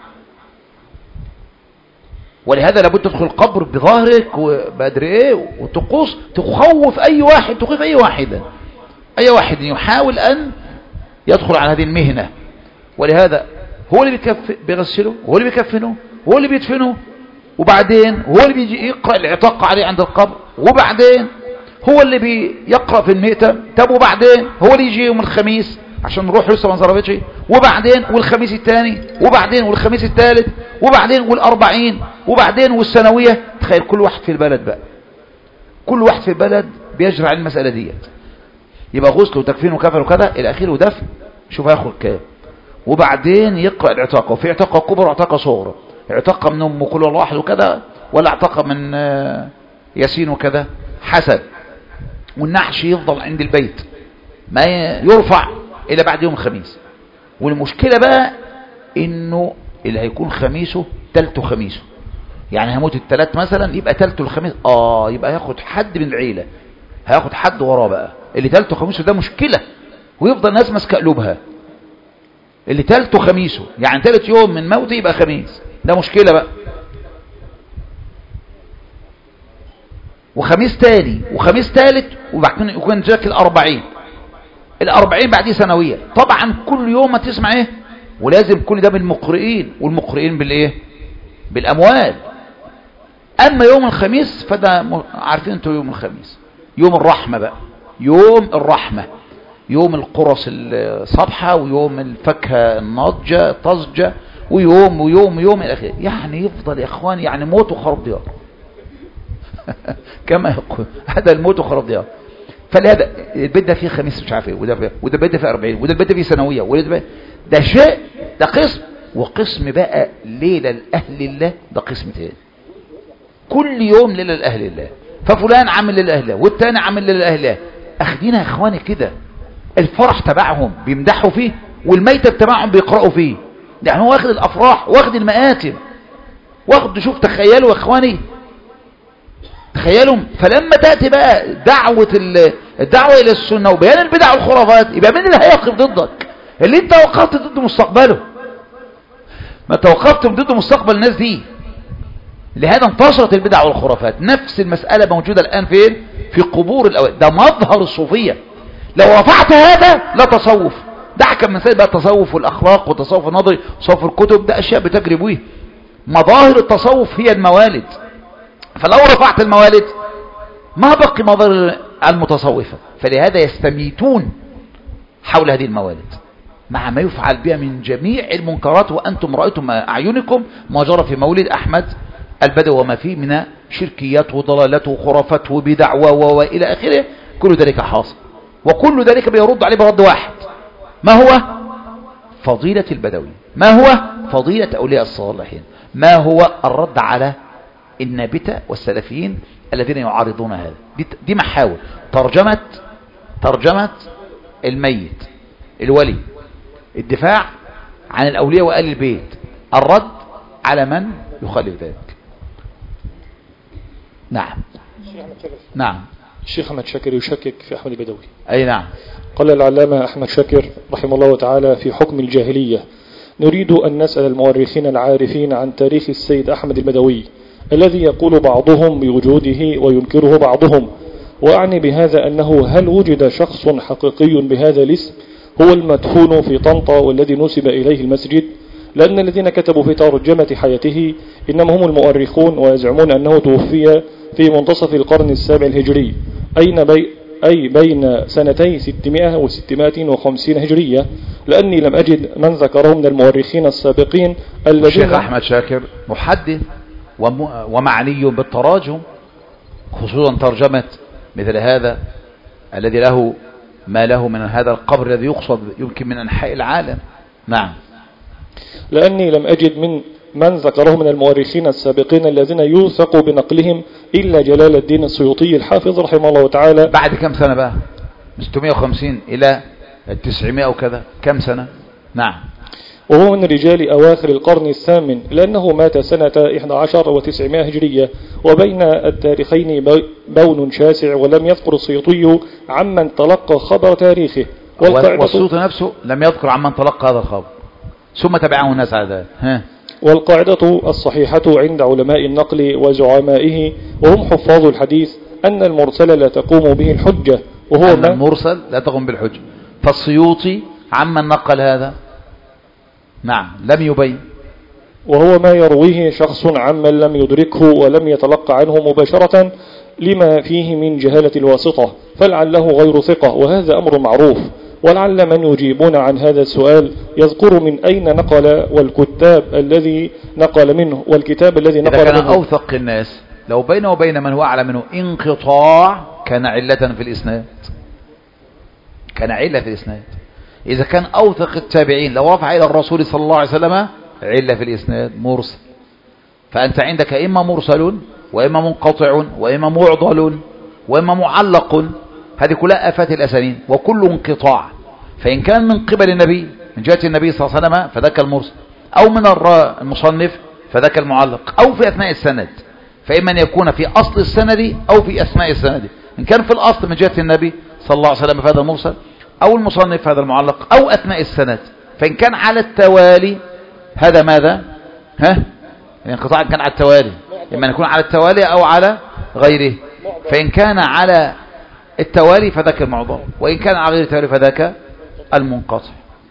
ولهذا لابد تدخل القبر بظهرك وبقدر ايه وطقوس تخوف اي واحد، تخوف اي واحد اي واحد يحاول ان يدخل على هذه المهنة. ولهذا هو اللي بيكف بيغسله، هو اللي بيكفنه، هو اللي بيدفنه، وبعدين هو اللي بيجي يقرأ العتاق عليه عند القبر، وبعدين هو اللي بيقرأ في المئتة. طب وبعدين هو اللي يجي يوم الخميس عشان نروح لسه ما انصرفتش، وبعدين والخميس الثاني، وبعدين والخميس الثالث، وبعدين والأربعين، وبعدين والسنوية. تخيل كل واحد في البلد بقى، كل واحد في البلد بيجرع المسألة ديت. يبقى غسل وتكفين وكفن وكذا إلى آخره ودفن، شوف هياخد كام. وبعدين يقرأ العتاقة، وفي عتاقة كبرى وعتاقة صغرى، عتاقة من أم كل واحد وكذا، ولا عتاقة من ياسين وكذا حسب. والنحش يفضل عند البيت ما يرفع إلى بعد يوم الخميس. والمشكلة بقى إنه اللي هيكون خميسه تلته خميسه، يعني هموت التلات مثلا يبقى تلته الخميس، آه يبقى ياخد حد من العيلة، هياخد حد وراه بقى اللي تلته خميسه. ده مشكلة، ويفضل ناس ماسكه قلوبها اللي تلته خميسه، يعني تلت يوم من موته يبقى خميس، ده مشكلة بقى. وخميس تاني وخميس تالت، وبعدين يكون جاك الأربعين، الأربعين بعديه سنوية. طبعا كل يوم ما تسمع ايه، ولازم كل ده بالمقرئين، والمقرئين بالايه؟ بالأموال. أما يوم الخميس فده عارفين انتوا يوم الخميس يوم الرحمة بقى، يوم الرحمة، يوم القرص الصبحة، ويوم الفاكهة الناضجة طازجة، ويوم ويوم ويوم الى اخره. يعني يفضل يا اخوان يعني موت وخراب ديار كما يقول هذا الموت وخراب ديار. فلهذا البيت ده فيه خميس مش عارف ايه، وده وده البيت ده فيه أربعين، وده البيت ده فيه سنويه، وده ده شيء، ده قسم. وقسم بقى ليله لاهل الله، ده قسم تاني. كل يوم ليله لاهل الله، ففلان عامل ليله لاهل الله، والتاني عامل ليله لاهل الله. اخدينها يا اخواني كده، الفرح تبعهم بيمدحوا فيه، والميتة تبعهم بيقرأوا فيه. يعني هو واخد الافراح، واخد المآتم، واخد. شوف تخيلوا يا اخواني، تخيلوا. فلما تأتي بقى دعوة الدعوة الى السنة وبيان البدع والخرافات، يبقى مين اللي هيقف ضدك؟ اللي انت وقفت ضد مستقبله، ما توقفت ضد مستقبل الناس دي. لهذا انتشرت البدع والخرافات. نفس المسألة موجودة الآن فين؟ في قبور الأوائل. ده مظهر الصوفية. لو رفعت هذا لا تصوف، دعك من مسائل بقى التصوف والأخلاق والتصوف النظري وتصوف الكتب، ده أشياء بتجري بيه. مظاهر التصوف هي الموالد، فلو رفعت الموالد ما بقي مظاهر المتصوفة. فلهذا يستميتون حول هذه الموالد مع ما يفعل بها من جميع المنكرات. وأنتم رأيتم أعينكم ما جرى في مولد أحمد البدوي وما فيه من شركيات وضلالات وخرافات وبدع وإلى آخره. كل ذلك حاصل، وكل ذلك بيرد عليه برد واحد، ما هو؟ فضيلة البدوي، ما هو؟ فضيلة أولياء الصالحين، ما هو؟ الرد على النابتة والسلفيين الذين يعارضون هذا. دي محاور ترجمة ترجمة الميت الولي، الدفاع عن الأولياء وآل البيت، الرد على من يخالف ذلك. نعم نعم. الشيخ أحمد شاكر يشكك في أحمد البدوي. أي نعم. قال العلامة أحمد شاكر رحمه الله تعالى في حكم الجاهلية: نريد أن نسأل المؤرخين العارفين عن تاريخ السيد أحمد البدوي الذي يقول بعضهم بوجوده وينكره بعضهم، وأعني بهذا أنه هل وجد شخص حقيقي بهذا الاسم هو المدفون في طنطا والذي نسب إليه المسجد؟ لأن الذين كتبوا في ترجمة حياته إنما هم المؤرخون، ويزعمون أنه توفي في منتصف القرن السابع الهجري، أين بي أي بين سنتي ستمائة وستمائة وخمسين هجرية، لأني لم أجد من ذكره من المؤرخين السابقين الذين. الشيخ أحمد شاكر محدث ومعني بالتراجم، خصوصا ترجمة مثل هذا الذي له ما له من هذا القبر الذي يقصد يمكن من أنحاء العالم. نعم. لأني لم أجد من من ذكره من المؤرخين السابقين الذين يوثق بنقلهم إلا جلال الدين السيوطي الحافظ رحمه الله تعالى. بعد كم سنة بقى؟ ستمائة وخمسين إلى تسعمائة وكذا، كم سنة؟ نعم. وهو من رجال أواخر القرن الثامن، لأنه مات سنة إحدى عشر وتسعمائة هجرية، وبين التاريخين بون شاسع، ولم يذكر السيوطي عمن تلقى خبر تاريخه. والسيوطي نفسه لم يذكر عمن تلقى هذا الخبر، ثم تبعه الناس على ذلك. والقاعدة الصحيحة عند علماء النقل وزعمائه وهم حفاظ الحديث أن المرسل لا تقوم به الحجة، وهو أن المرسل لا تقوم بالحجة. فالسيوطي عمن نقل هذا نعم لم يبين، وهو ما يرويه شخص عمن لم يدركه ولم يتلقى عنه مباشرة لما فيه من جهالة الواسطة، فلعله غير ثقة، وهذا أمر معروف. ولعل من يجيبون عن هذا السؤال يذكر من أين نقل والكتاب الذي نقل منه والكتاب الذي نقل منه. إذا كان أوثق الناس لو بينه وبين من هو أعلى منه انقطاع كان علة في الإسناد، كان علة في الإسناد. إذا كان أوثق التابعين لو رفع إلى الرسول صلى الله عليه وسلم علة في الإسناد مرسل. فأنت عندك إما مرسل وإما منقطع وإما معضل وإما معلق، هذه كلها آفات الأسانيد وكل انقطاع. فإن كان من قبل النبي من جهة النبي صلى الله عليه وسلم فذاك المرسل، أو من المصنف فذاك المعلق، أو في أثناء السند. فإما أن يكون في أصل السند أو في أثناء السند. إن كان في الأصل من جهة النبي صلى الله عليه وسلم فهذا مرسل، أو المصنف هذا المعلق، أو أثناء السند. فإن كان على التوالي هذا ماذا؟ ها؟ الانقطاع كان على التوالي، إما أن يكون على التوالي أو على غيره. فإن كان على التوالي فذاك المعضل، وإن كان على غير التوالي فذاك المنقطع.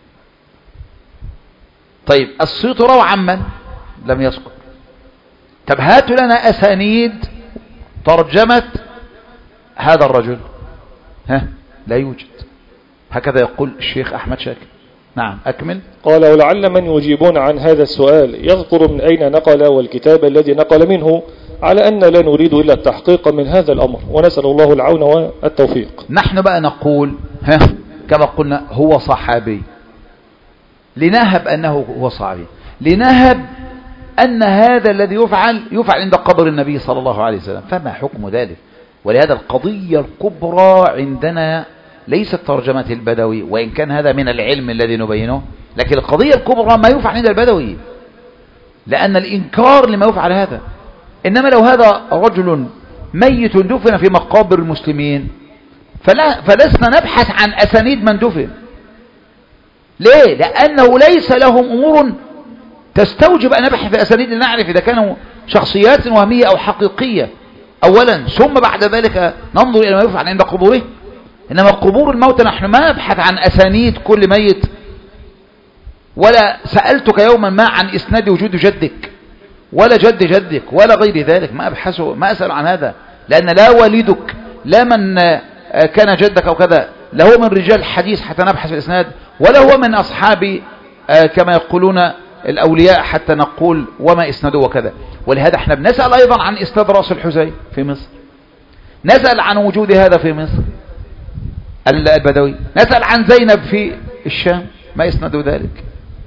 طيب السيوطي روى عمن لم يذكر. طب هاتوا لنا أسانيد ترجمة هذا الرجل. ها؟ لا يوجد. هكذا يقول الشيخ أحمد شاكر. نعم أكمل. قال ولعل من يجيبون عن هذا السؤال يذكر من أين نقل والكتاب الذي نقل منه، على أن لا نريد إلا التحقيق من هذا الأمر، ونسأل الله العون والتوفيق. نحن بقى نقول ها كما قلنا هو صحابي، لنهب أنه هو صحابي، لنهب أن هذا الذي يفعل يفعل عند قبر النبي صلى الله عليه وسلم، فما حكم ذلك؟ ولهذا القضية الكبرى عندنا ليست ترجمة البدوي، وإن كان هذا من العلم الذي نبينه، لكن القضية الكبرى ما يفعل عند البدوي، لأن الإنكار لما يفعل هذا. إنما لو هذا رجل ميت دفن في مقابر المسلمين فلا فلسنا نبحث عن أسانيد من دفن. ليه؟ لأنه ليس لهم أمور تستوجب أن نبحث في أسانيد لنعرف إذا كانوا شخصيات وهمية أو حقيقية أولا، ثم بعد ذلك ننظر إلى ما يفعل عند قبوره. إنما قبور الموتى نحن ما نبحث عن أسانيد كل ميت، ولا سألتك يوما ما عن إسناد وجود جدك ولا جد جدك ولا غير ذلك، ما أبحثه ما أسأل عن هذا، لأن لا والدك لا من كان جدك أو كذا لا هو من رجال الحديث حتى نبحث في الإسناد، ولا هو من أصحاب كما يقولون الأولياء حتى نقول وما إسناده وكذا. ولهذا احنا بنسأل أيضا عن إسناد رأس الحزين في مصر، نسأل عن وجود هذا في مصر البدوي، نسأل عن زينب في الشام ما إسناد ذلك.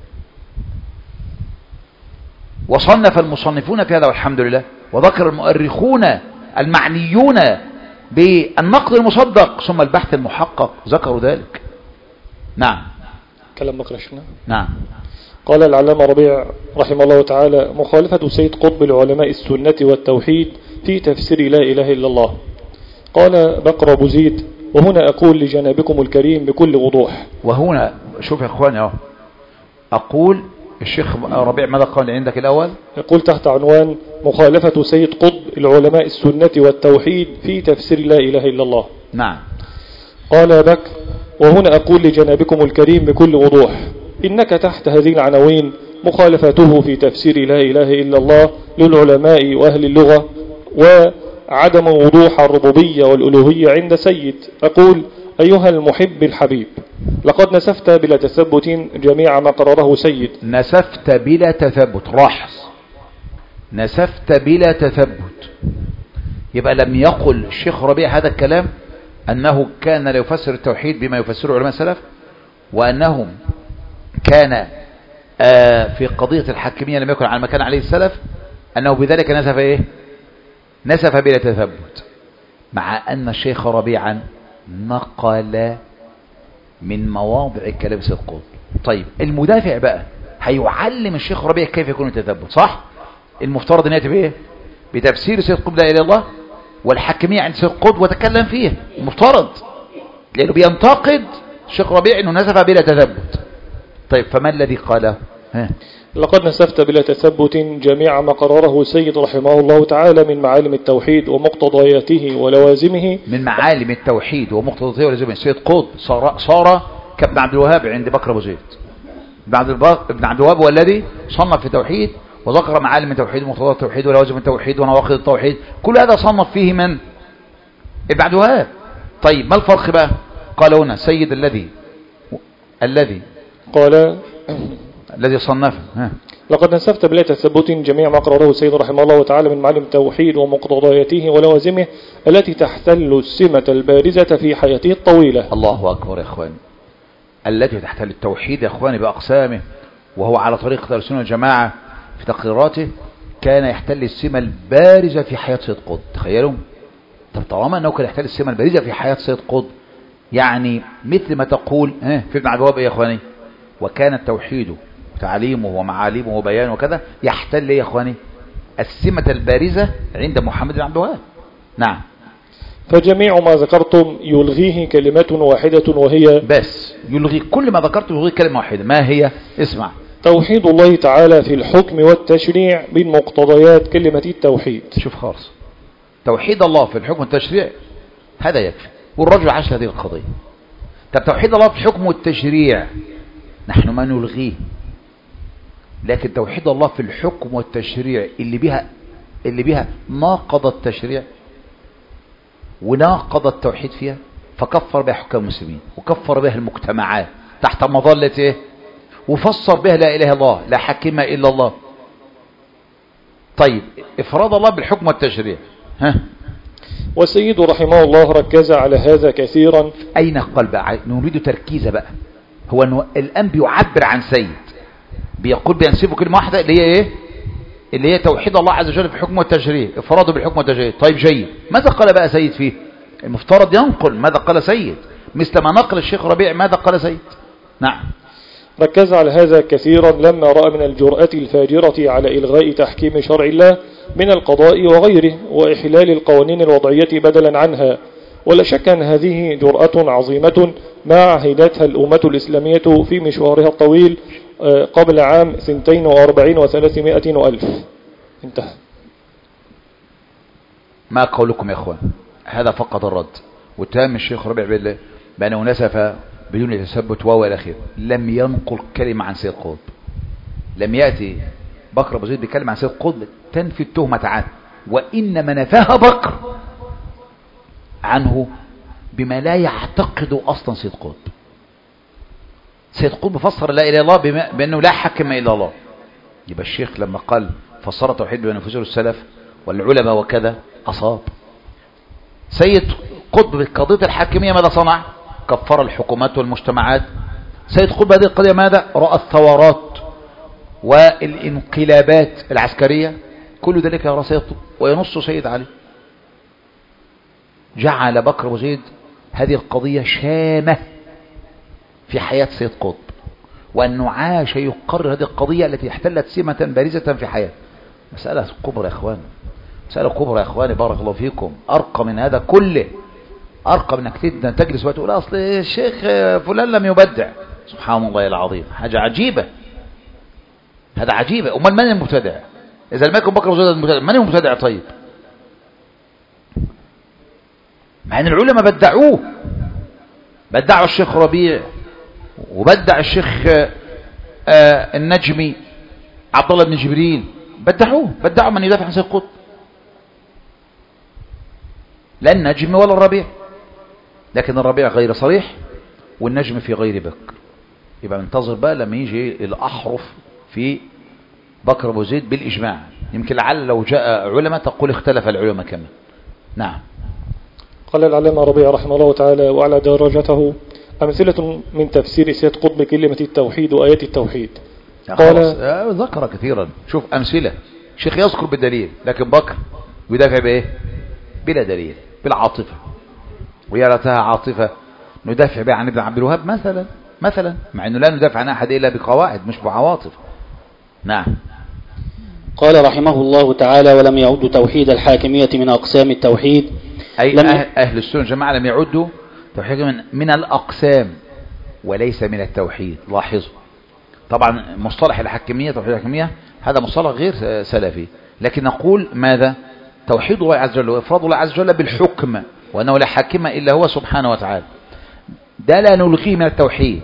وصنف المصنفون في هذا والحمد لله، وذكر المؤرخون المعنيون بالنقد المصدق ثم البحث المحقق ذكروا ذلك. نعم كلام بكرشنا. نعم. قال العلامة ربيع رحمه الله تعالى مخالفة سيد قطب العلماء السنة والتوحيد في تفسير لا إله إلا الله. قال بكر أبو زيد وهنا أقول لجنابكم الكريم بكل وضوح. وهنا شوف يا إخواني أهو أقول الشيخ ربيع ماذا قال عندك الأول؟ يقول تحت عنوان مخالفة سيد قطب العلماء السنة والتوحيد في تفسير لا إله إلا الله. نعم. قال بكر وهنا أقول لجنابكم الكريم بكل وضوح إنك تحت هذه العناوين مخالفته في تفسير لا إله إلا الله للعلماء وأهل اللغة وعدم وضوح الربوبية والألوهية عند سيد. أقول أيها المحب الحبيب لقد نسفت بلا تثبت جميع ما قرره سيد. نسفت بلا تثبت، لاحظ نسفت بلا تثبت. يبقى لم يقل الشيخ ربيع هذا الكلام أنه كان لا يفسر التوحيد بما يفسره علماء السلف، وأنهم كان آه في قضية الحاكمية لم يكن على ما كان عليه السلف، أنه بذلك نسف إيه؟ نسف بلا تثبت، مع أن الشيخ ربيعا نقل من مواضع كلام سيد قطب. طيب المدافع بقى هيعلم الشيخ ربيع كيف يكون التثبت، صح؟ المفترض ان ياتي بايه؟ بتفسير سيد قطب لا اله الا الله والحاكمية عند سيد قطب وتكلم فيه، المفترض، لانه بينتقد الشيخ ربيع انه نسف بلا تثبت. طيب فما الذي قاله؟ ها؟ لقد نسفت بلا تثبت جميع ما قرره السيد رحمه الله تعالى من معالم التوحيد ومقتضياته ولوازمه. من معالم التوحيد ومقتضياته ولوازمه. سيد قطب صار, صار كابن عبد الوهاب عند بكر ابو زيد. ابن عبد الوهاب هو الذي صنف في التوحيد وذكر معالم التوحيد ومقتضيات التوحيد ولوازم التوحيد ونواقض التوحيد، كل هذا صنف فيه من؟ ابن عبد الوهاب. طيب ما الفرق بقى؟ قال هنا سيد الذي الذي قال الذي صنفه. ها. لقد نسفت بلا تثبت جميع ما قرره السيد رحمه الله تعالى من معالم التوحيد ومقتضياته ولوازمه التي تحتل السمة البارزة في حياته الطويلة. الله أكبر يا إخواني، التي تحتل التوحيد يا إخواني بأقسامه، وهو على طريقة السنة والجماعة في تقريراته كان يحتل السمة البارزة في حياة سيد قطب. تخيلوا، طب طالما أنه كان يحتل السمة البارزة في حياة سيد قطب، يعني مثل ما تقول ها في ابن عبد الوهاب يا إخواني، وكان التوحيد تعليمه ومعالمه وبيانه وكذا يحتل يا إخواني السمة البارزة عند محمد بن عبد الوهاب. نعم. فجميع ما ذكرتم يلغيه كلمة واحدة وهي، بس يلغي كل ما ذكرته، يلغي كلمة واحدة. ما هي؟ اسمع. توحيد الله تعالى في الحكم والتشريع من مقتضيات كلمة التوحيد. شوف خالص، توحيد الله في الحكم والتشريع هذا يكفي، والرجل عاش هذه القضية. طب توحيد الله في الحكم والتشريع نحن ما نلغيه، لكن توحيد الله في الحكم والتشريع اللي بها اللي بها ناقض التشريع وناقض التوحيد فيها، فكفر بها حكام المسلمين وكفر بها المجتمعات تحت مظلة ايه؟ وفسر بها لا اله الا الله، لا حكيم الا الله. طيب افراد الله بالحكم والتشريع، ها؟ والسيد رحمه الله ركز على هذا كثيرا. اين قلب بقى؟ نريد تركيزه بقى. هو انه الان بيعبر عن سيد، بيقول بينسبه كلمة واحدة اللي هي ايه؟ اللي هي توحيد الله عز وجل في الحكم والتشريع، افراده بالحكم والتشريع. طيب جيد، ماذا قال بقى سيد فيه؟ المفترض ينقل ماذا قال سيد، مثل ما نقل الشيخ ربيع ماذا قال سيد. نعم. ركز على هذا كثيرا لما رأى من الجرأة الفاجرة على إلغاء تحكيم شرع الله من القضاء وغيره وإحلال القوانين الوضعية بدلا عنها، ولا شك أن هذه جرأة عظيمة ما عهدتها الأمة الإسلامية في مشوارها الطويل قبل عام اثنتين وأربعين وثلاثمائة وألف. انتهى. ما قولكم يا اخوان؟ هذا فقط الرد. وتام الشيخ ربيع بالله بأنه نسف بدون تثبت وهو الى اخره، لم ينقل كلمة عن سيد قطب. لم يأتي بكر ابو زيد بكلمة عن سيد قطب تنفي التهمة عنه، وإنما نفاها بكر عنه بما لا يعتقد أصلا سيد قطب. سيد قطب فسر لا إله إلا الله بأنه لا حكم إلا الله. يبقى الشيخ لما قال فسر التوحيد بما يفسره السلف والعلماء وكذا أصاب. سيد قطب بقضية الحاكمية ماذا صنع؟ كفر الحكومات والمجتمعات. سيد قطب هذه القضية ماذا؟ رأى الثورات والانقلابات العسكرية، كل ذلك يرى سيد قطب وينص سيد علي. جعل بكر أبو زيد هذه القضية شامة في حياة سيد قطب، وأنه عاش يقرر هذه القضية التي احتلت سمة بارزة في حياته. مسألة كبرى يا إخوان، مسألة كبرى يا إخواني، بارك الله فيكم. أرقى من هذا كله، أرقى من أنك تجلس وتقول أصل الشيخ فلان لم يبدع. سبحان الله العظيم، حاجة عجيبة، هذا عجيبة. أمال من المبتدع؟ إذا لم يكن بكر أبو زيد المبتدع، من المبتدع؟ طيب مع أن العلماء بدعوه، بدعوا الشيخ ربيع وبدع الشيخ آه النجمي عبد الله بن جبريل، بدعوه، بدعوا من يدافع عن سيد قطب، لا النجم ولا الربيع. لكن الربيع غير صريح والنجم في غير بكر. يبقى ننتظر بقى لما يجي الأحرف في بكر أبو زيد بالإجماع. يمكن لعل لو جاء علماء تقول اختلف العلماء كمان. نعم. قال العلامة ربيع رحمه الله تعالى وعلى درجته أمثلة من تفسير سيد قطب كلمة التوحيد وآيات التوحيد. قال ذكر كثيرا. شوف أمثلة شيخ يذكر بالدليل لكن بكر يدافع بإيه؟ بلا دليل، بالعاطفة، ويرتها عاطفة ندافع بها عن ابن عبد الوهاب مثلا مثلا مع أنه لا ندافع عن أحد إلا بقواعد مش بعواطف. نعم. قال رحمه الله تعالى ولم يعد توحيد الحاكمية من أقسام التوحيد، أي أهل, أهل السنة جماعة لم يعدوا توحيد من, من الأقسام وليس من التوحيد. لاحظوا طبعا مصطلح الحاكمية توحيد الحاكمية هذا مصطلح غير سلفي، لكن نقول ماذا؟ توحيد الله عز وجل وإفراد الله عز وجل بالحكم وأنه لا حاكم إلا هو سبحانه وتعالى، ده لا نلغيه من التوحيد،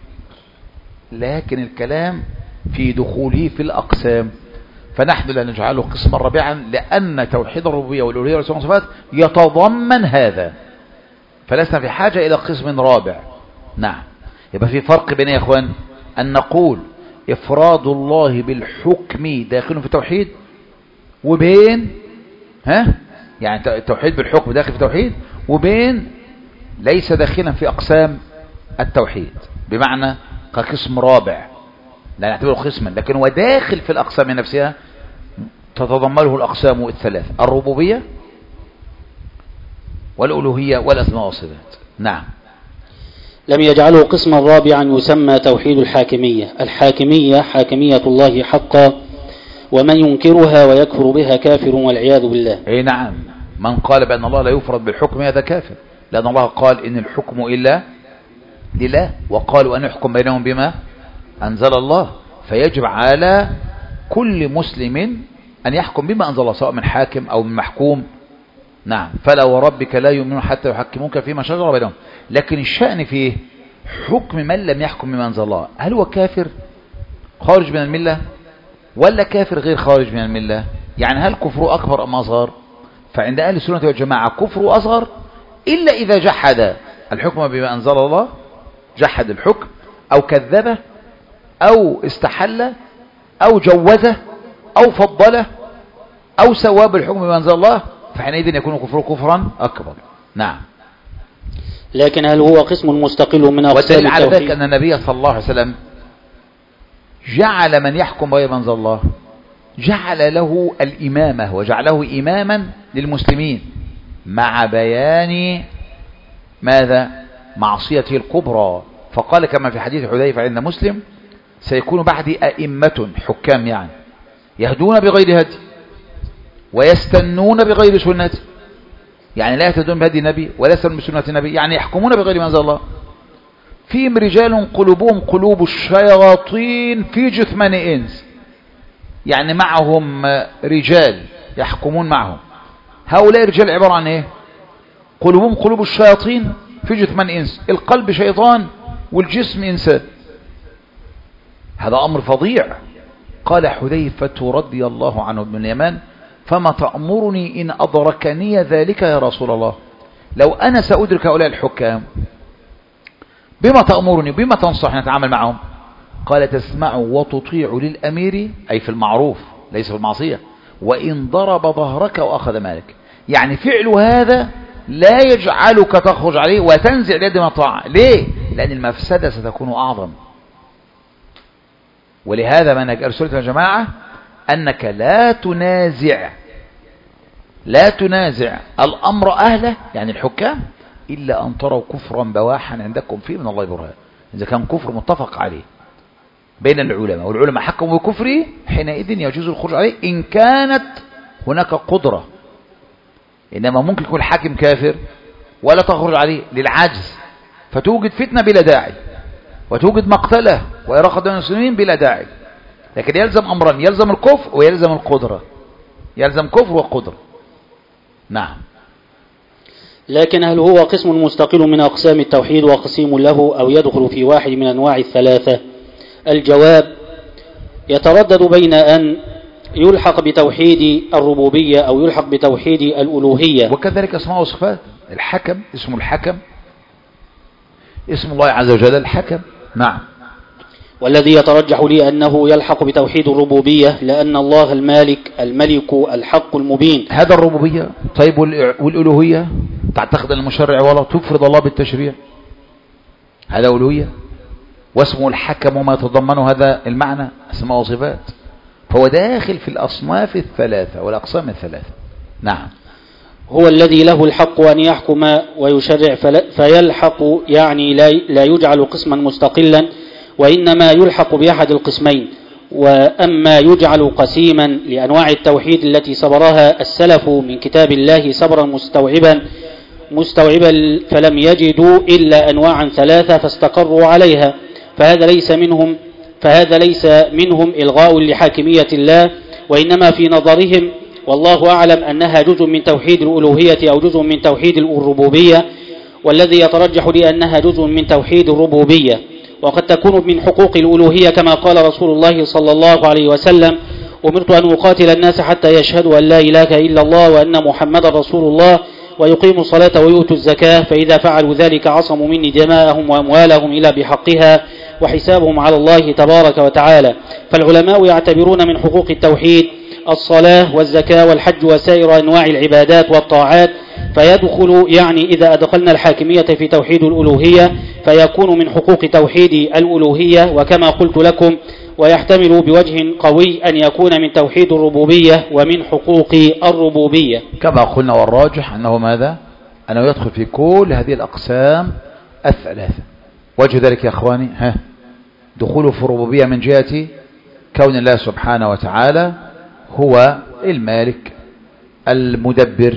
لكن الكلام في دخوله في الأقسام، فنحن لا نجعله قسما رابعا لأن توحيد الربوبية والألوهية والأسماء والصفات يتضمن هذا، فلسنا في حاجة إلى قسم رابع. نعم. يبقى في فرق بين يا إخوان أن نقول إفراد الله بالحكم داخل في التوحيد، وبين ها يعني التوحيد بالحكم داخل في التوحيد، وبين ليس داخلا في أقسام التوحيد بمعنى كقسم رابع لا نعتبره قسما، لكن هو داخل في الأقسام نفسها تتضمنه الأقسام الثلاث: الربوبية والألوهية والأسماء والصفات. نعم. لم يجعله قسما رابعا يسمى توحيد الحاكمية. الحاكمية حاكمية الله حقا، ومن ينكرها ويكفر بها كافر والعياذ بالله. اي نعم. من قال بأن الله لا يفرد بالحكم هذا كافر، لأن الله قال إن الحكم إلا لله، وقالوا أن يحكم بينهم بما أنزل الله، فيجب على كل مسلم أن يحكم بما أنزل الله سواء من حاكم أو من محكوم. نعم. فلا وربك لا يؤمنون حتى يحكموك فيما شجر بينهم. لكن الشأن فيه حكم من لم يحكم بما أنزل الله، هل هو كافر خارج من الملة ولا كافر غير خارج من الملة؟ يعني هل كفره أكبر أم أصغر؟ فعند أهل السنة والجماعة كفره أصغر إلا إذا جحد الحكم بما أنزل الله، جحد الحكم أو كذبه أو استحل أو جوزه أو فضله أو سوى بالحكم بما أنزل الله، فحينئذ يكون كفره كفرا أكبر. نعم. لكن هل هو قسم مستقل من أقسام والدليل على التوحيد؟ ذلك أن النبي صلى الله عليه وسلم جعل من يحكم بما أنزل الله جعل له الإمامة وجعله إماما للمسلمين مع بيان ماذا؟ معصيته الكبرى، فقال كما في حديث حذيفة عند مسلم: سيكون بعدي أئمة حكام يعني يهدون بغير هدي ويستنون بغير سنتي، يعني لا يهتدون بهدي النبي ولا يستنون بسنة النبي، يعني يحكمون بغير ما أنزل الله. فيهم رجال قلوبهم قلوب الشياطين في جثمان إنس، يعني معهم رجال يحكمون معهم. هؤلاء الرجال عبارة عن ايه؟ قلوبهم قلوب الشياطين في جثمان إنس، القلب شيطان والجسم إنسان. هذا أمر فظيع. قال حذيفة رضي الله عنه بن اليمان: فما تأمرني إن أدركني ذلك يا رسول الله؟ لو أنا سأدرك هؤلاء الحكام بما تأمرني بما تنصحني نتعامل معهم؟ قال: تسمع وتطيع للأمير، أي في المعروف ليس في المعصية، وإن ضرب ظهرك وأخذ مالك. يعني فعل هذا لا يجعلك تخرج عليه وتنزع اليد من الطاعة. ليه؟ لأن المفسدة ستكون أعظم. ولهذا منهج أهل السنة والجماعة أنك لا تنازع لا تنازع الأمر أهله يعني الحكام إلا أن تروا كفرا بواحا عندكم فيه من الله برهان. إذا كان كفر متفق عليه بين العلماء والعلماء حكموا بكفره، حينئذ يجوز الخروج عليه إن كانت هناك قدرة. إنما ممكن يكون الحاكم كافر ولا تخرج عليه للعجز، فتوجد فتنة بلا داعي وتوجد مقتله وإراقة دم المسلمين بلا داعي. لكن يلزم أمران: يلزم الكفر ويلزم القدرة، يلزم كفر وقدرة. نعم. لكن هل هو قسم مستقل من أقسام التوحيد وقسيم له، أو يدخل في واحد من أنواع الثلاثة؟ الجواب: يتردد بين أن يلحق بتوحيد الربوبية أو يلحق بتوحيد الألوهية. وكذلك أسماء وصفات. الحكم اسم الحكم، اسم الله عز وجل الحكم. نعم. والذي يترجح لي أنه يلحق بتوحيد الربوبية لأن الله المالك الملك الحق المبين. هذا الربوبية. طيب والألوهية تعتقد أن المشرع ولا تفرض الله بالتشريع، هذا ألوهية، واسمه الحكم وما يتضمنه هذا المعنى اسماء وصفات، فهو داخل في الأصناف الثلاثة والأقسام الثلاثة. نعم. هو الذي له الحق أن يحكم ويشرع فيلحق، يعني لا يجعل قسما مستقلا، وإنما يلحق بأحد القسمين. وأما يجعل قسيما لأنواع التوحيد التي صبرها السلف من كتاب الله صبرا مستوعبا مستوعبا فلم يجدوا إلا أنواعا ثلاثة فاستقروا عليها، فهذا ليس منهم فهذا ليس منهم إلغاء لحاكمية الله، وإنما في نظرهم والله أعلم أنها جزء من توحيد الألوهية أو جزء من توحيد الربوبية، والذي يترجح لي أنها جزء من توحيد الربوبية، وقد تكون من حقوق الألوهية كما قال رسول الله صلى الله عليه وسلم: أمرت أن أقاتل الناس حتى يشهدوا أن لا إله إلا الله وأن محمدا رسول الله ويقيموا الصلاة ويؤتوا الزكاة، فإذا فعلوا ذلك عصموا مني دماءهم وأموالهم إلى بحقها وحسابهم على الله تبارك وتعالى. فالعلماء يعتبرون من حقوق التوحيد الصلاة والزكاة والحج وسائر أنواع العبادات والطاعات، فيدخل يعني إذا أدخلنا الحاكمية في توحيد الألوهية فيكون من حقوق توحيد الألوهية، وكما قلت لكم ويحتمل بوجه قوي أن يكون من توحيد الربوبية ومن حقوق الربوبية كما قلنا. والراجح أنه ماذا؟ أنه يدخل في كل هذه الأقسام الثلاثة. وجه ذلك يا أخواني ها دخوله في الربوبية من جهة كون الله سبحانه وتعالى هو المالك المدبر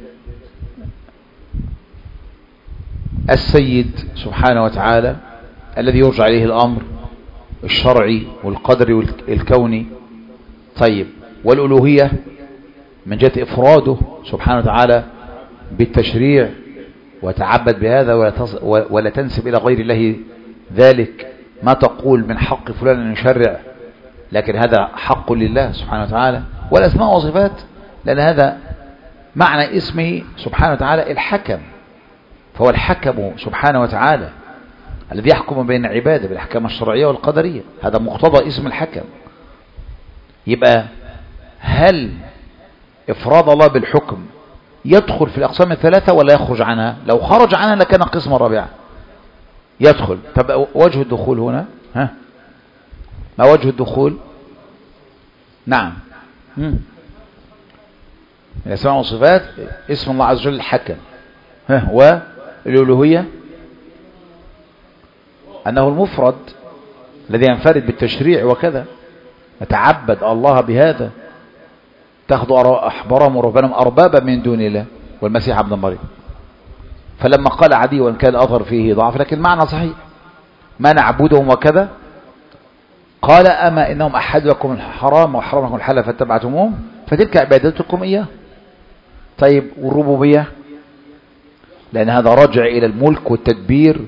السيد سبحانه وتعالى الذي يرجع إليه الأمر الشرعي والقدري والكوني. طيب والألوهية من جهة إفراده سبحانه وتعالى بالتشريع وتعبد بهذا ولا, ولا تنسب إلى غير الله ذلك ما تقول من حق فلان أن يشرع، لكن هذا حق لله سبحانه وتعالى. والأسماء وصفات لأن هذا معنى اسمه سبحانه وتعالى الحكم، فهو الحكم سبحانه وتعالى الذي يحكم بين عباده بالأحكام الشرعية والقدرية، هذا مقتضى اسم الحكم. يبقى هل إفراد الله بالحكم يدخل في الأقسام الثلاثة ولا يخرج عنها؟ لو خرج عنها لكان قسما رابعا. يدخل. طب وجه الدخول هنا ها ما وجه الدخول؟ نعم الأسماء والصفات اسم الله عز وجل الحكم، ها والألوهية أنه المفرد الذي ينفرد بالتشريع وكذا، نتعبد الله بهذا، تأخذ أحبارهم ورهبانهم أربابا من دون الله والمسيح ابن مريم. فلما قال عدي وإن كان أظهر فيه ضعف لكن معنى صحيح ما نعبدهم وكذا، قال أما إنهم أحد لكم الحرام وحرم لكم الحلال فاتبعتموهم فتلك عبادتكم إياه. طيب والربوبية لأن هذا رجع إلى الملك والتدبير،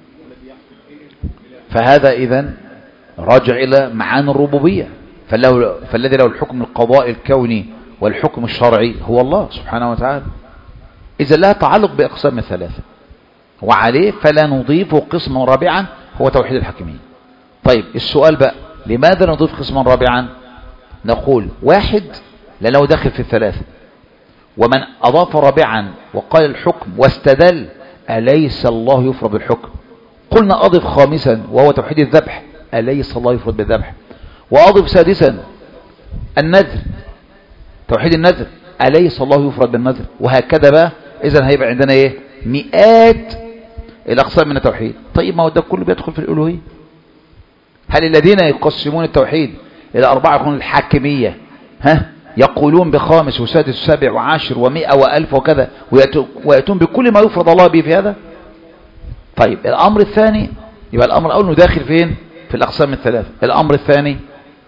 فهذا إذن رجع إلى معاني الربوبية. فالذي له الحكم القضاء الكوني والحكم الشرعي هو الله سبحانه وتعالى، إذا لا تعلق بأقسام الثلاثة، وعليه فلا نضيف قسما رابعا هو توحيد الحكمية. طيب السؤال بقى لماذا نضيف قسما رابعا؟ نقول واحد لأنه داخل في الثلاثة، ومن أضاف رابعا وقال الحكم واستدل أليس الله يفرض بالحكم؟ قلنا أضف خامسا وهو توحيد الذبح، أليس الله يفرض بالذبح؟ وأضف سادسا النذر، توحيد النذر، أليس الله يفرض بالنذر؟ وهكذا بقى. إذن هيبقى عندنا إيه؟ مئات الأقسام من التوحيد. طيب ما هو ده كله بيدخل في الألوهية. هل الذين يقسمون التوحيد إلى أربعة يكون الحاكمية ها يقولون بخامس وسادس وسابع وعاشر ومئة وألف وكذا ويأتون بكل ما يفرض الله به في هذا؟ طيب الأمر الثاني، يبقى الأمر الأول انه داخل فين؟ في الأقسام الثلاثة. الأمر الثاني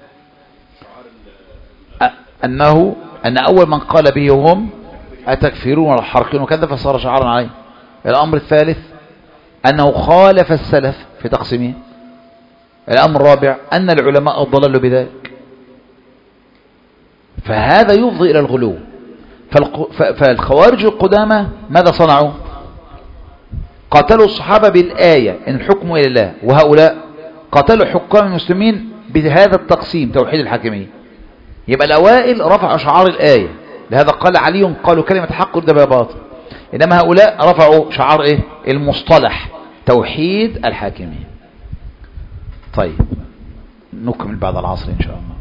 أنه أن أول من قال به هم أتكفرون والحرقين وكذا فصار شعارا عليه. الأمر الثالث أنه خالف السلف في تقسيمه. الأمر الرابع أن العلماء ضللوا بذلك، فهذا يفضي إلى الغلو. فالخوارج القدامى ماذا صنعوا؟ قاتلوا الصحابة بالآية إن الحكم إلى الله، وهؤلاء قاتلوا حكام المسلمين بهذا التقسيم توحيد الحاكمية. يبقى الأوائل رفعوا شعار الآية، لهذا قال علي قالوا كلمة حق ده باطل، إنما هؤلاء رفعوا شعار إيه؟ المصطلح توحيد الحاكمية. طيب نكمل بعد العصر إن شاء الله.